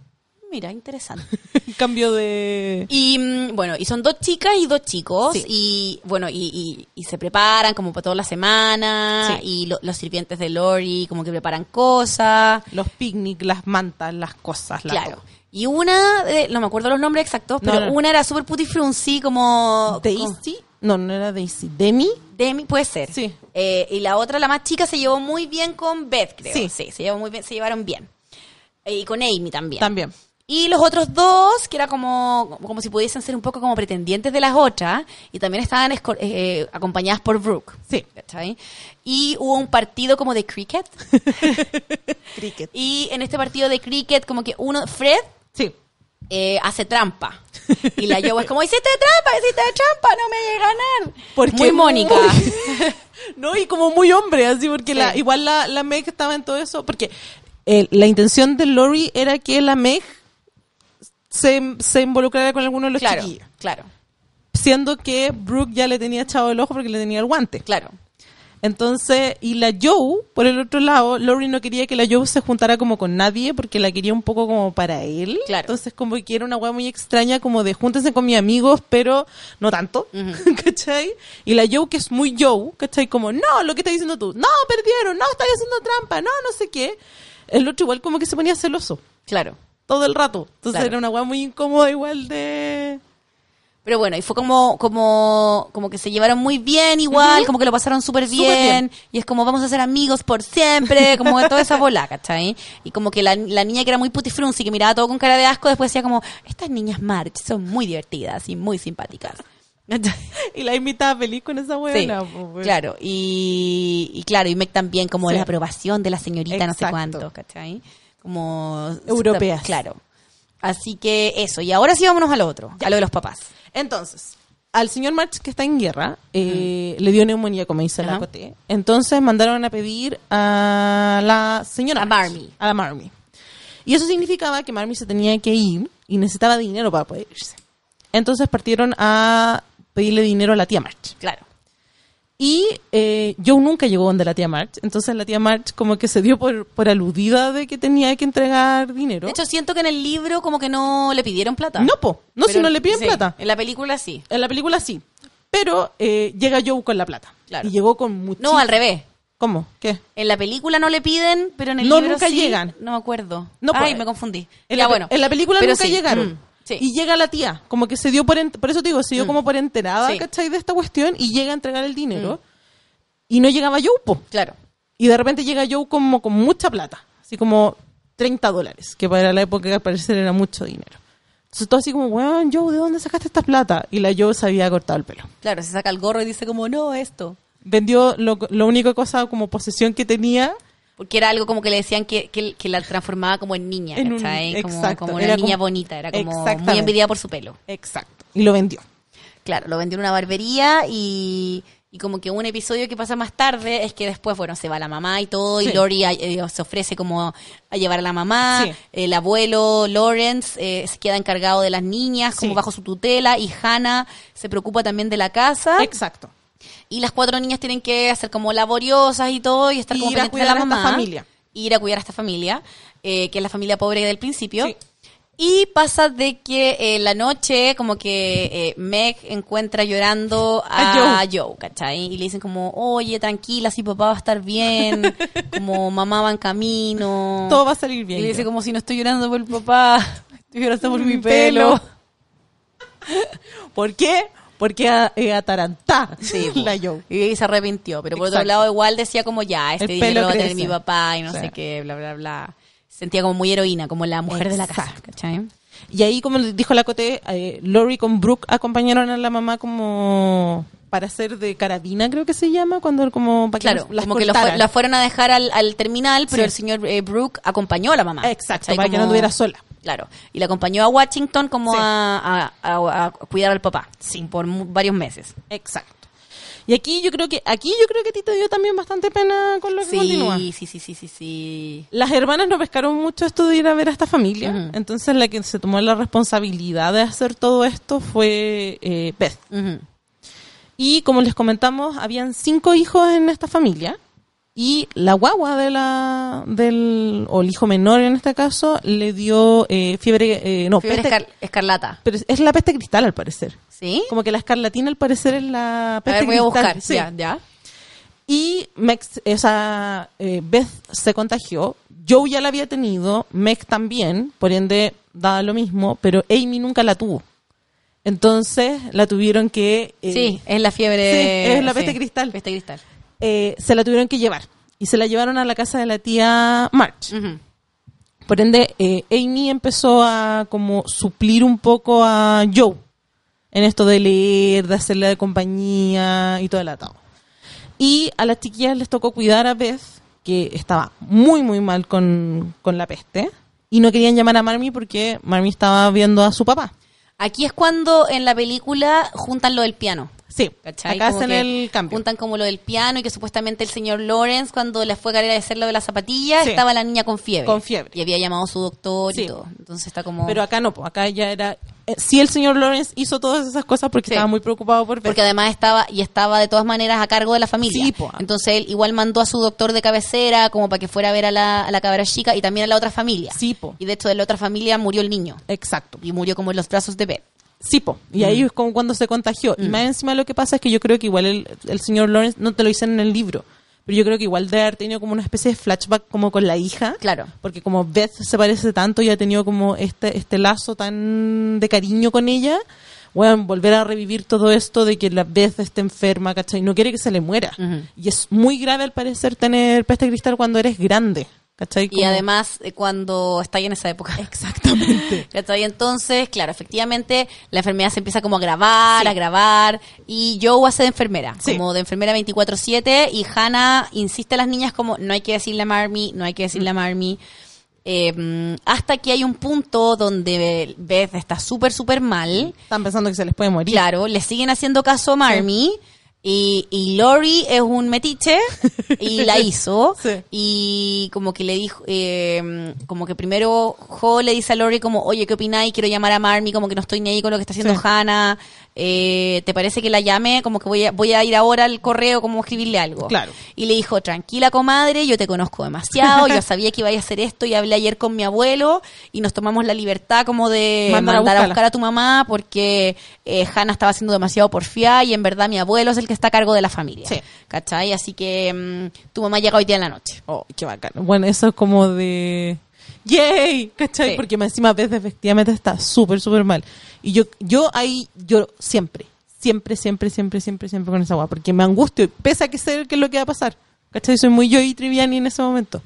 Mira, interesante. Cambio de... Y mm, bueno, y son dos chicas y dos chicos. Sí. Y bueno, y, y, y se preparan como para toda la semana. Sí. Y lo- los sirvientes de Lori como que preparan cosas. Los picnic, las mantas, las cosas. La Claro. Y una, de- no me acuerdo los nombres exactos, No, pero no. una era súper puti frunzi, como... como- Daisy. No, no era Daisy. Demi. Demi, puede ser. Sí. Eh, y la otra, la más chica, se llevó muy bien con Beth, creo. Sí. Sí, se llevó muy bien, se llevaron bien. Eh, y con Amy también. También. Y los otros dos, que era como, como si pudiesen ser un poco como pretendientes de las otras, y también estaban esco- eh, acompañadas por Brooke. Sí. ¿Cachai? Y hubo un partido como de cricket. Cricket. Y en este partido de cricket, como que uno, Fred, Sí. eh, hace trampa. Y la Joe es como, hiciste trampa, hiciste trampa, no me llegué a ganar. Porque Muy Mónica. muy- no, y como muy hombre, así, porque Sí. la, igual la, la Meg estaba en todo eso, porque eh, la intención de Lori era que la Meg se, se involucrara con alguno de los Claro, chiquillos. claro, Siendo que Brooke ya le tenía echado el ojo porque le tenía el guante. claro. Entonces, y la Joe, por el otro lado, Lori no quería que la Joe se juntara como con nadie porque la quería un poco como para él. Claro. Entonces, como que era una weá muy extraña, como de júntense con mis amigos, pero no tanto. Ujú. ¿Cachai? Y la Joe, que es muy Joe, ¿cachai? Como, no, lo que estás diciendo tú, no, perdieron, no, estás haciendo trampa, no, no sé qué. El otro igual como que se ponía celoso Claro. todo el rato. Entonces Claro. era una weá muy incómoda igual de... Pero bueno, y fue como, como, como que se llevaron muy bien igual, como que lo pasaron súper bien, Súper bien. y es como vamos a ser amigos por siempre, como toda esa bola, ¿cachai? Y como que la, la niña que era muy putifrunzi, que miraba todo con cara de asco, después decía como, estas niñas March son muy divertidas y muy simpáticas. Y la imitaba feliz con esa Sí, weá. po, weón. claro, y, y claro, y Meg también como Sí. la aprobación de la señorita no sé Exacto. cuánto, ¿cachai? Como... Europeas. Claro. Así que eso, y ahora sí vámonos a lo otro, a lo de los papás. Entonces, al señor March, que está en guerra, eh, le dio neumonía, como dice la Ajá. Coté. Entonces mandaron a pedir a la señora A March, Marmee. A la Marmee. Y eso significaba que Marmee se tenía que ir y necesitaba dinero para poder irse. Entonces partieron a pedirle dinero a la tía March. Claro. Y eh, Joe nunca llegó donde la tía March. Entonces la tía March como que se dio por, por aludida de que tenía que entregar dinero. De hecho, siento que en el libro como que no le pidieron plata. no, po. No, Pero- si no le piden sí, plata. En la película sí. En la película sí. Pero eh, llega Joe con la plata. Claro. Y llegó con muchísimo. No, al revés. ¿Cómo? ¿Qué? En la película no le piden, pero en el No, libro nunca sí. llegan. No me acuerdo. No, Ay, pues, me confundí. En, ya, la, bueno. en la película Pero nunca sí. llegaron. Mm, sí. Y llega la tía, como que se dio por... ent- por eso te digo, se dio Mm. como por enterada, Sí. ¿cachai? De esta cuestión y llega a entregar el dinero. Y no llegaba Joe, po. Claro. Y de repente llega Joe como con mucha plata. Así como treinta dólares, que para la época al parecer era mucho dinero. Entonces todo así como, weón, Joe, ¿de dónde sacaste esta plata? Y la Joe se había cortado el pelo. Claro, se saca el gorro y dice como, no, esto. Vendió lo, lo único cosa como posesión que tenía. Porque era algo como que le decían que, que, que la transformaba como en niña, En un- ¿cachai? Como, exacto, como una era niña como- bonita, era como Exactamente. muy envidiada por su pelo. Exacto. Y lo vendió. Claro, lo vendió en una barbería y, y como que un episodio que pasa más tarde es que después, bueno, se va la mamá y todo, Sí. y Lori eh, se ofrece como a llevar a la mamá, Sí. el abuelo Lawrence eh, se queda encargado de las niñas, como Sí. bajo su tutela, y Hannah se preocupa también de la casa, Exacto. y las cuatro niñas tienen que hacer como laboriosas y todo, y estar Y como ir a pendientes de la cuidar a esta mamá. familia. Ir a cuidar a esta familia, eh, que es la familia pobre del principio. Sí. Y pasa de que en la noche, como que eh, Meg encuentra llorando a, A Joe. ¿cachai? Y le dicen como, oye, tranquila, si papá va a estar bien, como mamá va en camino. Todo va a salir bien. Y le dice Joe. como, si no estoy llorando por el papá, estoy llorando por mi Mi pelo. pelo. ¿Por qué? Porque a- eh, atarantá Sí, la po. Joe. Y se arrepintió. Pero por otro Exacto. lado, igual decía como, ya, este El dinero pelo lo va a tener crece. mi papá y no Sí. sé qué, bla, bla, bla. Se sentía como muy heroína, como la mujer de la casa. Exacto. ¿cachai? Y ahí, como le dijo la Coté, eh, Lori con Brooke acompañaron a la mamá como para hacer de carabina, creo que se llama, cuando como para que Claro, las- las como que lo cortaran. fue- la fueron a dejar al, al terminal, pero Sí. el señor eh, Brooke acompañó a la mamá. Exacto, ¿cachai? para que Como- no estuviera sola. Claro, y la acompañó a Washington como Sí. a, a- a- a cuidar al papá, Sí. por mu- varios meses. Exacto. Y aquí yo creo que aquí yo creo que a ti te dio también bastante pena con lo que Sí, continúa. sí, sí, sí, sí, sí. Las hermanas no pescaron mucho esto de ir a ver a esta familia, Ujú. entonces la que se tomó la responsabilidad de hacer todo esto fue eh, Beth. Ujú. Y como les comentamos, habían cinco hijos en esta familia Y la guagua de la del o el hijo menor en este caso le dio eh, fiebre eh, no Fiebre peste, escar- escarlata. pero es la peste cristal al parecer. ¿Sí? Como que la escarlatina al parecer es la A peste ver, voy a cristal. buscar. Sí. Ya, ya. Y Mex, esa eh, Beth se contagió. Joe ya la había tenido, Meg también, por ende daba lo mismo, pero Amy nunca la tuvo. Entonces la tuvieron que eh, Sí, es la fiebre. Sí, es la peste sí, cristal. Peste cristal. eh, se la tuvieron que llevar y se la llevaron a la casa de la tía March. Ujú. Por ende, eh, Amy empezó a como suplir un poco a Joe en esto de leer, de hacerle de compañía y todo el atado. Y a las chiquillas les tocó cuidar a Beth, que estaba muy, muy mal con, con la peste, y no querían llamar a Marmy porque Marmy estaba viendo a su papá. Aquí es cuando en la película juntan lo del piano. Sí, ¿Cachai? acá Como hacen que el cambio. Juntan como lo del piano y que supuestamente el señor Lawrence, cuando le fue a querer hacer lo de la zapatilla, Sí. estaba la niña con fiebre. Con fiebre. Y había llamado a su doctor Sí. y todo. Entonces está como... Pero acá no, po, acá ya era... Eh, sí, el señor Lawrence hizo todas esas cosas porque Sí. estaba muy preocupado por Beth. Porque además estaba, y estaba de todas maneras a cargo de la familia. Sí, po. Entonces él igual mandó a su doctor de cabecera como para que fuera a ver a la, a la cabra chica y también a la otra familia. Sí, po. Y de hecho de la otra familia murió el niño. Exacto. Y murió como en los brazos de Beth. Sí, po. Y ahí es como cuando se contagió. Y más encima lo que pasa es que yo creo que igual el, el señor Lawrence, no te lo dicen en el libro, pero yo creo que igual debe haber tenido como una especie de flashback como con la hija. Claro. Porque como Beth se parece tanto y ha tenido como este, este lazo tan de cariño con ella, bueno, volver a revivir todo esto de que la Beth esté enferma, ¿cachai? No quiere que se le muera. Ujú. Y es muy grave al parecer tener peste cristal cuando eres grande, ¿cachai? Y Como- además eh, cuando está ahí en esa época. Exactamente. ¿Cachai? Entonces, claro, efectivamente la enfermedad se empieza como a grabar, Sí. a grabar, y Joe hace de enfermera, Sí. como de enfermera veinticuatro siete, y Hannah insiste a las niñas como, no hay que decirle a Marmy, no hay que decirle a Marmy, eh, mm, hasta que hay un punto donde Beth está súper, súper mal, Están pensando que se les puede morir. claro, le siguen haciendo caso a Marmy, y, y Lori es un metiche y la hizo Sí. y como que le dijo eh, como que primero Jo le dice a Lori como oye ¿qué opináis? Quiero llamar a Marmy, como que no estoy ni ahí con lo que está haciendo Sí. Hannah, eh, ¿te parece que la llame? Como que voy a, voy a ir ahora al correo como a escribirle algo. Claro. Y le dijo, tranquila comadre, yo te conozco demasiado, yo sabía que iba a hacer esto y hablé ayer con mi abuelo y nos tomamos la libertad como de Mandar a mandar a buscarla. buscar a tu mamá porque eh, Hannah estaba siendo demasiado porfiada y en verdad mi abuelo es el que está a cargo de la familia. Sí. ¿Cachai? Así que mm, tu mamá llega hoy día en la noche. Oh, qué bacán. Bueno, eso es como de... ¡Yay! ¿Cachai? Sí. Porque más encima Beth efectivamente está súper, súper mal. Y yo yo ahí lloro siempre. Siempre, siempre, siempre, siempre, siempre con esa guapa. Porque me angustio, pese a que sé qué es lo que va a pasar. ¿Cachai? Soy muy yo y Triviani en ese momento.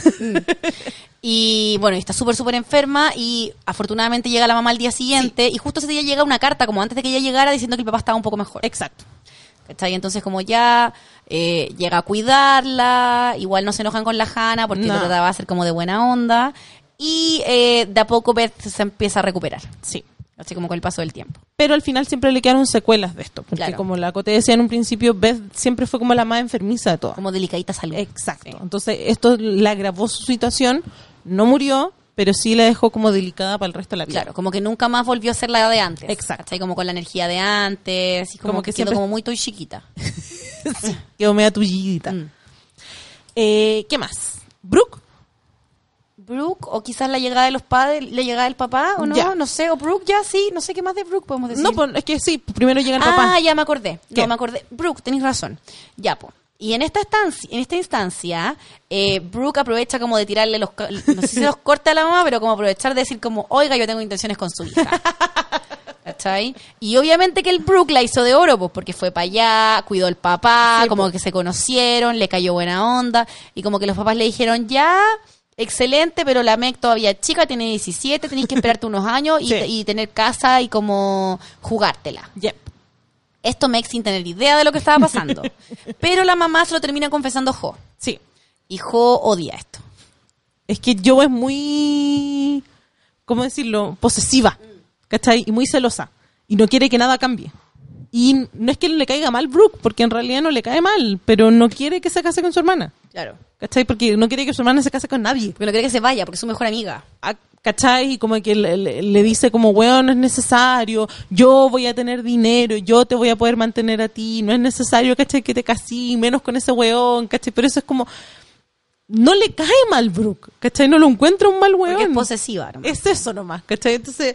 Y bueno, y está súper, súper enferma y afortunadamente llega la mamá al día siguiente y justo ese día llega una carta como antes de que ella llegara diciendo que el papá estaba un poco mejor. Exacto. ¿Cachai? Entonces como ya eh, llega a cuidarla, igual no se enojan con la Hannah porque No. lo trataba de hacer como de buena onda y eh, de a poco Beth se empieza a recuperar, Sí. así como con el paso del tiempo. Pero al final siempre le quedaron secuelas de esto. Porque Claro. como la Cote decía en un principio, Beth siempre fue como la más enfermiza de todas. Como delicadita salud. Exacto. Sí. Entonces esto le agravó su situación. No murió, pero sí la dejó como delicada para el resto de la vida. Claro, como que nunca más volvió a ser la de antes. Exacto. ¿Cachai? Como con la energía de antes, y como, Como que, que quedó siempre- como muy toy chiquita. Quedó media tullidita. Mm. Eh, ¿Qué más? Brooke. Brooke, o quizás la llegada de los padres, la llegada del papá, o no, Ya. no sé, o Brooke ya sí, no sé qué más de Brooke podemos decir. No, pues, es que sí, primero llega el ah, papá. ya me acordé, ¿Qué? no me acordé. Brooke, tenéis razón. Ya, pues. Y en esta estancia, en esta instancia, eh, Brooke aprovecha como de tirarle los, ca- no sé si se los corta a la mamá, pero como aprovechar de decir como, oiga, yo tengo intenciones con su hija. ¿Cachai? Y obviamente que el Brooke la hizo de oro, pues porque fue para allá, cuidó al papá, Sí, como pues. que se conocieron, le cayó buena onda, y como que los papás le dijeron, ya, excelente, pero la Meg todavía es chica, tiene diecisiete, tenés que esperarte unos años y, Sí. y tener casa y como jugártela. Yep. Esto Meg sin tener idea de lo que estaba pasando. Pero la mamá se lo termina confesando a Jo. Sí. Y Jo odia esto. Es que Joe es muy, ¿cómo decirlo? Posesiva, ¿cachai? Y muy celosa. Y no quiere que nada cambie. Y no es que le caiga mal Brooke, porque en realidad no le cae mal, pero no quiere que se case con su hermana. Claro. ¿Cachai? Porque no quiere que su hermana se case con nadie. Porque no quiere que se vaya, porque es su mejor amiga. Ah, ¿cachai? Y como que le, le, le dice como, weón, no es necesario, yo voy a tener dinero, yo te voy a poder mantener a ti, no es necesario, ¿cachai? Que te casí, menos con ese weón, ¿cachai? Pero eso es como, no le cae mal Brooke, ¿cachai? No lo encuentra un mal weón. Porque es posesiva, nomás. Es eso nomás, ¿cachai? Entonces,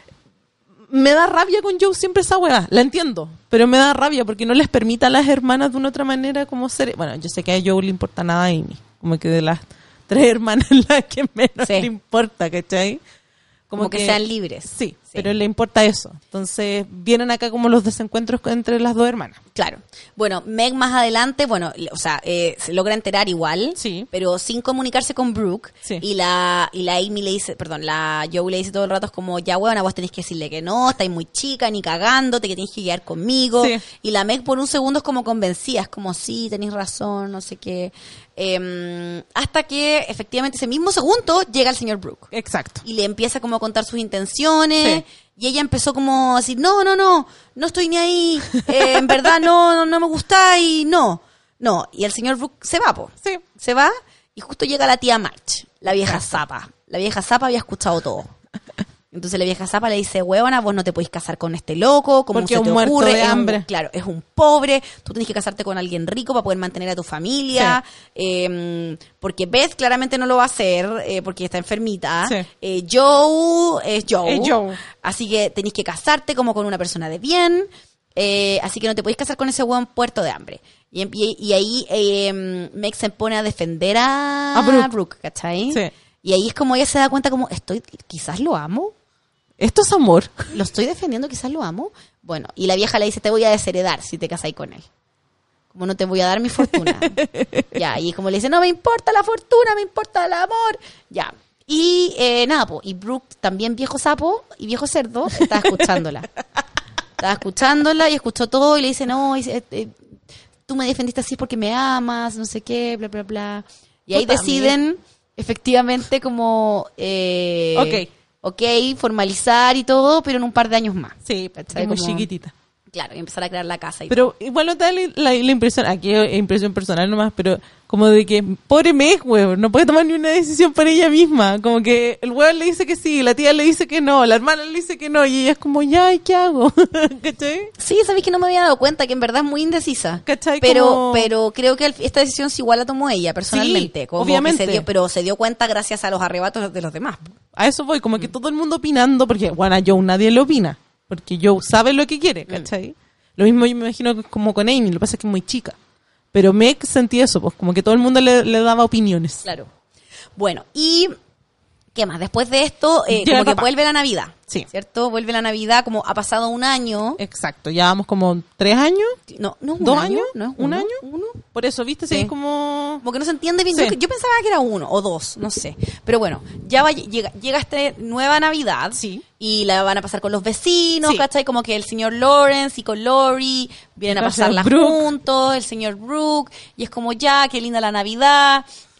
me da rabia con Joe siempre esa weá, la entiendo, pero me da rabia porque no les permite a las hermanas de una otra manera como ser... Bueno, yo sé que a Joe le importa nada a Amy, como que de las tres hermanas la que menos Sí. le importa, ¿cachai? Como, que, sean libres. Sí, sí, pero le importa eso. Entonces, vienen acá como los desencuentros entre las dos hermanas. Claro. Bueno, Meg más adelante, bueno, le- o sea, eh, se logra enterar igual, Sí. pero sin comunicarse con Brooke. Sí. Y la y la Amy le dice, perdón, la Joe le dice todo el rato es como, ya huevona, vos tenés que decirle que no, estáis muy chica, ni cagándote, que tenés que quedar conmigo. Sí. Y la Meg por un segundo es como convencida, es como, sí, tenés razón, no sé qué. Em, hasta que efectivamente ese mismo segundo llega el señor Brooke. Exacto. Y le empieza como a contar sus intenciones. Sí. Y ella empezó como a decir, no, no, no, no estoy ni ahí, eh, en verdad no, no, no me gusta y no, no. Y el señor Brooke se va, po. Sí. Se va y justo llega la tía March, la vieja zapa. La vieja zapa había escuchado todo. Entonces la vieja zapa le dice, huevona, vos no te podés casar con este loco, ¿cómo Porque se es te un muerto ocurre? de Es un- hambre. claro, es un pobre, tú tenés que casarte con alguien rico para poder mantener a tu familia, eh, porque Beth claramente no lo va a hacer, eh, porque está enfermita. Sí. Eh, Joe es Joe. Es Joe. Así que tenés que casarte como con una persona de bien, eh, así que no te podés casar con ese hueón puerto de hambre. Y, em- y, y ahí eh, Meg se pone a defender a, A Brooke. ¿cachai? Sí. Y ahí es como ella se da cuenta como, estoy, quizás lo amo. Esto es amor. Lo estoy defendiendo, quizás lo amo. Bueno, y la vieja le dice, te voy a desheredar si te casáis con él. Como no te voy a dar mi fortuna. Ya, y como le dice, no me importa la fortuna, me importa el amor. Ya. Y eh, nada, po, y Brooke, también viejo sapo y viejo cerdo, estaba escuchándola. Estaba escuchándola y escuchó todo y le dice, no, y, eh, eh, tú me defendiste así porque me amas, no sé qué, bla, bla, bla. Y ahí Tú también. deciden, efectivamente, como... Eh, Ok. ok, formalizar y todo, pero en un par de años más. Sí, ¿Cachai? es muy Como- chiquitita. Claro, y empezar a crear la casa y Pero igual no te da la, la- la impresión, aquí es impresión personal nomás, pero como de que, pobre Meg, weón, no puede tomar ni una decisión por ella misma. Como que el weón le dice que sí, la tía le dice que no, la hermana le dice que no, y ella es como, ya, ¿y qué hago? ¿Cachai? Sí, sabéis que no me había dado cuenta que en verdad es muy indecisa. ¿Cachai? Pero, Como- pero creo que el- esta decisión sí igual la tomó ella personalmente. Sí, como que obviamente. se dio- pero se dio cuenta gracias a los arrebatos de los demás. A eso voy, como que todo el mundo opinando, porque, bueno, a Joe nadie le opina, porque Joe sabe lo que quiere, ¿cachai? Lo mismo yo me imagino que es como con Amy, lo que pasa es que es muy chica. Pero Meg sentí eso, pues como que todo el mundo le, le daba opiniones. Claro. Bueno, y ¿qué más? Después de esto, eh, Llega como el que papá. vuelve la Navidad. Sí. ¿Cierto? Vuelve la Navidad, como ha pasado un año. Exacto, ya vamos como tres años, No, no es un ¿dos año. años? No es ¿Un uno, año? Uno. por eso, ¿viste? Sí, Sí. es como... Como que no se entiende bien. Sí. Yo, yo pensaba que era uno o dos, no sé. Pero bueno, ya va, llega, llega esta nueva Navidad. Sí. Y la van a pasar con los vecinos, Sí. ¿cachai? Como que el señor Lawrence y con Lori vienen a Va a ser pasarla Brooke. juntos, el señor Brooke. Y es como, ya, qué linda la Navidad.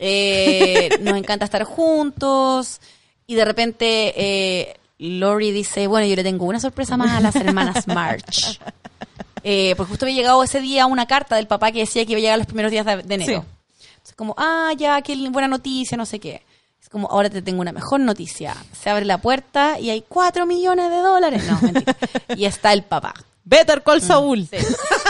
eh, nos encanta estar juntos. Y de repente eh, Lori dice, bueno, yo le tengo una sorpresa más a las hermanas March. Eh, porque justo había llegado ese día una carta del papá que decía que iba a llegar los primeros días de, de enero. Sí. Entonces, como, ah, ya, qué li- buena noticia, no sé qué. Es como, ahora te tengo una mejor noticia. Se abre la puerta y hay cuatro millones de dólares. No, mentira. Y está el papá. Better Call Saul. Sí.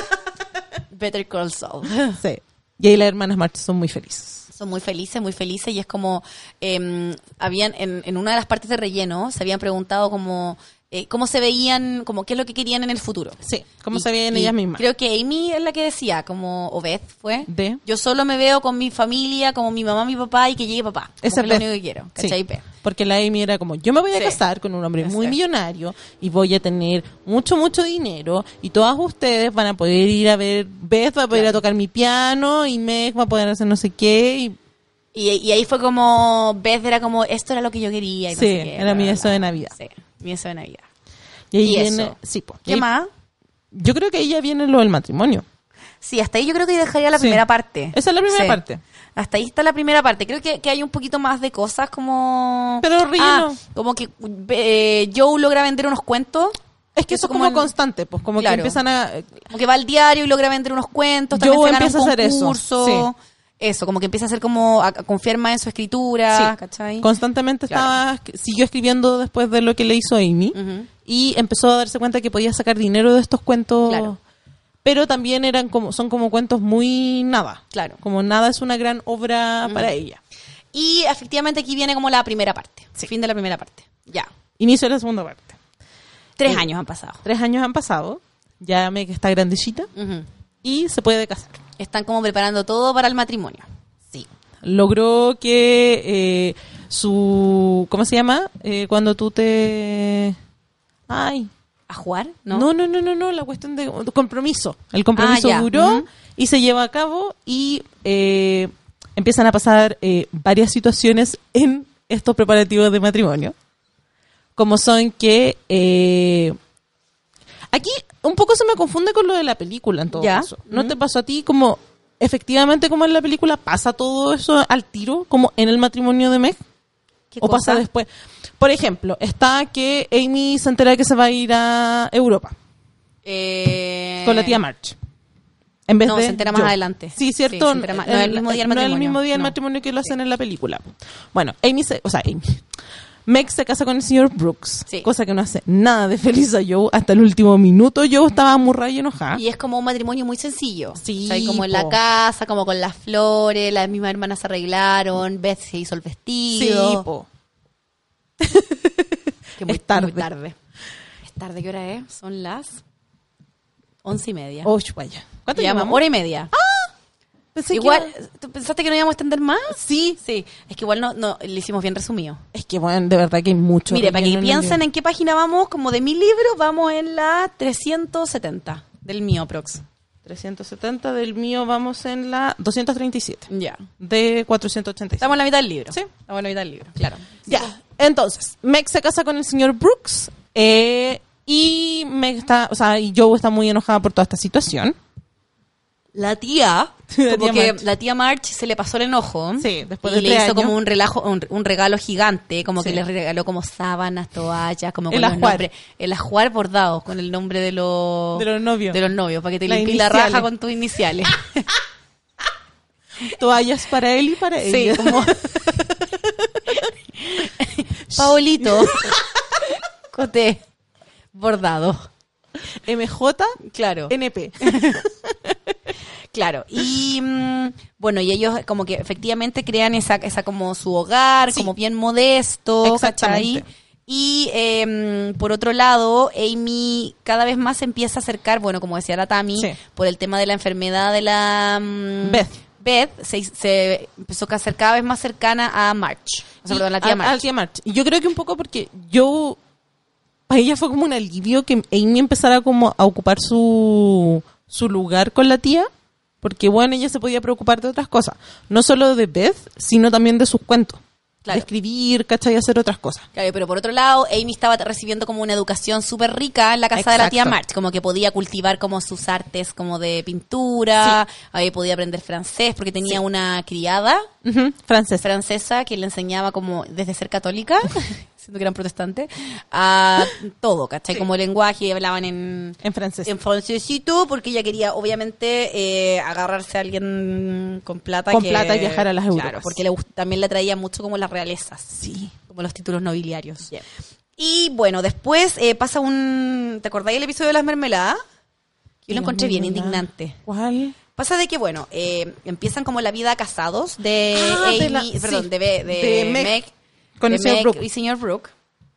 Better Call Saul. Sí. Y ahí las hermanas March son muy felices. Son muy felices, muy felices. Y es como, eh, habían, en, en una de las partes de relleno, se habían preguntado como, eh, cómo se veían, como qué es lo que querían en el futuro. Sí, cómo Y- se veían y ellas mismas. Creo que Amy es la que decía, como, o Beth fue. De. Yo solo me veo con mi familia, como mi mamá, mi papá, y que llegue papá. Como Esa que es es lo Beth. único que quiero. Sí, ¿Cachai? Beth. porque la Amy era como, yo me voy a Sí. casar con un hombre Eso muy es. millonario y voy a tener mucho, mucho dinero y todas ustedes van a poder ir a ver, Beth va a poder ir a tocar mi piano y Meg va a poder hacer no sé qué. Y, Y, y ahí fue como, Beth era como, esto era lo que yo quería. Y no Sí, sé qué, era bla, mi bla, deseo bla. de Navidad. Sí, mi deseo de Navidad. y ahí Y viene, eso. sí, po. Y ¿Qué ahí- más? Yo creo que ahí ya viene lo del matrimonio. Sí, hasta ahí yo creo que dejaría la Sí. primera parte. Esa es la primera Sí. parte. Hasta ahí está la primera parte. Creo que, que hay un poquito más de cosas como... Pero relleno. Ah, como que eh, Joe logra vender unos cuentos. Es que eso es como en- constante, pues como Claro. que empiezan a... Como que va al diario y logra vender unos cuentos. Joe También se gana empieza un a hacer eso, concurso. Eso, como que empieza a hacer como, a, a confiar más en su escritura, Sí. ¿cachai? Constantemente Claro. estaba, siguió escribiendo después de lo que le hizo Amy. Ujú. Y empezó a darse cuenta que podía sacar dinero de estos cuentos. Claro. Pero también eran como, son como cuentos muy nada. Claro. Como nada es una gran obra Mm. para ella. Y efectivamente aquí viene como la primera parte. Sí. Fin de la primera parte. Ya. Inicio de la segunda parte. Tres Sí. años han pasado. Tres años han pasado. Ya Meg está grandecita. Ujú. Y se puede casar. Están como preparando todo para el matrimonio. Sí. Logró que eh, su... ¿Cómo se llama? Eh, cuando tú te... Ay. ¿A jugar? ¿No? No, no, no, no, no. La cuestión de compromiso. El compromiso Ah, ya. duró Ujú. y se lleva a cabo y eh, empiezan a pasar eh, varias situaciones en estos preparativos de matrimonio. Como son que... eh, aquí un poco se me confunde con lo de la película, en todo Ya. caso. ¿No Ujú. te pasó a ti como... Efectivamente, como en la película, pasa todo eso al tiro, como en el matrimonio de Meg? ¿Qué ¿O cosa? pasa después? Por ejemplo, está que Amy se entera que se va a ir a Europa Eh... con la tía March. En vez No, de se entera más Joe. adelante. Sí, cierto. Sí, se entera más- no es el mismo día del no es el matrimonio. mismo día del No. matrimonio que lo hacen en la película. Bueno, Amy se, o sea, Amy. Meg se casa con el señor Brooks, Sí. cosa que no hace nada de feliz a Joe hasta el último minuto. Joe estaba muy raya y enojada. Y es como un matrimonio muy sencillo. Sí, O sea, como en la po. casa, como con las flores, las mismas hermanas se arreglaron, Beth se hizo el Sí, vestido. po. Que muy, Es tarde. muy tarde. Es tarde, ¿qué hora es? Son las once y media. Oh, vaya. ¿Cuánto Llevamos llevamos? hora y media. Pensé que Igual, iba- ¿tú pensaste que no íbamos a extender más? Sí. Sí, es que igual no, no le hicimos bien resumido. Es que, bueno, de verdad que hay mucho. Mire, para que relleno en el piensen libro. en qué página vamos, como de mi libro, vamos en la trescientos setenta del mío, Prox. trescientos setenta del mío, vamos en la doscientos treinta y siete. Ya. De cuatrocientos ochenta y siete. Estamos en la mitad del libro. Sí. Estamos en la mitad del libro, claro. Ya, entonces, Meg se casa con el señor Brooks eh, y Meg está, o sea, y Joe está muy enojada por toda esta situación. La tía, La como tía que March. la tía March se le pasó el enojo. Sí, después y de le tres hizo años. como un relajo, un, un regalo gigante, como Sí. que le regaló como sábanas, toallas, como con El los ajuar. nombres, el ajuar bordado con el nombre de los De los novios. de los novios, para que te Las limpies la iniciales. raja con tus iniciales. Toallas para él y para Sí, ella. como Paolito Coté bordado. M J Claro. N P. Claro, y mm, bueno, y ellos como que efectivamente crean esa, esa como su hogar, Sí. como bien modesto, Exactamente. ¿cachai? Y eh, por otro lado, Amy cada vez más se empieza a acercar, bueno, como decía la Tami, Sí. por el tema de la enfermedad de la mm, Beth. Beth, se, se empezó a hacer cada vez más cercana a March. O sea, Y perdón, la tía a- March. a la tía March. Y yo creo que un poco porque yo... Para ella fue como un alivio que Amy empezara como a ocupar su, su lugar con la tía. Porque, bueno, ella se podía preocupar de otras cosas. No solo de Beth, sino también de sus cuentos. Claro. De escribir, ¿cachai? Y hacer otras cosas. Claro, pero por otro lado, Amy estaba recibiendo como una educación súper rica en la casa de la tía Exacto. March, como que podía cultivar como sus artes como de pintura, ahí podía aprender francés porque tenía Sí. una criada Ujú, Francesa. francesa que le enseñaba como desde ser católica, siendo que eran protestantes, a todo, ¿cachai? Sí. Como lenguaje, hablaban en... En francés. En francesito, porque ella quería, obviamente, eh, agarrarse a alguien con plata. Con que- plata y viajar a las Claro, Europas. porque le gust- también le traía mucho como las realezas. Sí. Como los títulos nobiliarios. Y bueno, después eh, pasa un... ¿Te acordáis del episodio de las mermeladas? Yo lo encontré bien Mermelada. indignante. ¿Cuál? Pasa de que, bueno, eh, empiezan como la vida casados de Ah, Amy, de la- perdón, sí, de, Be- de, de Meg Meg, con de el señor Meg Brooke. y señor Brooke.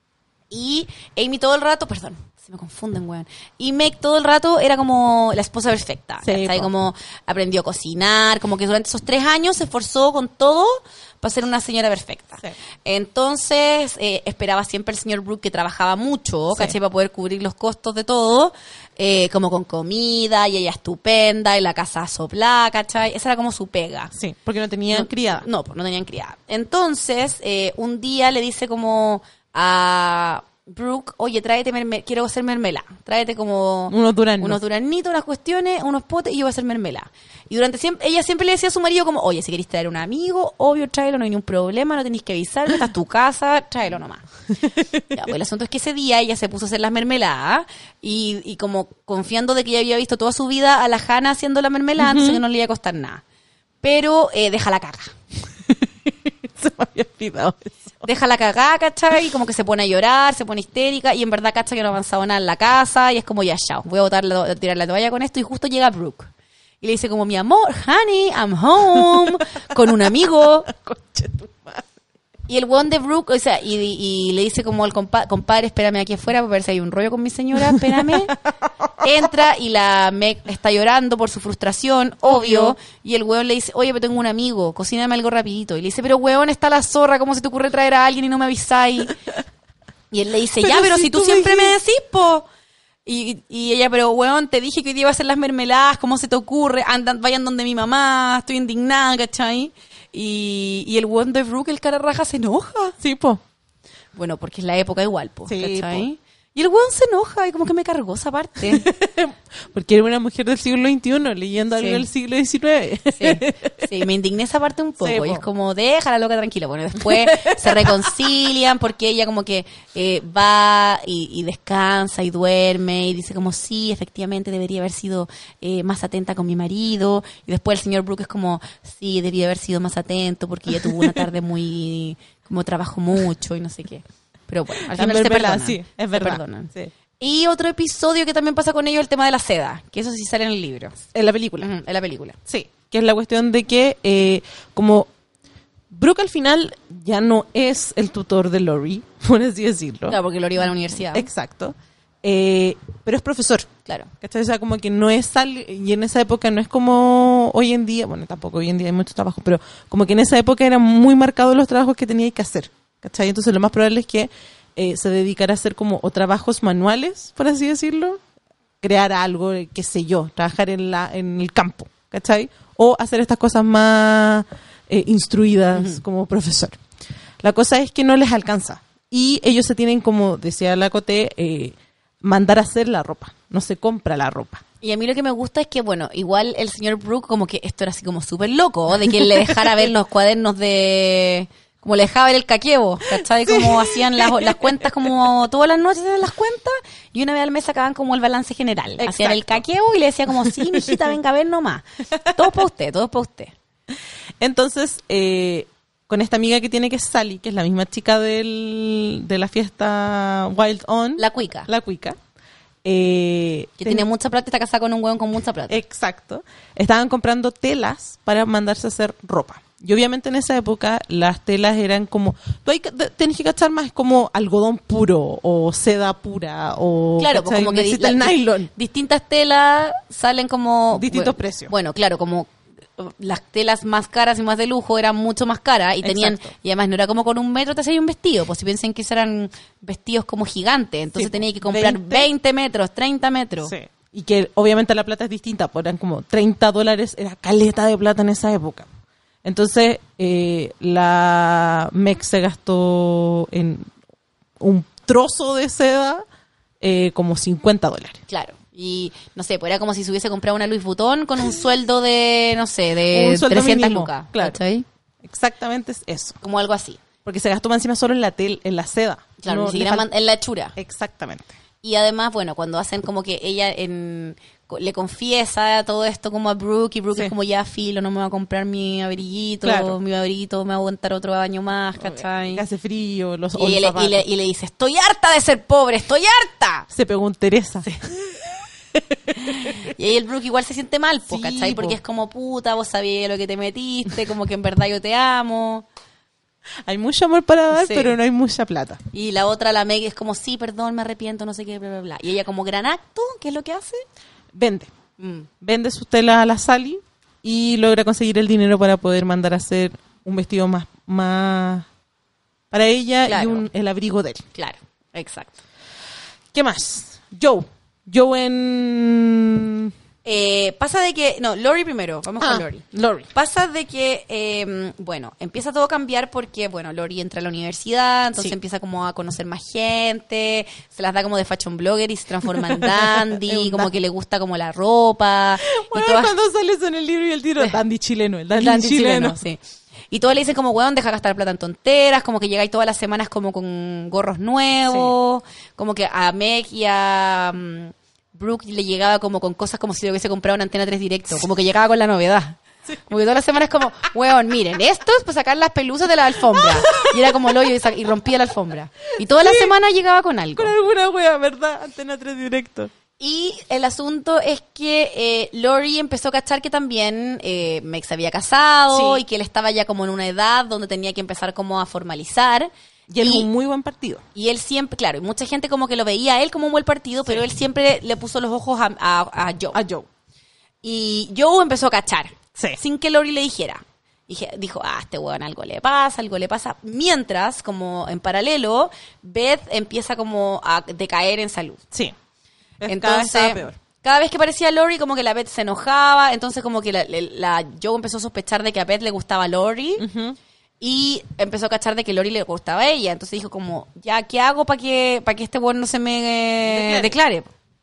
Y Amy todo el rato, perdón, se me confunden, weón. Y Meg todo el rato era como la esposa perfecta. Sí, ¿cachai? po. Como aprendió a cocinar, como que durante esos tres años se esforzó con todo para ser una señora perfecta. Sí. Entonces, eh, esperaba siempre el señor Brooke que trabajaba mucho, Sí. ¿cachai? Para poder cubrir los costos de todo, eh, como con comida, y ella estupenda, y la casa soplada, ¿cachai? Esa era como su pega. Sí, porque no tenía No- criada. No, pues no tenían criada. Entonces, eh, un día le dice como a Brooke, oye, tráete, merme- quiero hacer mermelada. Tráete como Unos duraznos. unos duranitos, unas cuestiones, unos potes, y yo voy a hacer mermelada. Y durante siempre, ella siempre le decía a su marido como, oye, si queréis traer un amigo, obvio, tráelo, no hay ningún problema, no tenéis que avisarme, esta es tu casa, tráelo nomás. Ya, pues el asunto es que ese día ella se puso a hacer las mermeladas y, y como confiando de que ella había visto toda su vida a la Hannah haciendo la mermelada, entonces que no le iba a costar nada. pero eh, deja la caga. Se me había olvidado eso. Deja la cagada, ¿cachai? Y como que se pone a llorar, se pone histérica y en verdad cacha que no ha avanzado nada en la casa y es como ya, chao, voy a botar la, tirar la toalla con esto y justo llega Brooke. Y le dice como, mi amor, honey, I'm home, con un amigo. Concha tu madre. Y el weón de Brooke, o sea, y, y le dice como al compa- compadre, espérame aquí afuera para ver si hay un rollo con mi señora, espérame. Entra y la Meg está llorando por su frustración, obvio. Y el weón le dice, oye, pero tengo un amigo, cocíname algo rapidito. Y le dice, pero weón, está la zorra, ¿cómo se te ocurre traer a alguien y no me avisáis? Y él le dice, Pero ya, pero si si tú tú siempre me dijiste. decís, po. Y, y ella, pero weón, te dije que hoy día iba a hacer las mermeladas, ¿cómo se te ocurre? Andan, vayan donde mi mamá, estoy indignada, ¿cachai? Y, y el weón de Brooke, el cara raja, se enoja. Sí, po. Bueno, porque es la época igual, po, Sí, ¿cachai? Y el weón se enoja y como que me cargó esa parte. Porque era una mujer del siglo veintiuno leyendo algo Sí. del siglo diecinueve. Sí, sí, me indigné esa parte un poco. Sí, y po. es como, déjala loca tranquila. Bueno, después se reconcilian porque ella como que eh, va y, y descansa y duerme y dice como, sí, efectivamente debería haber sido eh, más atenta con mi marido. Y después el señor Brooke es como, sí, debería haber sido más atento porque ella tuvo una tarde muy, como trabajó mucho y no sé qué. Pero bueno, al La final se mermelada, perdonan. sí, es se verdad. perdonan. Sí. Y otro episodio que también pasa con ellos, el tema de la seda, que eso sí sale en el libro, En la película. Ujú, en la película. Sí, que es la cuestión de que eh, como Brooke al final ya no es el tutor de Lori, por así decirlo. Claro, porque Lori va a la universidad. Exacto. Eh, pero es profesor. Claro. ¿Cachai? O sea, como que no es al- y en esa época no es como hoy en día, bueno, tampoco hoy en día hay mucho trabajo, pero como que en esa época eran muy marcados los trabajos que tenía que hacer. ¿Cachai? Entonces lo más probable es que eh, se dedicara a hacer como o trabajos manuales, por así decirlo, crear algo, eh, qué sé yo, trabajar en la en el campo, ¿cachai? O hacer estas cosas más eh, instruidas Ujú. como profesor. La cosa es que no les alcanza y ellos se tienen, como decía la Coté, eh, mandar a hacer la ropa, no se compra la ropa. Y a mí lo que me gusta es que, bueno, igual el señor Brooke como que esto era así como súper loco, ¿no? De que él le dejara ver los cuadernos de... Como le dejaba ver el caquebo, ¿cachai? Como hacían las, las cuentas como todas las noches en las cuentas y una vez al mes sacaban como el balance general. Exacto. Hacían el caquebo y le decía como, sí, mijita, venga a ver nomás. Todo para usted, todo para usted. Entonces, eh, con esta amiga que tiene, que es Sally, que es la misma chica del, de la fiesta Wild On, La cuica, la cuica, eh, que ten- tiene mucha plata y está casada con un hueón con mucha plata. exacto, estaban comprando telas para mandarse a hacer ropa. Y obviamente en esa época las telas eran como, tú hay que, te- tenés que cachar más como algodón puro o seda pura o Claro, pues ¿cachai? como que di- necesita el la- nylon. distintas telas salen como... Distintos bueno, precios. Bueno, claro, como uh, las telas más caras y más de lujo eran mucho más caras y tenían... Exacto. Y además no era como con un metro te hacía un vestido, pues si piensan que esos eran vestidos como gigantes, entonces Sí, tenía que comprar veinte. veinte metros, treinta metros. Sí. Y que obviamente la plata es distinta, pues eran como treinta dólares, era caleta de plata en esa época. Entonces, eh, la Meg se gastó en un trozo de seda eh, como cincuenta dólares. Claro. Y no sé, pues era como si se hubiese comprado una Louis Vuitton con un sueldo de, no sé, de Un sueldo trescientas mínimo, lucas. claro. ¿Cachai? Exactamente es eso. Como algo así. Porque se gastó más encima solo en la tel, en la seda. Claro, No, ni siquiera le fal- man- en la hechura. Exactamente. Y además, bueno, cuando hacen como que ella en, co- le confiesa todo esto como a Brooke y Brooke Sí. es como ya filo, no me va a comprar mi abriguito, Claro. mi abriguito me va a aguantar otro año más, ¿cachai? Que hace frío, los Y, o los ella le, y, zapatos. le, y le dice, estoy harta de ser pobre, estoy harta. Se pegó un Teresa. Y ahí el Brooke igual se siente mal, po, Sí, ¿cachai? Porque po. es como, puta, vos sabías lo que te metiste, como que en verdad yo te amo. Hay mucho amor para dar, Sí. pero no hay mucha plata. Y la otra, la Meg, es como, sí, perdón, me arrepiento, no sé qué, bla, bla, bla. Y ella como gran acto, ¿qué es lo que hace? Vende. Mm. Vende sus telas a la Sally y logra conseguir el dinero para poder mandar a hacer un vestido más, más para ella y Claro. un, el abrigo de él. Claro, exacto. ¿Qué más? Joe. Joe en... Eh, pasa de que, no, Lori primero, vamos Ah, con Lori. Lori. Pasa de que, eh, bueno, empieza todo a cambiar porque, bueno, Lori entra a la universidad, entonces Sí. empieza como a conocer más gente, se las da como de fashion blogger y se transforma en dandy, Es un como dandy. que le gusta como la ropa. Bueno, y todas, cuando sale eso en el libro y el tiro, dandy chileno, el dandy, dandy chileno. sí. Y todos le dicen como, weón, deja gastar plata en tonteras, como que llegáis todas las semanas como con gorros nuevos, como que a Meg y a mm, Brooke le llegaba como con cosas como si le hubiese comprado una antena tres directo, como que llegaba con la novedad. Como que todas las semanas es como, weón, miren, esto es para sacar las pelusas de la alfombra. Y era como el hoyo y, sa- y rompía la alfombra. Y toda la Sí. semana llegaba con algo. Con alguna wea, ¿verdad? Antena tres directo. Y el asunto es que eh, Lori empezó a cachar que también eh, Meg se había casado Sí. y que él estaba ya como en una edad donde tenía que empezar como a formalizar. Y él es un muy buen partido. Y él siempre, claro, y mucha gente como que lo veía a él como un buen partido, pero él siempre le puso los ojos a, a, a Joe. A Joe. Y Joe empezó a cachar, Sí. sin que Lori le dijera. Dije, dijo, ah, este weón algo le pasa, algo le pasa. Mientras, como en paralelo, Beth empieza como a decaer en salud. Sí. Cada vez Entonces, estaba peor. cada vez que aparecía Lori, como que la Beth se enojaba. Entonces, como que la, la, la Joe empezó a sospechar de que a Beth le gustaba Lori. Ujú. Y empezó a cachar de que Lori le gustaba a ella. Entonces dijo como, ya, ¿qué hago para que, para que este weón no se me eh, declare?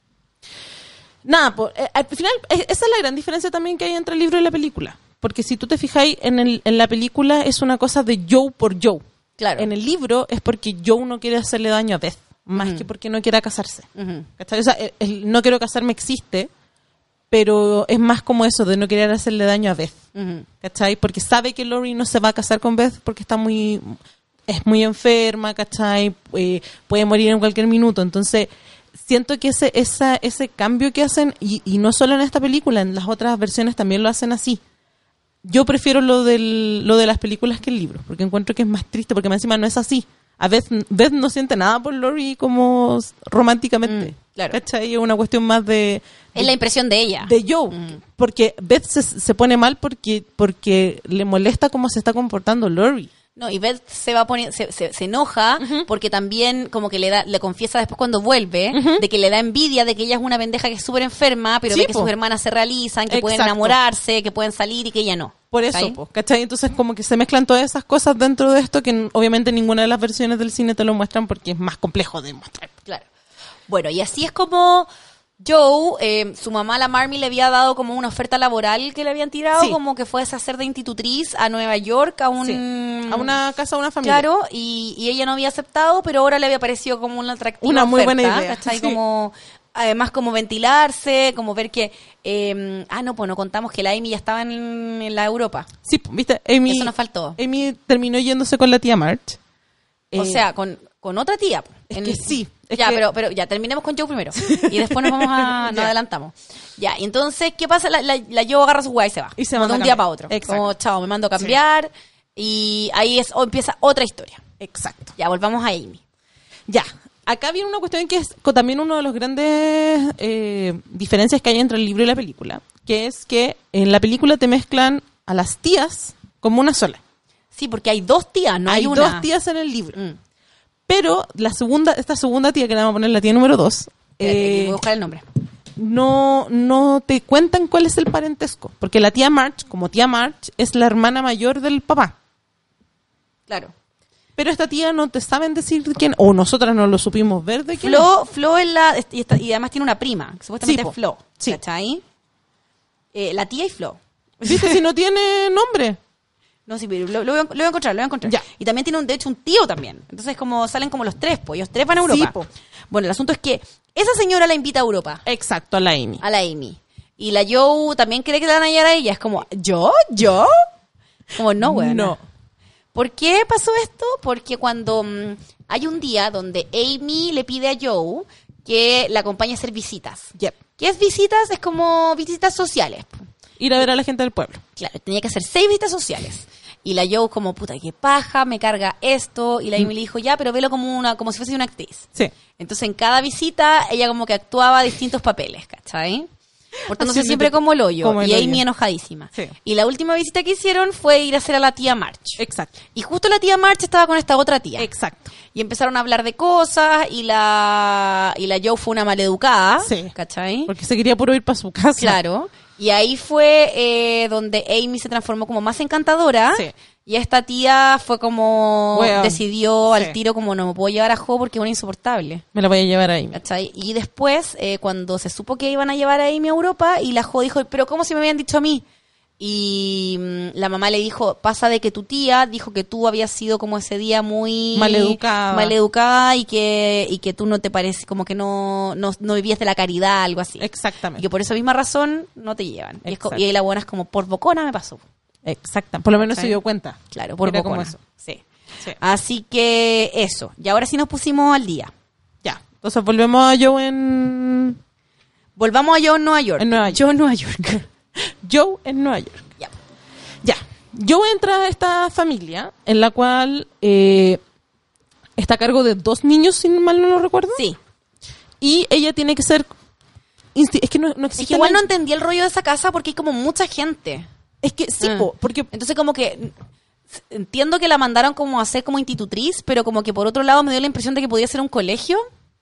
Nada, por, eh, al final, eh, esa es la gran diferencia también que hay entre el libro y la película. Porque si tú te fijáis, en, el, en la película es una cosa de Joe por Joe. Claro. En el libro es porque Joe no quiere hacerle daño a Beth, más Ujú. que porque no quiera casarse. Ujú. ¿Cachai? O sea, el, el no quiero casarme existe, pero es más como eso de no querer hacerle daño a Beth. Ujú. ¿Cachai? Porque sabe que Lori no se va a casar con Beth porque está muy... es muy enferma, ¿cachai? Eh, puede morir en cualquier minuto. Entonces, siento que ese esa, ese cambio que hacen, y, y no solo en esta película, en las otras versiones también lo hacen así. Yo prefiero lo, del, lo de las películas que el libro, porque encuentro que es más triste, porque más encima no es así. A Beth, Beth no siente nada por Lori como románticamente. Mm, claro. ¿Cachai? Es una cuestión más de... Es la impresión de ella. de Joe, Mm. porque Beth se, se pone mal porque porque le molesta cómo se está comportando Lori. No, y Beth se va a poner, se, se, se enoja porque también como que le da, le confiesa después cuando vuelve de que le da envidia de que ella es una pendeja que es súper enferma, pero Sí, ve que po. sus hermanas se realizan, que pueden Exacto. enamorarse, que pueden salir y que ella no. Por eso, ¿Cachai? po, ¿cachai? Entonces como que se mezclan todas esas cosas dentro de esto que n- obviamente ninguna de las versiones del cine te lo muestran porque es más complejo de mostrar. Claro. Bueno, y así es como Joe, eh, su mamá, la Marmy, le había dado como una oferta laboral que le habían tirado, Sí. como que fuese a ser de institutriz a Nueva York, a un... Sí. A una casa, a una familia. Claro, y, y ella no había aceptado, pero ahora le había parecido como una atractiva Una muy oferta, buena idea, ¿cachai? sí. Como, además, como ventilarse, como ver que... eh, ah, no, pues no contamos que la Amy ya estaba en, en la Europa. Sí, po, ¿viste? Amy, Eso nos faltó. Amy terminó yéndose con la tía March. O Eh, sea, con, con otra tía. po. es que sí, es ya, que- pero, pero ya, terminemos con Joe primero. Y después nos vamos a... nos Ya. adelantamos. Ya, y entonces, ¿qué pasa? La, la, la Joe agarra su guay y se va. Y se Como manda de un a día cambiar. para otro. Exacto. Como, chao, me mando a cambiar. Y ahí es, o empieza otra historia. Exacto. Ya, volvamos a Amy. Ya, acá viene una cuestión que es co- también uno de los grandes eh, diferencias que hay entre el libro y la película, que es que en la película te mezclan a las tías como una sola. Sí, porque hay dos tías, no hay, hay una. dos tías en el libro. Mm. Pero la segunda, esta segunda tía, que le vamos a poner la tía número dos, Espérate, eh, voy a buscar el nombre. no, no te cuentan cuál es el parentesco. Porque la tía March, como tía March, es la hermana mayor del papá. Claro. Pero esta tía no te saben decir de quién, o nosotras no lo supimos ver de quién. Flo, Flo es la... Y, está- y además tiene una prima, que supuestamente Sí, po. es Flo. Sí. ¿Cachai? Eh, la tía y Flo. es. ¿Viste? Si no tiene nombre. No, sí, pero lo, lo voy a, lo voy a encontrar, lo voy a encontrar. Ya. Y también tiene, un, de hecho, un tío también. Entonces, como salen como los tres, pues ellos tres van a Europa. Sí, po. Bueno, el asunto es que esa señora la invita a Europa, Exacto, a la Amy. a la Amy. Y la Joe también cree que la van a llevar a ella. Es como, ¿yo? ¿Yo? Como, no, bueno. No. ¿Por qué pasó esto? Porque cuando mm, hay un día donde Amy le pide a Joe que la acompañe a hacer visitas. Yep. ¿Qué es visitas? Es como visitas sociales. Ir a ver a la gente del pueblo. Claro, tenía que hacer seis visitas sociales. Y la Joe como, puta, qué paja, me carga esto. Y la Amy le dijo, ya, pero velo como una como si fuese una actriz. Sí. Entonces, en cada visita, ella como que actuaba distintos papeles, ¿cachai? Portándose Haciéndote siempre como el hoyo. como el y hoyo. Amy enojadísima. Sí. Y la última visita que hicieron fue ir a hacer a la tía March. Exacto. Y justo la tía March estaba con esta otra tía. Exacto. Y empezaron a hablar de cosas y la y la Joe fue una maleducada, Sí. ¿cachai? Porque se quería puro ir para su casa. Claro. Y ahí fue eh, donde Amy se transformó como más encantadora. Sí. Y esta tía fue como... Weón. decidió Sí. al tiro como no me puedo llevar a Jo porque es una insoportable. Me la voy a llevar ahí. ¿Cachai? Y después, eh, cuando se supo que iban a llevar a Amy a Europa, y la Jo dijo, pero ¿cómo si me habían dicho a mí? Y mm, la mamá le dijo, pasa de que tu tía dijo que tú habías sido como ese día muy Maleducada. maleducada y que y que tú no te pareces, como que no, no, no vivías de la caridad, algo así. Y Exactamente. que por esa misma razón no te llevan. Y, es co- Exacto. y ahí la buena es como, por bocona me pasó. Exacto. Por lo menos ¿Sí? se dio cuenta. Claro, por Era bocona. como eso. Sí. Sí. Así que eso. Y ahora sí nos pusimos al día. Ya. Entonces volvemos a Joe en... Volvamos a Joe en Nueva York. En Nueva York. Joe en Nueva York. Joe en Nueva York. Ya. Ya. Joe entra a esta familia en la cual eh, está a cargo de dos niños, si mal no lo recuerdo. Sí. Y ella tiene que ser... insti- Es que no, no Es existe... que igual la- no entendí el rollo de esa casa porque hay como mucha gente. Es que sí, Ah. po, porque... Entonces como que entiendo que la mandaron como a ser como institutriz, pero como que por otro lado me dio la impresión de que podía ser un colegio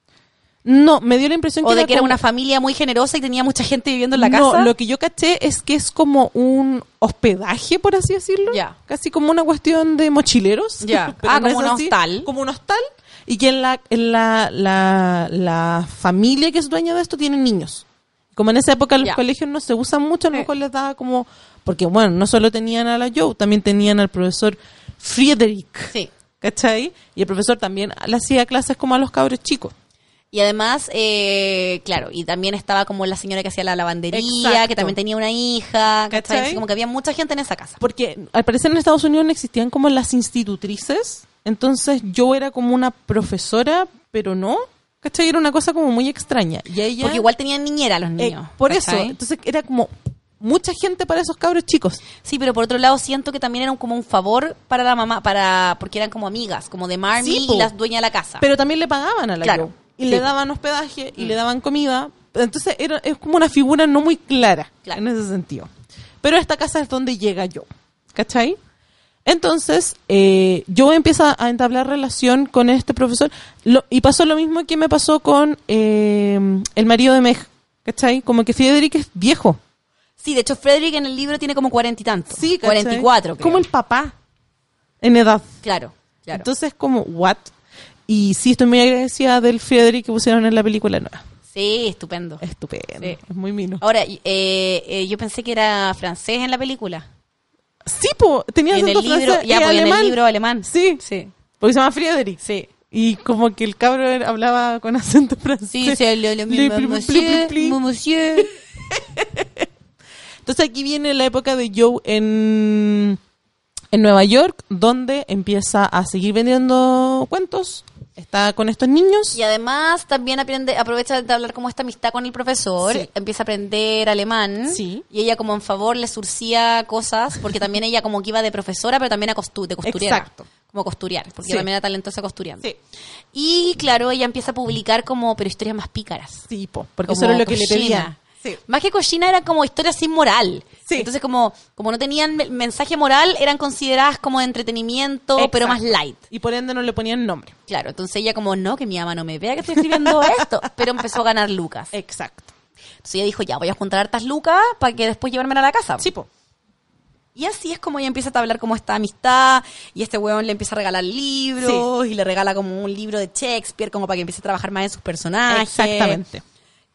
No, me dio la impresión o que de que era como- una familia muy generosa y tenía mucha gente viviendo en la No, casa. lo que yo caché es que es como un hospedaje, por así decirlo. Ya. Casi como una cuestión de mochileros. Ya. Pero Ah, no como es un así. hostal. Como un hostal. Y que en la, en la, la, la familia que es dueña de esto tiene niños. Como en esa época los Ya. colegios no se usan mucho, a lo Sí. mejor les daba como... Porque bueno, no solo tenían a la Joe, también tenían al profesor Friedrich. Sí. ¿Cachai? Y el profesor también le hacía clases como a los cabros chicos. Y además, eh, claro, y también estaba como la señora que hacía la lavandería, Exacto. que también tenía una hija, ¿cachai? ¿Cachai? Así como que había mucha gente en esa casa. Porque al parecer en Estados Unidos no existían como las institutrices, entonces yo era como una profesora, pero no, ¿cachai? Era una cosa como muy extraña. Y ella, Porque igual tenían niñera los eh, niños. por ¿cachai? eso, entonces era como mucha gente para esos cabros chicos. Sí, pero por otro lado siento que también era un- como un favor para la mamá, para porque eran como amigas, como de Marmy Sí, po. y las dueñas de la casa. Pero también le pagaban a la Claro. Joe. Y Sí, le po. daban hospedaje y Mm. le daban comida. Entonces era, es como una figura no muy clara Claro. en ese sentido. Pero esta casa es donde llega Joe. ¿Cachai? Entonces, eh, Joe empieza a entablar relación con este profesor. Lo- y pasó lo mismo que me pasó con eh, el marido de Meg. ¿Cachai? Como que Friedrich es viejo. Sí, de hecho Frederick en el libro tiene como cuarenta y tantos. Sí, ¿cachai? cuarenta y cuatro, creo. Como el papá en edad. Claro, claro. Entonces, como, ¿what? Y sí, estoy muy agradecida del Friedrich que pusieron en la película nueva. sí, estupendo. Estupendo. Sí. Es muy mino. Ahora, eh, eh, yo pensé que era francés en la película. Sí, po, tenía Y en el acento libro, francés ya, y pues en alemán. el libro alemán. Sí, Sí. porque se llama Friedrich. Sí. Y como que el cabro era- hablaba con acento francés. Sí, sí, lo, lo Le- mismo, pli- pli- monsieur, pli- pli- monsieur. Entonces aquí viene la época de Joe en, en Nueva York, donde empieza a seguir vendiendo cuentos. Está con estos niños. Y además también aprende, aprovecha de hablar como esta amistad con el profesor, Sí. empieza a aprender alemán, Sí. y ella como en favor le surcía cosas, porque también ella como que iba de profesora, pero también a costu de costurera. Exacto. Como costurear, porque Sí. también era talentosa costurando. Sí. Y claro, ella empieza a publicar como, pero historias más pícaras. Sí, po, porque Como eso era lo que le cochina. pedían. Sí. Más que cochina era como historias sin moral. Sí. Entonces como, como no tenían me- mensaje moral, eran consideradas como de entretenimiento, pero más Exacto. light. Y por ende no le ponían nombre. Claro, entonces ella como, no, que mi mamá no me vea que estoy escribiendo esto. Pero empezó a ganar lucas. Exacto. Entonces ella dijo, ya, voy a juntar hartas lucas para que después llevarme a la casa. Sí, po. Y así es como ella empieza a hablar como esta amistad, y este huevón le empieza a regalar libros, y le regala como un libro de Shakespeare, como para que empiece a trabajar más en sus personajes. Exactamente.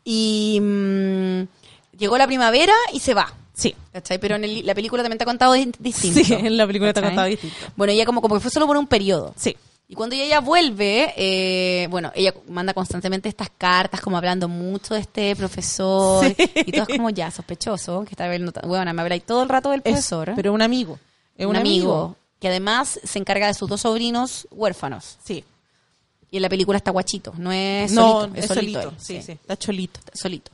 Y mm, llegó la primavera y se va. Sí. ¿Cachai? Pero en el- la película también te ha contado dis- distinto. Sí, en la película te ha ¿cachai? contado distinto. Bueno, ella como, como que fue solo por un periodo. Sí. Y cuando ella ya vuelve, eh, bueno, ella manda constantemente estas cartas, como hablando mucho de este profesor. Sí. Y todo es como ya sospechoso, que está viendo, bueno, me habláis todo el rato del Es- profesor. pero un amigo. Es un amigo, que además se encarga de sus dos sobrinos huérfanos. Sí. Y en la película está guachito, no es No, solito, es solito. solito. él, Sí, sí. Está cholito. solito.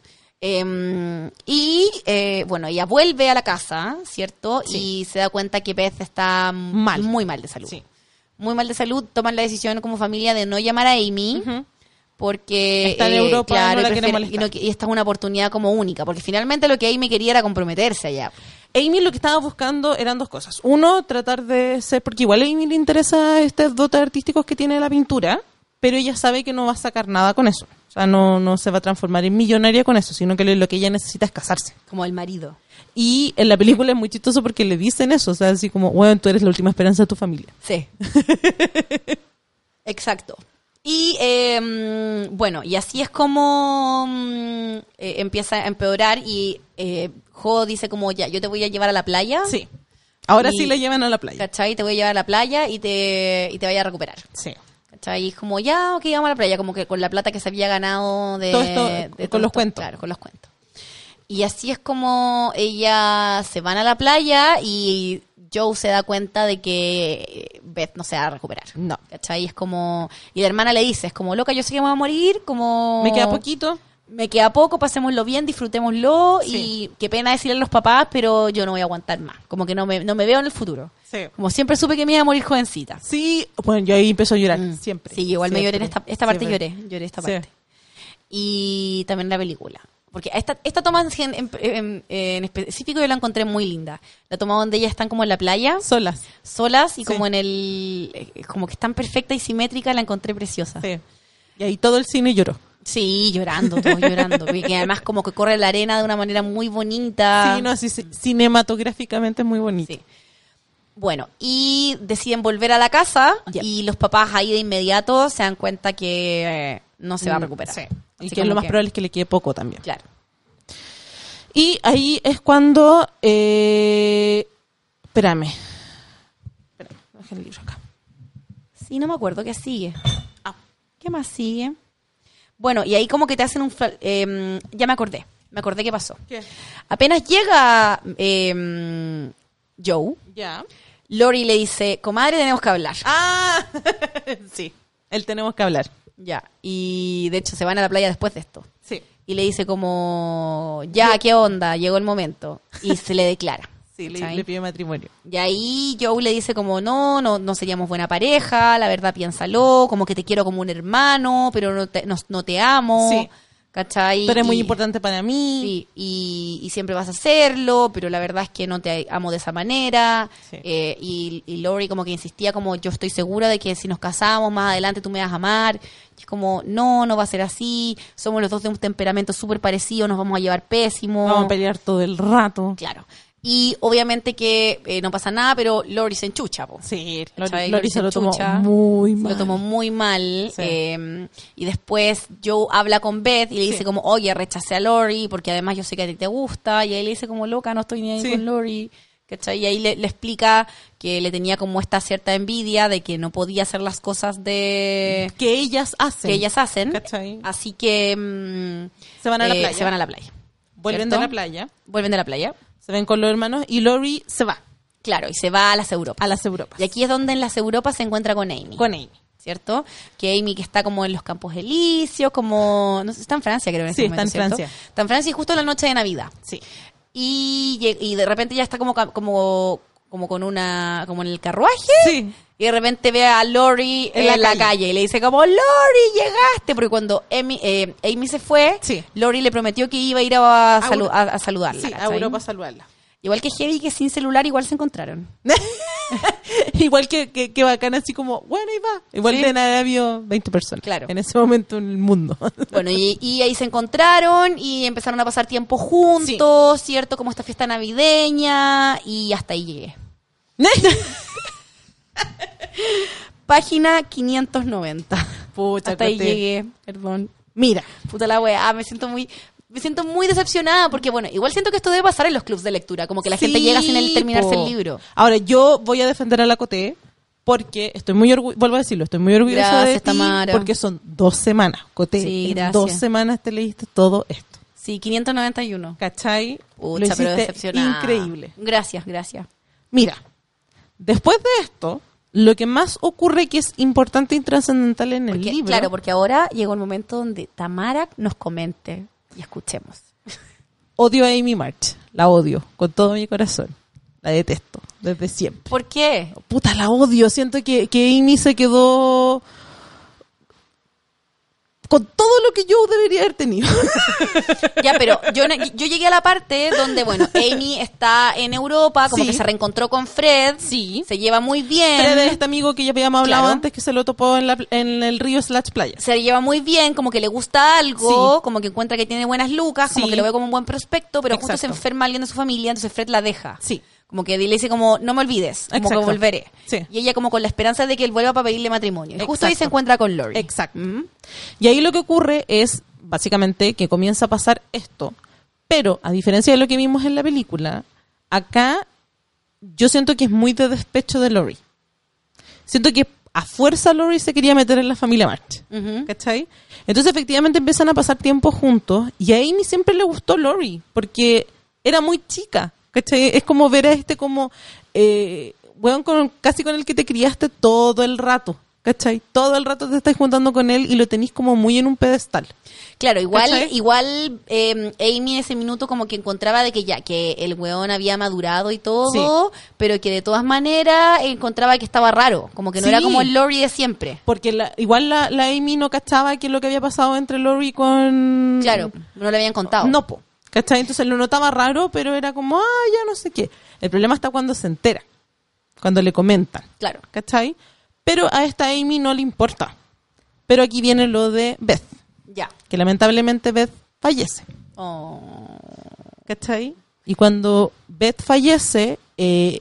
Eh, y eh, bueno, ella vuelve a la casa, ¿cierto? Sí. Y se da cuenta que Beth está m- Mal. muy mal de salud. Sí. Muy mal de salud. Toman la decisión como familia de no llamar a Amy. Ujú. Porque Está en eh, Europa, claro, no la y quiere prefiere- molestar. y, no qui- y esta es una oportunidad como única, porque finalmente lo que Amy quería era comprometerse allá. Amy lo que estaba buscando eran dos cosas. Uno, tratar de ser, porque igual a Amy le interesa estos dotes artísticos que tiene la pintura, pero ella sabe que no va a sacar nada con eso. O sea, no, no se va a transformar en millonaria con eso, sino que le- lo que ella necesita es casarse. Como el marido. Y en la película es muy chistoso porque le dicen eso, o sea, así como, bueno, tú eres la última esperanza de tu familia. Sí. Exacto. Y eh, mm, bueno, y así es como mm, eh, empieza a empeorar y eh, Jo dice como, ya, yo te voy a llevar a la playa. Sí. Ahora Y- sí le llevan a la playa. ¿Cachai? Te voy a llevar a la playa y te, y te vaya a recuperar. Sí. ¿Cachai? Y es como, ya, ok, vamos a la playa, como que con la plata que se había ganado de... Todo esto, de con todo los esto, cuentos. Claro, con los cuentos. Y así es como ella se van a la playa y Joe se da cuenta de que Beth no se va a recuperar. No. ¿Cachai? Y es como... Y la hermana le dice, es como, loca, yo sé que me voy a morir, como... Me queda poquito. Me queda poco, pasémoslo bien, disfrutémoslo Sí. y qué pena decirle a los papás, pero yo no voy a aguantar más. Como que no me, no me veo en el futuro. Sí. Como siempre supe que me iba a morir jovencita. Sí, bueno, yo ahí empiezo a llorar, Mm. siempre. Sí, igual me lloré en Siempre. esta, esta parte Siempre. lloré, lloré esta Sí. parte. Y también la película. Porque esta, esta toma en, en- en- en específico yo la encontré muy linda. La toma donde ellas están como en la playa, Solas. solas y Sí. como en el... eh, como que están perfecta y simétrica, la encontré preciosa. Sí. Y ahí todo el cine lloró. Sí, llorando, todo llorando. Y que además como que corre la arena de una manera muy bonita. Sí, no, así ci- cinematográficamente es muy bonito. Sí. Bueno, y deciden volver a la casa Ya. y los papás ahí de inmediato se dan cuenta que eh, no se va a Mm, recuperar. sí. Y Así que como lo más probable es que le quede poco también. Claro. Y ahí es cuando... Eh... Espérame. Espérame, deja el libro acá. Sí, no me acuerdo qué sigue. Ah. ¿Qué más sigue? Bueno, y ahí como que te hacen un... fla- eh, ya me acordé. Me acordé qué pasó. ¿Qué? Apenas llega eh, Joe, Ya. Lori le dice, comadre, tenemos que hablar. Ah, sí. Él tenemos que hablar. Ya. Y de hecho se van a la playa después de esto. Sí. Y le dice como, ya, ¿qué onda? Llegó el momento. Y se le declara. Sí, le, ¿cachai? le pide matrimonio. Y ahí Joe le dice como, no, no, no seríamos buena pareja, la verdad piénsalo, como que te quiero como un hermano, pero no te, no, no te amo. Sí. ¿Cachai? Tú eres muy Y- importante para mí. Sí, y, y siempre vas a hacerlo, pero la verdad es que no te amo de esa manera. Sí. Eh, y, y Lori como que insistía como, yo estoy segura de que si nos casamos más adelante tú me vas a amar. Y es como, no, no va a ser así. Somos los dos de un temperamento súper parecido, nos vamos a llevar pésimo. Vamos a pelear todo el rato. Claro. Y obviamente que eh, no pasa nada, pero Lori se enchucha, po. Sí, ¿Cachai? Lori, Lori se lo tomó enchucha, muy se mal. lo tomó muy mal. Sí. eh, y después Joe habla con Beth y le dice Sí. como, oye, rechacé a Lori porque además yo sé que a ti te gusta. Y ahí le dice como, loca, no estoy ni ahí Sí. con Lori. ¿Cachai? Y ahí le, le explica que le tenía como esta cierta envidia de que no podía hacer las cosas de Que ellas hacen. que ellas hacen. ¿Cachai? Así que mm, Se van a la eh, playa. se van a la playa. Vuelven ¿cierto? de la playa. Vuelven de la playa. Se ven con los hermanos y Lori se va Claro, y se va a las Europas. a las Europas. Y aquí es donde en las Europas se encuentra con Amy. Con Amy. ¿Cierto? Que Amy que está como en los Campos Elíseos, como... No sé, está en Francia creo en este Sí, momento, está en ¿cierto? Francia. Está en Francia y justo en la noche de Navidad. Sí. Y, lleg- y de repente ya está como, ca- como, como con una... como en el carruaje. Sí. Y de repente ve a Lori en, En la la, calle. calle. y le dice como, Lori, llegaste. Porque cuando Amy, eh, Amy se fue, Sí. Lori le prometió que iba a ir a, A salu- Euro- a, a saludarla. Sí, a ¿cachai? Europa a saludarla. Igual que Heavy, que sin celular igual se encontraron. Igual que, que, que bacana, así como, bueno, ahí va. Igual Sí. de nada había veinte personas. Claro. En ese momento en el mundo. Bueno, y, y ahí se encontraron y empezaron a pasar tiempo juntos, ¿cierto? Como esta fiesta navideña y hasta ahí llegué. Página quinientos noventa. Pucha, Hasta ahí Cote. llegué, perdón. Mira, Puta la weá, me siento muy... Me siento muy decepcionada porque, bueno, igual siento que esto debe pasar en los clubs de lectura, como que la gente sí, llega sin el terminarse po. el libro. Ahora, yo voy a defender a la Coté porque estoy muy orgullosa, vuelvo a decirlo, estoy muy orgullosa de Gracias, ti Tamara. porque son dos semanas, Coté. Sí, en gracias. dos semanas te leíste todo esto. Sí, quinientos noventa y uno. ¿Cachai? Lo Pucha, pero hiciste decepcionada. increíble. Gracias, gracias. Mira, después de esto, lo que más ocurre que es importante y trascendental en el Porque- libro. Claro, porque ahora llegó el momento donde Tamara nos comente y escuchemos. Odio a Amy March. La odio con todo mi corazón. La detesto desde siempre. ¿Por qué? Puta, la odio. Siento que, que Amy se quedó con todo lo que yo debería haber tenido. Ya, pero yo, ne- yo llegué a la parte donde, bueno, Amy está en Europa, como Sí. que se reencontró con Fred, Sí. se lleva muy bien, Fred es este amigo que ya habíamos hablado Claro. antes que se lo topó en, la, en el río slash playa. se lleva muy bien, como que le gusta algo, Sí. como que encuentra que tiene buenas lucas, como Sí. que lo ve como un buen prospecto, pero justo se Exacto. enferma alguien de su familia, entonces Fred la deja. Sí. Como que le dice como, no me olvides, como Exacto. que volveré. Sí. Y ella como con la esperanza de que él vuelva para pedirle matrimonio. Y justo ahí Exacto. se encuentra con Lori. Exacto. Mm. Y ahí lo que ocurre es, básicamente, que comienza a pasar esto. Pero, a diferencia de lo que vimos en la película, acá yo siento que es muy de despecho de Lori. Siento que a fuerza Lori se quería meter en la familia March. Ujú. ¿Cachai? Entonces, efectivamente, empiezan a pasar tiempo juntos. Y a Amy siempre le gustó Lori, porque era muy chica. ¿Cachai? Es como ver a este como, eh, weón, con, casi con el que te criaste todo el rato. ¿Cachai? Todo el rato te estás juntando con él y lo tenés como muy en un pedestal. Claro, igual, ¿Cachai? igual eh, Amy en ese minuto como que encontraba de que ya, que el weón había madurado y todo, pero que de todas maneras encontraba que estaba raro, como que no Sí. era como el Lori de siempre. Porque la, igual la, la Amy no cachaba qué es lo que había pasado entre Lori con... Claro, no le habían contado. No, po. ¿Cachai? Entonces lo notaba raro, pero era como, ah, ya no sé qué. El problema está cuando se entera, cuando le comentan. Claro. ¿Cachai? Pero a esta Amy no le importa. Pero aquí viene lo de Beth, Ya. que lamentablemente Beth fallece. Oh. ¿Cachai? Y cuando Beth fallece, eh,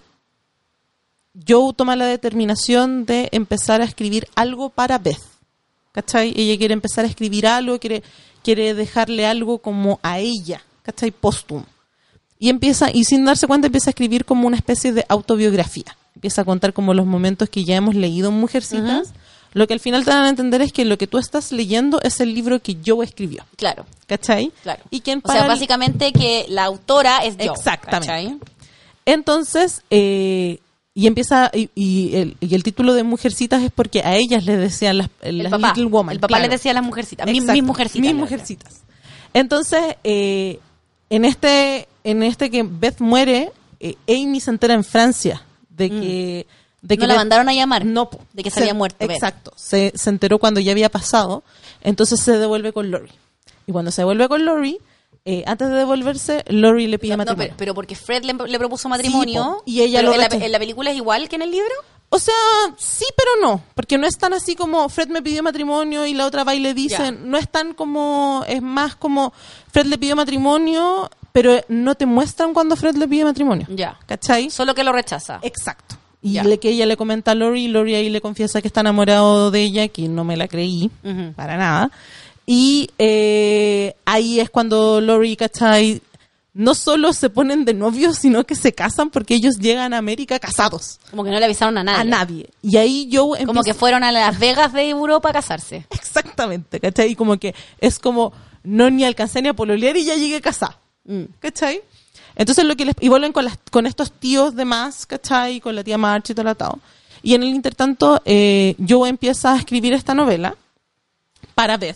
Joe toma la determinación de empezar a escribir algo para Beth. ¿Cachai? Ella quiere empezar a escribir algo, quiere, quiere dejarle algo como a ella, ¿cachai? Póstumo. Y empieza, y sin darse cuenta, empieza a escribir como una especie de autobiografía. Empieza a contar como los momentos que ya hemos leído en Mujercitas. Uh-huh. Lo que al final te dan a entender es que lo que tú estás leyendo es el libro que Joe escribió. Claro. ¿Cachai? Claro. Y que en o sea, básicamente que la autora es Joe. Exactamente. ¿Cachai? Entonces, eh, y empieza, y, y, el, y el título de Mujercitas es porque a ellas les decían las, las el papá, Little Woman. El papá claro. les decía a las mujercitas, mis, Exacto, mis mujercitas. Mis mujercitas. Entonces, eh, en este en este que Beth muere, eh, Amy se entera en Francia de que... Mm. De que no la Beth, mandaron a llamar. No. De que se, se había muerto. Exacto. Se, se enteró cuando ya había pasado. Entonces se devuelve con Lori. Y cuando se devuelve con Lori, eh, antes de devolverse, Lori le pide no, matrimonio. No, pero, pero porque Fred le, le propuso matrimonio. Sí, y ella pero lo en la, rechazó. ¿En la película es igual que en el libro? O sea, sí, pero no. Porque no es tan así como Fred me pidió matrimonio y la otra va y le dicen. Ya. No es tan como... Es más como Fred le pidió matrimonio, pero no te muestran cuando Fred le pide matrimonio. Ya. ¿Cachai? Solo que lo rechaza. Exacto. Y le, que ella le comenta a Lori, Lori ahí le confiesa que está enamorado de ella, que no me la creí, uh-huh. para nada. Y eh, ahí es cuando Lori, ¿cachai? No solo se ponen de novios, sino que se casan porque ellos llegan a América casados. Como que no le avisaron a nadie. A nadie. Y ahí yo empiezo... Como que fueron a Las Vegas de Europa a casarse. Exactamente, ¿cachai? Y como que es como, no ni alcancé ni a pololear y ya llegué casada. Mm. ¿Cachai? Entonces lo que les, y vuelven con las, con estos tíos de más, ¿cachai? Con la tía March y todo el atado. Y en el intertanto, eh, Joe empieza a escribir esta novela para Beth.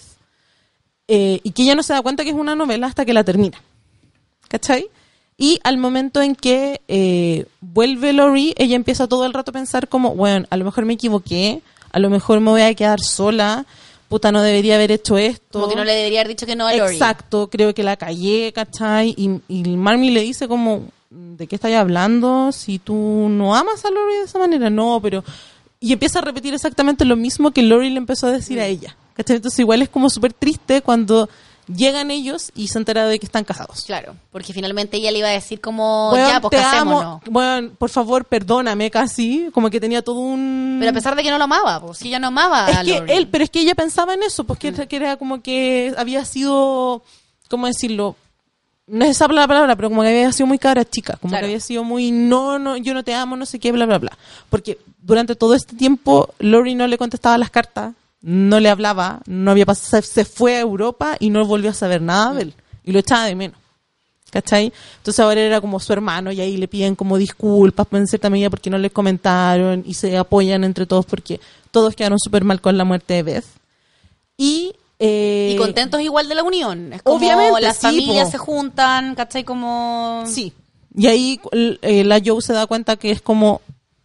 Eh, y que ella no se da cuenta que es una novela hasta que la termina. ¿Cachai? Y al momento en que eh, vuelve Lori, ella empieza todo el rato a pensar como, bueno, a lo mejor me equivoqué, a lo mejor me voy a quedar sola, puta, no debería haber hecho esto. Como que no le debería haber dicho que no a Lori. Exacto, creo que la callé, ¿cachai? Y, y Marmee le dice como, ¿de qué estás hablando? Si tú no amas a Lori de esa manera, no, pero... Y empieza a repetir exactamente lo mismo que Lori le empezó a decir mm. a ella, ¿cachai? Entonces igual es como súper triste cuando llegan ellos y se entera de que están casados. Claro, porque finalmente ella le iba a decir como, bueno, ya, pues te casémonos. Amo. Bueno, por favor, perdóname, casi, como que tenía todo un... Pero a pesar de que no lo amaba, pues si ella no amaba es a que Lori. él, pero es que ella pensaba en eso, pues que, mm. que era como que había sido, ¿cómo decirlo? No es esa la palabra, pero como que había sido muy cara chica, como claro. que había sido muy, no, no, yo no te amo, no sé qué, bla, bla, bla. Porque durante todo este tiempo, Lori no le contestaba las cartas, no le hablaba, no había pasado, se fue a Europa y no volvió a saber nada de él. Y lo echaba de menos. ¿Cachai? Entonces ahora era como su hermano y ahí le piden como disculpas en cierta medida porque no les comentaron y se apoyan entre todos porque todos quedaron súper mal con la muerte de Beth. Y... Eh, y contentos igual de la unión. Es como obviamente, las sí, familias po. se juntan, ¿cachai? Como... Sí. Y ahí eh, la Joe se da cuenta que es como...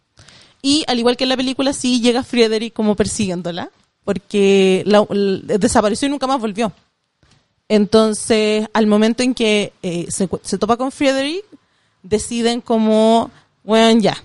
Y al igual que en la película, sí llega Friedrich como persiguiéndola. Porque la, la, desapareció y nunca más volvió. Entonces, al momento en que eh, se, se topa con Friedrich, deciden como, bueno, ya,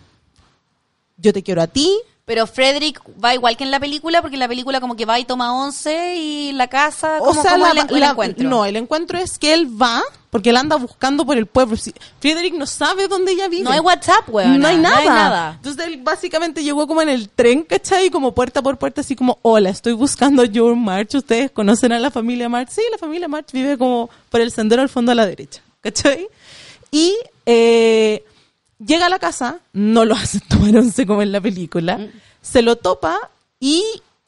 yo te quiero a ti. Pero Frederick va igual que en la película, porque en la película como que va y toma once y la casa, como, o sea, como la, el, el la, encuentro. No, el encuentro es que él va porque él anda buscando por el pueblo. Si Frederick no sabe dónde ella vive. No hay WhatsApp, weón. No hay nada. No hay nada. Entonces él básicamente llegó como en el tren, ¿cachai? Como puerta por puerta, así como, hola, estoy buscando a Joe March. ¿Ustedes conocen a la familia March? Sí, la familia March vive como por el sendero al fondo a la derecha, ¿cachai? Y eh, llega a la casa, no lo hace tomar once como en la película, mm. se lo topa y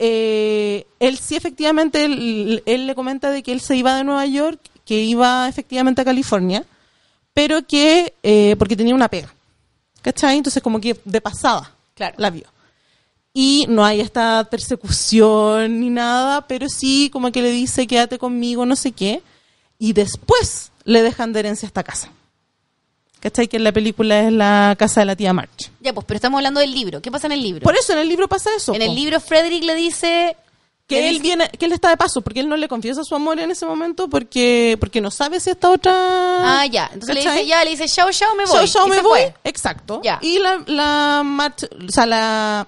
eh, él sí efectivamente, él, él le comenta de que él se iba de Nueva York, que iba efectivamente a California, pero que, eh, porque tenía una pega, ¿cachai? Entonces como que de pasada, claro, la vio. Y no hay esta persecución ni nada, pero sí como que le dice, quédate conmigo, no sé qué, y después le dejan de herencia esta casa. ¿Cachai? Que en la película es la casa de la tía March. Ya, pues, pero estamos hablando del libro. ¿Qué pasa en el libro? Por eso, en el libro pasa eso. En po. el libro Frederick le dice... Que le él dice... viene, que él está de paso, porque él no le confiesa su amor en ese momento, porque porque no sabe si esta otra... Ah, ya. Entonces ¿cachai? le dice, ya, le dice, chao, chao, me voy. Chao, chao, y me se voy. fue. Exacto. Ya. Y la, la March, o sea, la...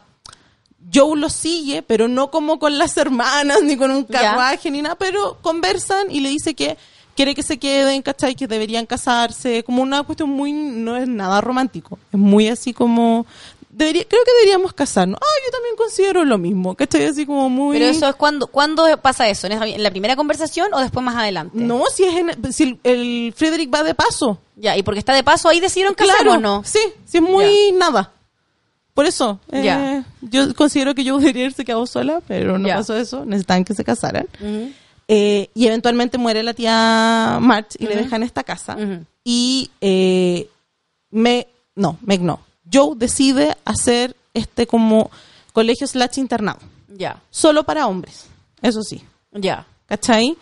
Joe lo sigue, pero no como con las hermanas, ni con un carruaje, ya. ni nada, pero conversan y le dice que quiere que se queden, ¿cachai? Que deberían casarse, como una cuestión muy, no es nada romántico, es muy así como, debería, creo que deberíamos casarnos. Ah, yo también considero lo mismo, ¿cachai? Así como muy... Pero eso es cuando, ¿cuándo pasa eso? ¿En la primera conversación o después más adelante? No, si es en, si el, el Frederick va de paso. Ya, y porque está de paso, ahí decidieron casarnos, Claro, ¿no? sí, sí es muy ya. nada. Por eso, Ya. eh, yo considero que yo debería haberse quedado sola, pero no Ya. pasó eso, necesitaban que se casaran. Uh-huh. Eh, y eventualmente muere la tía March y Uh-huh. le dejan esta casa. Uh-huh. Y eh, me, no, Meg no. Joe decide hacer este como colegio slash internado. Ya. Solo para hombres, eso sí. Ya. ¿Cachai?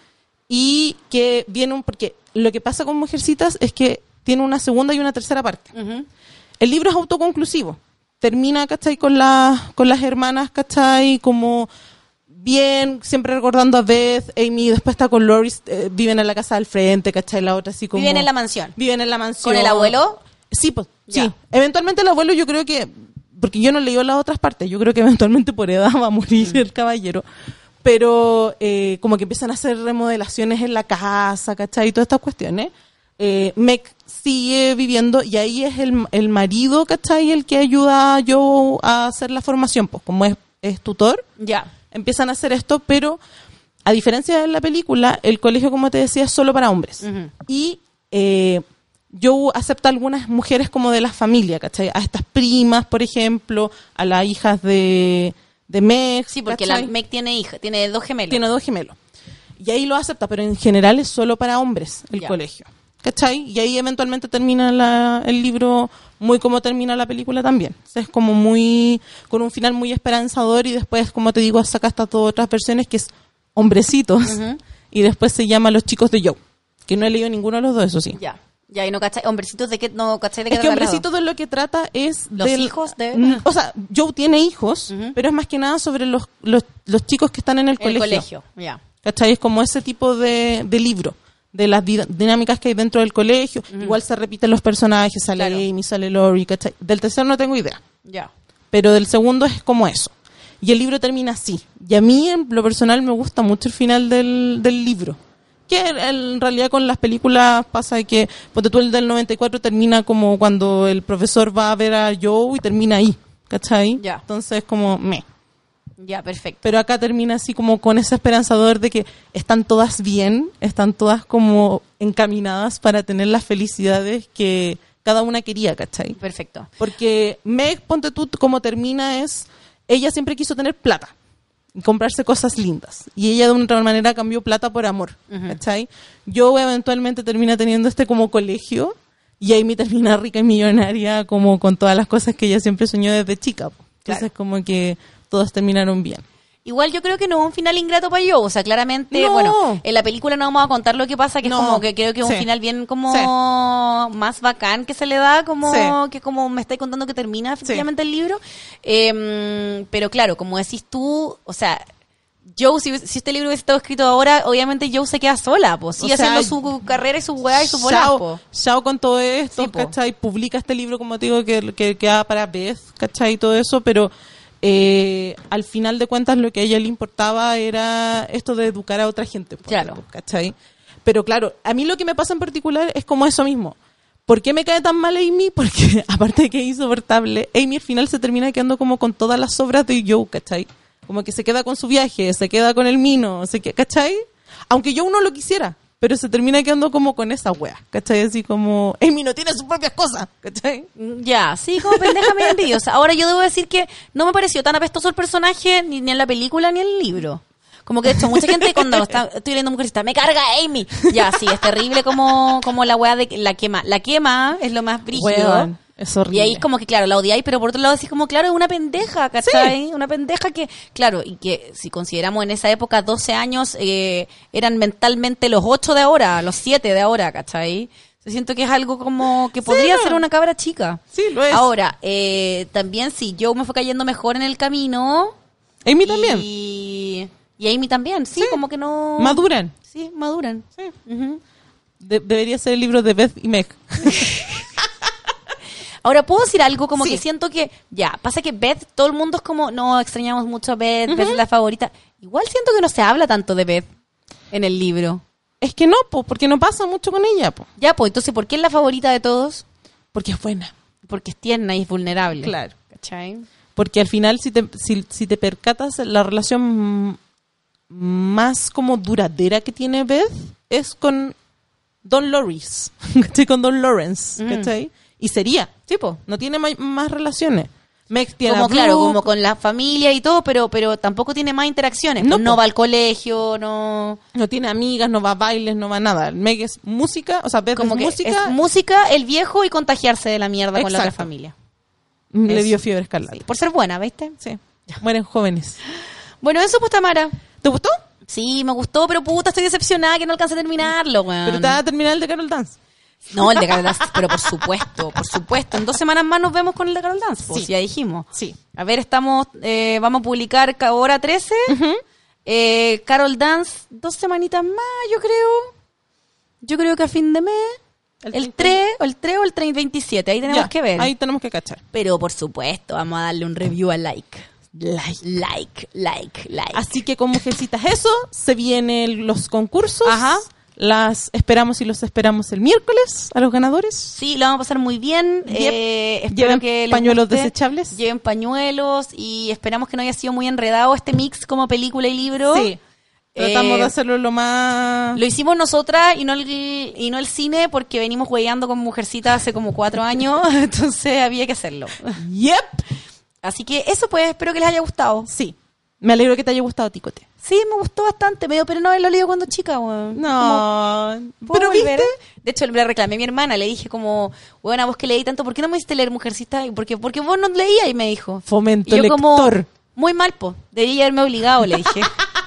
Y que viene un... Porque lo que pasa con Mujercitas es que tiene una segunda y una tercera parte. Uh-huh. El libro es autoconclusivo. Termina, ¿cachai? Con, la, con las hermanas, ¿cachai? Como bien, siempre recordando a Beth, Amy, después está con Loris, eh, viven en la casa del frente, ¿cachai? La otra así como... Viven en la mansión. Viven en la mansión. ¿Con el abuelo? Sí, pues, Ya. sí. Eventualmente el abuelo yo creo que... Porque yo no leí las otras partes, yo creo que eventualmente por edad va a morir mm. el caballero. Pero eh, como que empiezan a hacer remodelaciones en la casa, ¿cachai? Y todas estas cuestiones. Eh, Meg sigue viviendo y ahí es el, el marido, ¿cachai? El que ayuda a Joe a hacer la formación, pues como es, es tutor. Ya. Empiezan a hacer esto, pero a diferencia de la película, el colegio, como te decía, es solo para hombres. Uh-huh. Y eh, Joe acepta a algunas mujeres como de la familia, ¿cachai? A estas primas, por ejemplo, a las hijas de, de Meg. Sí, porque ¿cachai? la Meg tiene hija, tiene dos gemelos. Tiene dos gemelos. Y ahí lo acepta, pero en general es solo para hombres el Ya. colegio. ¿Cachai? Y ahí eventualmente termina la, el libro muy como termina la película también. O sea, es como muy, con un final muy esperanzador y después, como te digo, saca estas dos otras versiones que es Hombrecitos Uh-huh. y después se llama Los chicos de Joe, que no he leído ninguno de los dos, eso sí. Ya. Ya, y no cachai, hombrecitos de qué, no cachai de qué Es que trata. Hombrecitos de lo que trata es... Los del- hijos de- Mm, O sea, Joe tiene hijos, Ujú. pero es más que nada sobre los, los, los chicos que están en el El colegio. colegio, ya. ¿Cachai? Es como ese tipo de, de libro, de las di- dinámicas que hay dentro del colegio. Ujú. Igual se repiten los personajes, sale Claro. Amy, sale Lori, ¿cachai? Del tercero no tengo idea, Ya. pero del segundo es como eso. Y el libro termina así. Y a mí, en lo personal, me gusta mucho el final del, del libro. Que en realidad con las películas pasa que, ponte tú, el del noventa y cuatro termina como cuando el profesor va a ver a Joe y termina ahí, ¿cachai? Ya. Entonces como, me. Ya, perfecto. Pero acá termina así como con ese esperanzador de que están todas bien, están todas como encaminadas para tener las felicidades que cada una quería, ¿cachai? Perfecto. Porque Meg, ponte tú, como termina es, ella siempre quiso tener plata y comprarse cosas lindas. Y ella de una otra manera cambió plata por amor, Ujú. ¿cachai? Yo eventualmente termina teniendo este como colegio y Amy termina rica y millonaria como con todas las cosas que ella siempre soñó desde chica. po. Entonces Claro. como que todos terminaron bien. Igual yo creo que no es un final ingrato para yo, o sea, claramente, No. bueno, en la película no vamos a contar lo que pasa, que No. es como que creo que es un Sí. final bien como Sí. más bacán que se le da, como Sí. que como me estáis contando que termina efectivamente el libro. Eh, pero claro, como decís tú, o sea, Joe, si, si este libro hubiese estado escrito ahora, obviamente Joe se queda sola, pues, sigue O sea, haciendo su carrera y su weá y su bola, Shao, po. Shao con todo esto, Sí, po. ¿cachai? Publica este libro, como te digo, que, que queda para Beth, ¿cachai? Y todo eso, pero eh, al final de cuentas lo que a ella le importaba era esto de educar a otra gente, por Claro. ejemplo, ¿cachai? Pero claro, a mí lo que me pasa en particular es como eso mismo. ¿Por qué me cae tan mal Amy? Porque, aparte de que es insoportable, Amy al final se termina quedando como con todas las obras de Joe, ¿cachai? Como que se queda con su viaje, se queda con el Mino, se queda, ¿cachai? Aunque Joe no lo quisiera, pero se termina quedando como con esa wea, ¿cachai? Así como, Amy no tiene sus propias cosas, ¿cachai? Ya, sí, como pendeja medio envidiosa. Ahora yo debo decir que no me pareció tan apestoso el personaje ni, ni en la película ni en el libro. Como que de hecho mucha gente cuando está, estoy leyendo Mujercita, me carga Amy. Ya, sí, es terrible como, como la wea de la quema. La quema es lo más brígido. Weón, es horrible. Y ahí es como que, claro, la odiáis, pero por otro lado decís como, claro, es una pendeja, ¿cachai? Sí. Una pendeja que, claro, y que si consideramos en esa época doce años, eh, eran mentalmente los ocho de ahora, los siete de ahora, ¿cachai? Siento que es algo como que podría sí, ser una cabra chica. Sí, lo es. Ahora, eh, también sí, Joe me fue cayendo mejor en el camino. Amy también. Y... Y Amy también, sí, sí, como que no... Maduran. Sí, maduran. Sí. Uh-huh. De- debería ser el libro de Beth y Meg. Ahora, ¿puedo decir algo? Como sí. que siento que... Ya, pasa que Beth, todo el mundo es como... No, extrañamos mucho a Beth, uh-huh. Beth es la favorita. Igual siento que no se habla tanto de Beth en el libro. Es que no, po, porque no pasa mucho con ella, po. Ya, pues, entonces, ¿por qué es la favorita de todos? Porque es buena. Porque es tierna y es vulnerable. Claro. ¿Cachai? Porque al final, si te, si, si te percatas, la relación más como duradera que tiene Beth es con Don Loris, ¿cachai? Con Don Lawrence, ¿cachai? Mm. Y sería, tipo, no tiene ma- más relaciones. Meg tiene como a claro, Brooke, como con la familia y todo, pero pero tampoco tiene más interacciones. No, pues no va al colegio, no... No tiene amigas, no va a bailes, no va a nada. Meg es música, o sea, Beth como es que música. Es música, el viejo y contagiarse de la mierda. Exacto. Con la otra familia. Le eso. dio fiebre escarlata. Sí, por ser buena, ¿viste? Sí. Mueren jóvenes. Bueno, eso pues, Tamara. ¿Te gustó? Sí, me gustó, pero puta, estoy decepcionada que no alcancé a terminarlo, weón. Pero te vas a terminar el de Carol Dance. No, el de Carol Dance, pero por supuesto, por supuesto. En dos semanas más nos vemos con el de Carol Dance, pues, sí. Ya dijimos. Sí. A ver, estamos, eh, vamos a publicar hora trece. Uh-huh. Eh, Carol Dance, dos semanitas más, yo creo. Yo creo que a fin de mes. El, el tres, o el tres o el tres veintisiete, ahí tenemos ya, que ver. Ahí tenemos que cachar. Pero por supuesto, vamos a darle un review a like. Like, like, like, like. Así que con Mujercitas eso, se vienen los concursos. Ajá. Las esperamos y los esperamos el miércoles a los ganadores. Sí, lo vamos a pasar muy bien. Yep. Eh, espero Lleven que les pañuelos guste. desechables. Lleven pañuelos y esperamos que no haya sido muy enredado este mix como película y libro. Sí. Tratamos eh, de hacerlo lo más... Lo hicimos nosotras y no el, y no el cine porque venimos hueveando con Mujercita hace como cuatro años, entonces había que hacerlo. Yep. Así que eso pues, espero que les haya gustado. Sí. Me alegro que te haya gustado, Ticote. Sí, me gustó bastante. Me dio pena no haberlo leído cuando chica, weón. No. Como, Pero volver? viste... De hecho, le reclamé a mi hermana. Le dije como, bueno, a vos que leí tanto, ¿por qué no me hiciste leer Mujercita? Porque, porque vos no leías, y me dijo. Fomento y yo lector. Como, muy mal, po. Debería haberme obligado, le dije.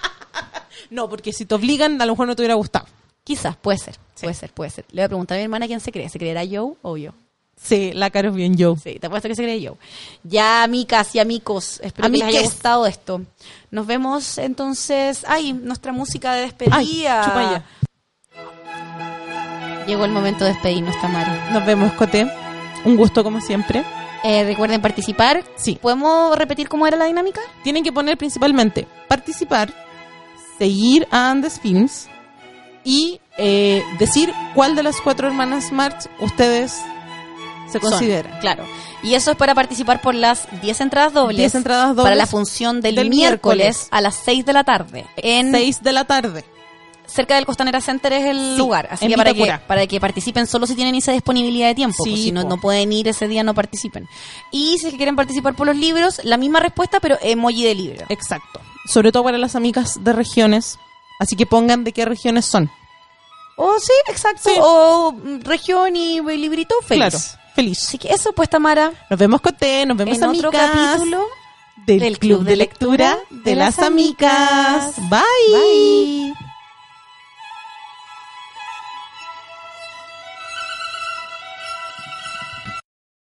No, porque si te obligan, a lo mejor no te hubiera gustado. Quizás, puede ser. Sí. Puede ser, puede ser. Le voy a preguntar a mi hermana quién se cree. ¿Se creerá Joe o yo? Sí, la cara es bien yo. Sí, te apuesto que se cree yo. Ya, amicas y amigos, espero Amiques. que les haya gustado esto. Nos vemos entonces. Ay, nuestra música de despedida. Ay, chupa ya. Llegó el momento de despedirnos, Tamara. Nos vemos, Cote. Un gusto como siempre. Eh, recuerden participar. Sí. ¿Podemos repetir cómo era la dinámica? Tienen que poner principalmente participar, seguir a Andes Films y eh, decir cuál de las cuatro hermanas March ustedes se consideran. Son, claro. Y eso es para participar por las diez entradas dobles. diez entradas dobles para la función del, del miércoles, miércoles a las seis de la tarde. En seis de la tarde. Cerca del Costanera Center es el Sí, lugar. Así en que para, que Vitacura. para que participen solo si tienen esa disponibilidad de tiempo. Sí, pues si no, po. no pueden ir ese día, no participen. Y si quieren participar por los libros, la misma respuesta, pero emoji de libro. Exacto. Sobre todo para las amigas de regiones. Así que pongan de qué regiones son. O sí, exacto. Sí. O mm, región y librito feliz. Claro, feliz. Así que eso pues, Tamara. Nos vemos, Cote, nos vemos, En amigas. otro capítulo del, Club de Lectura de las Amigas. Bye. Bye.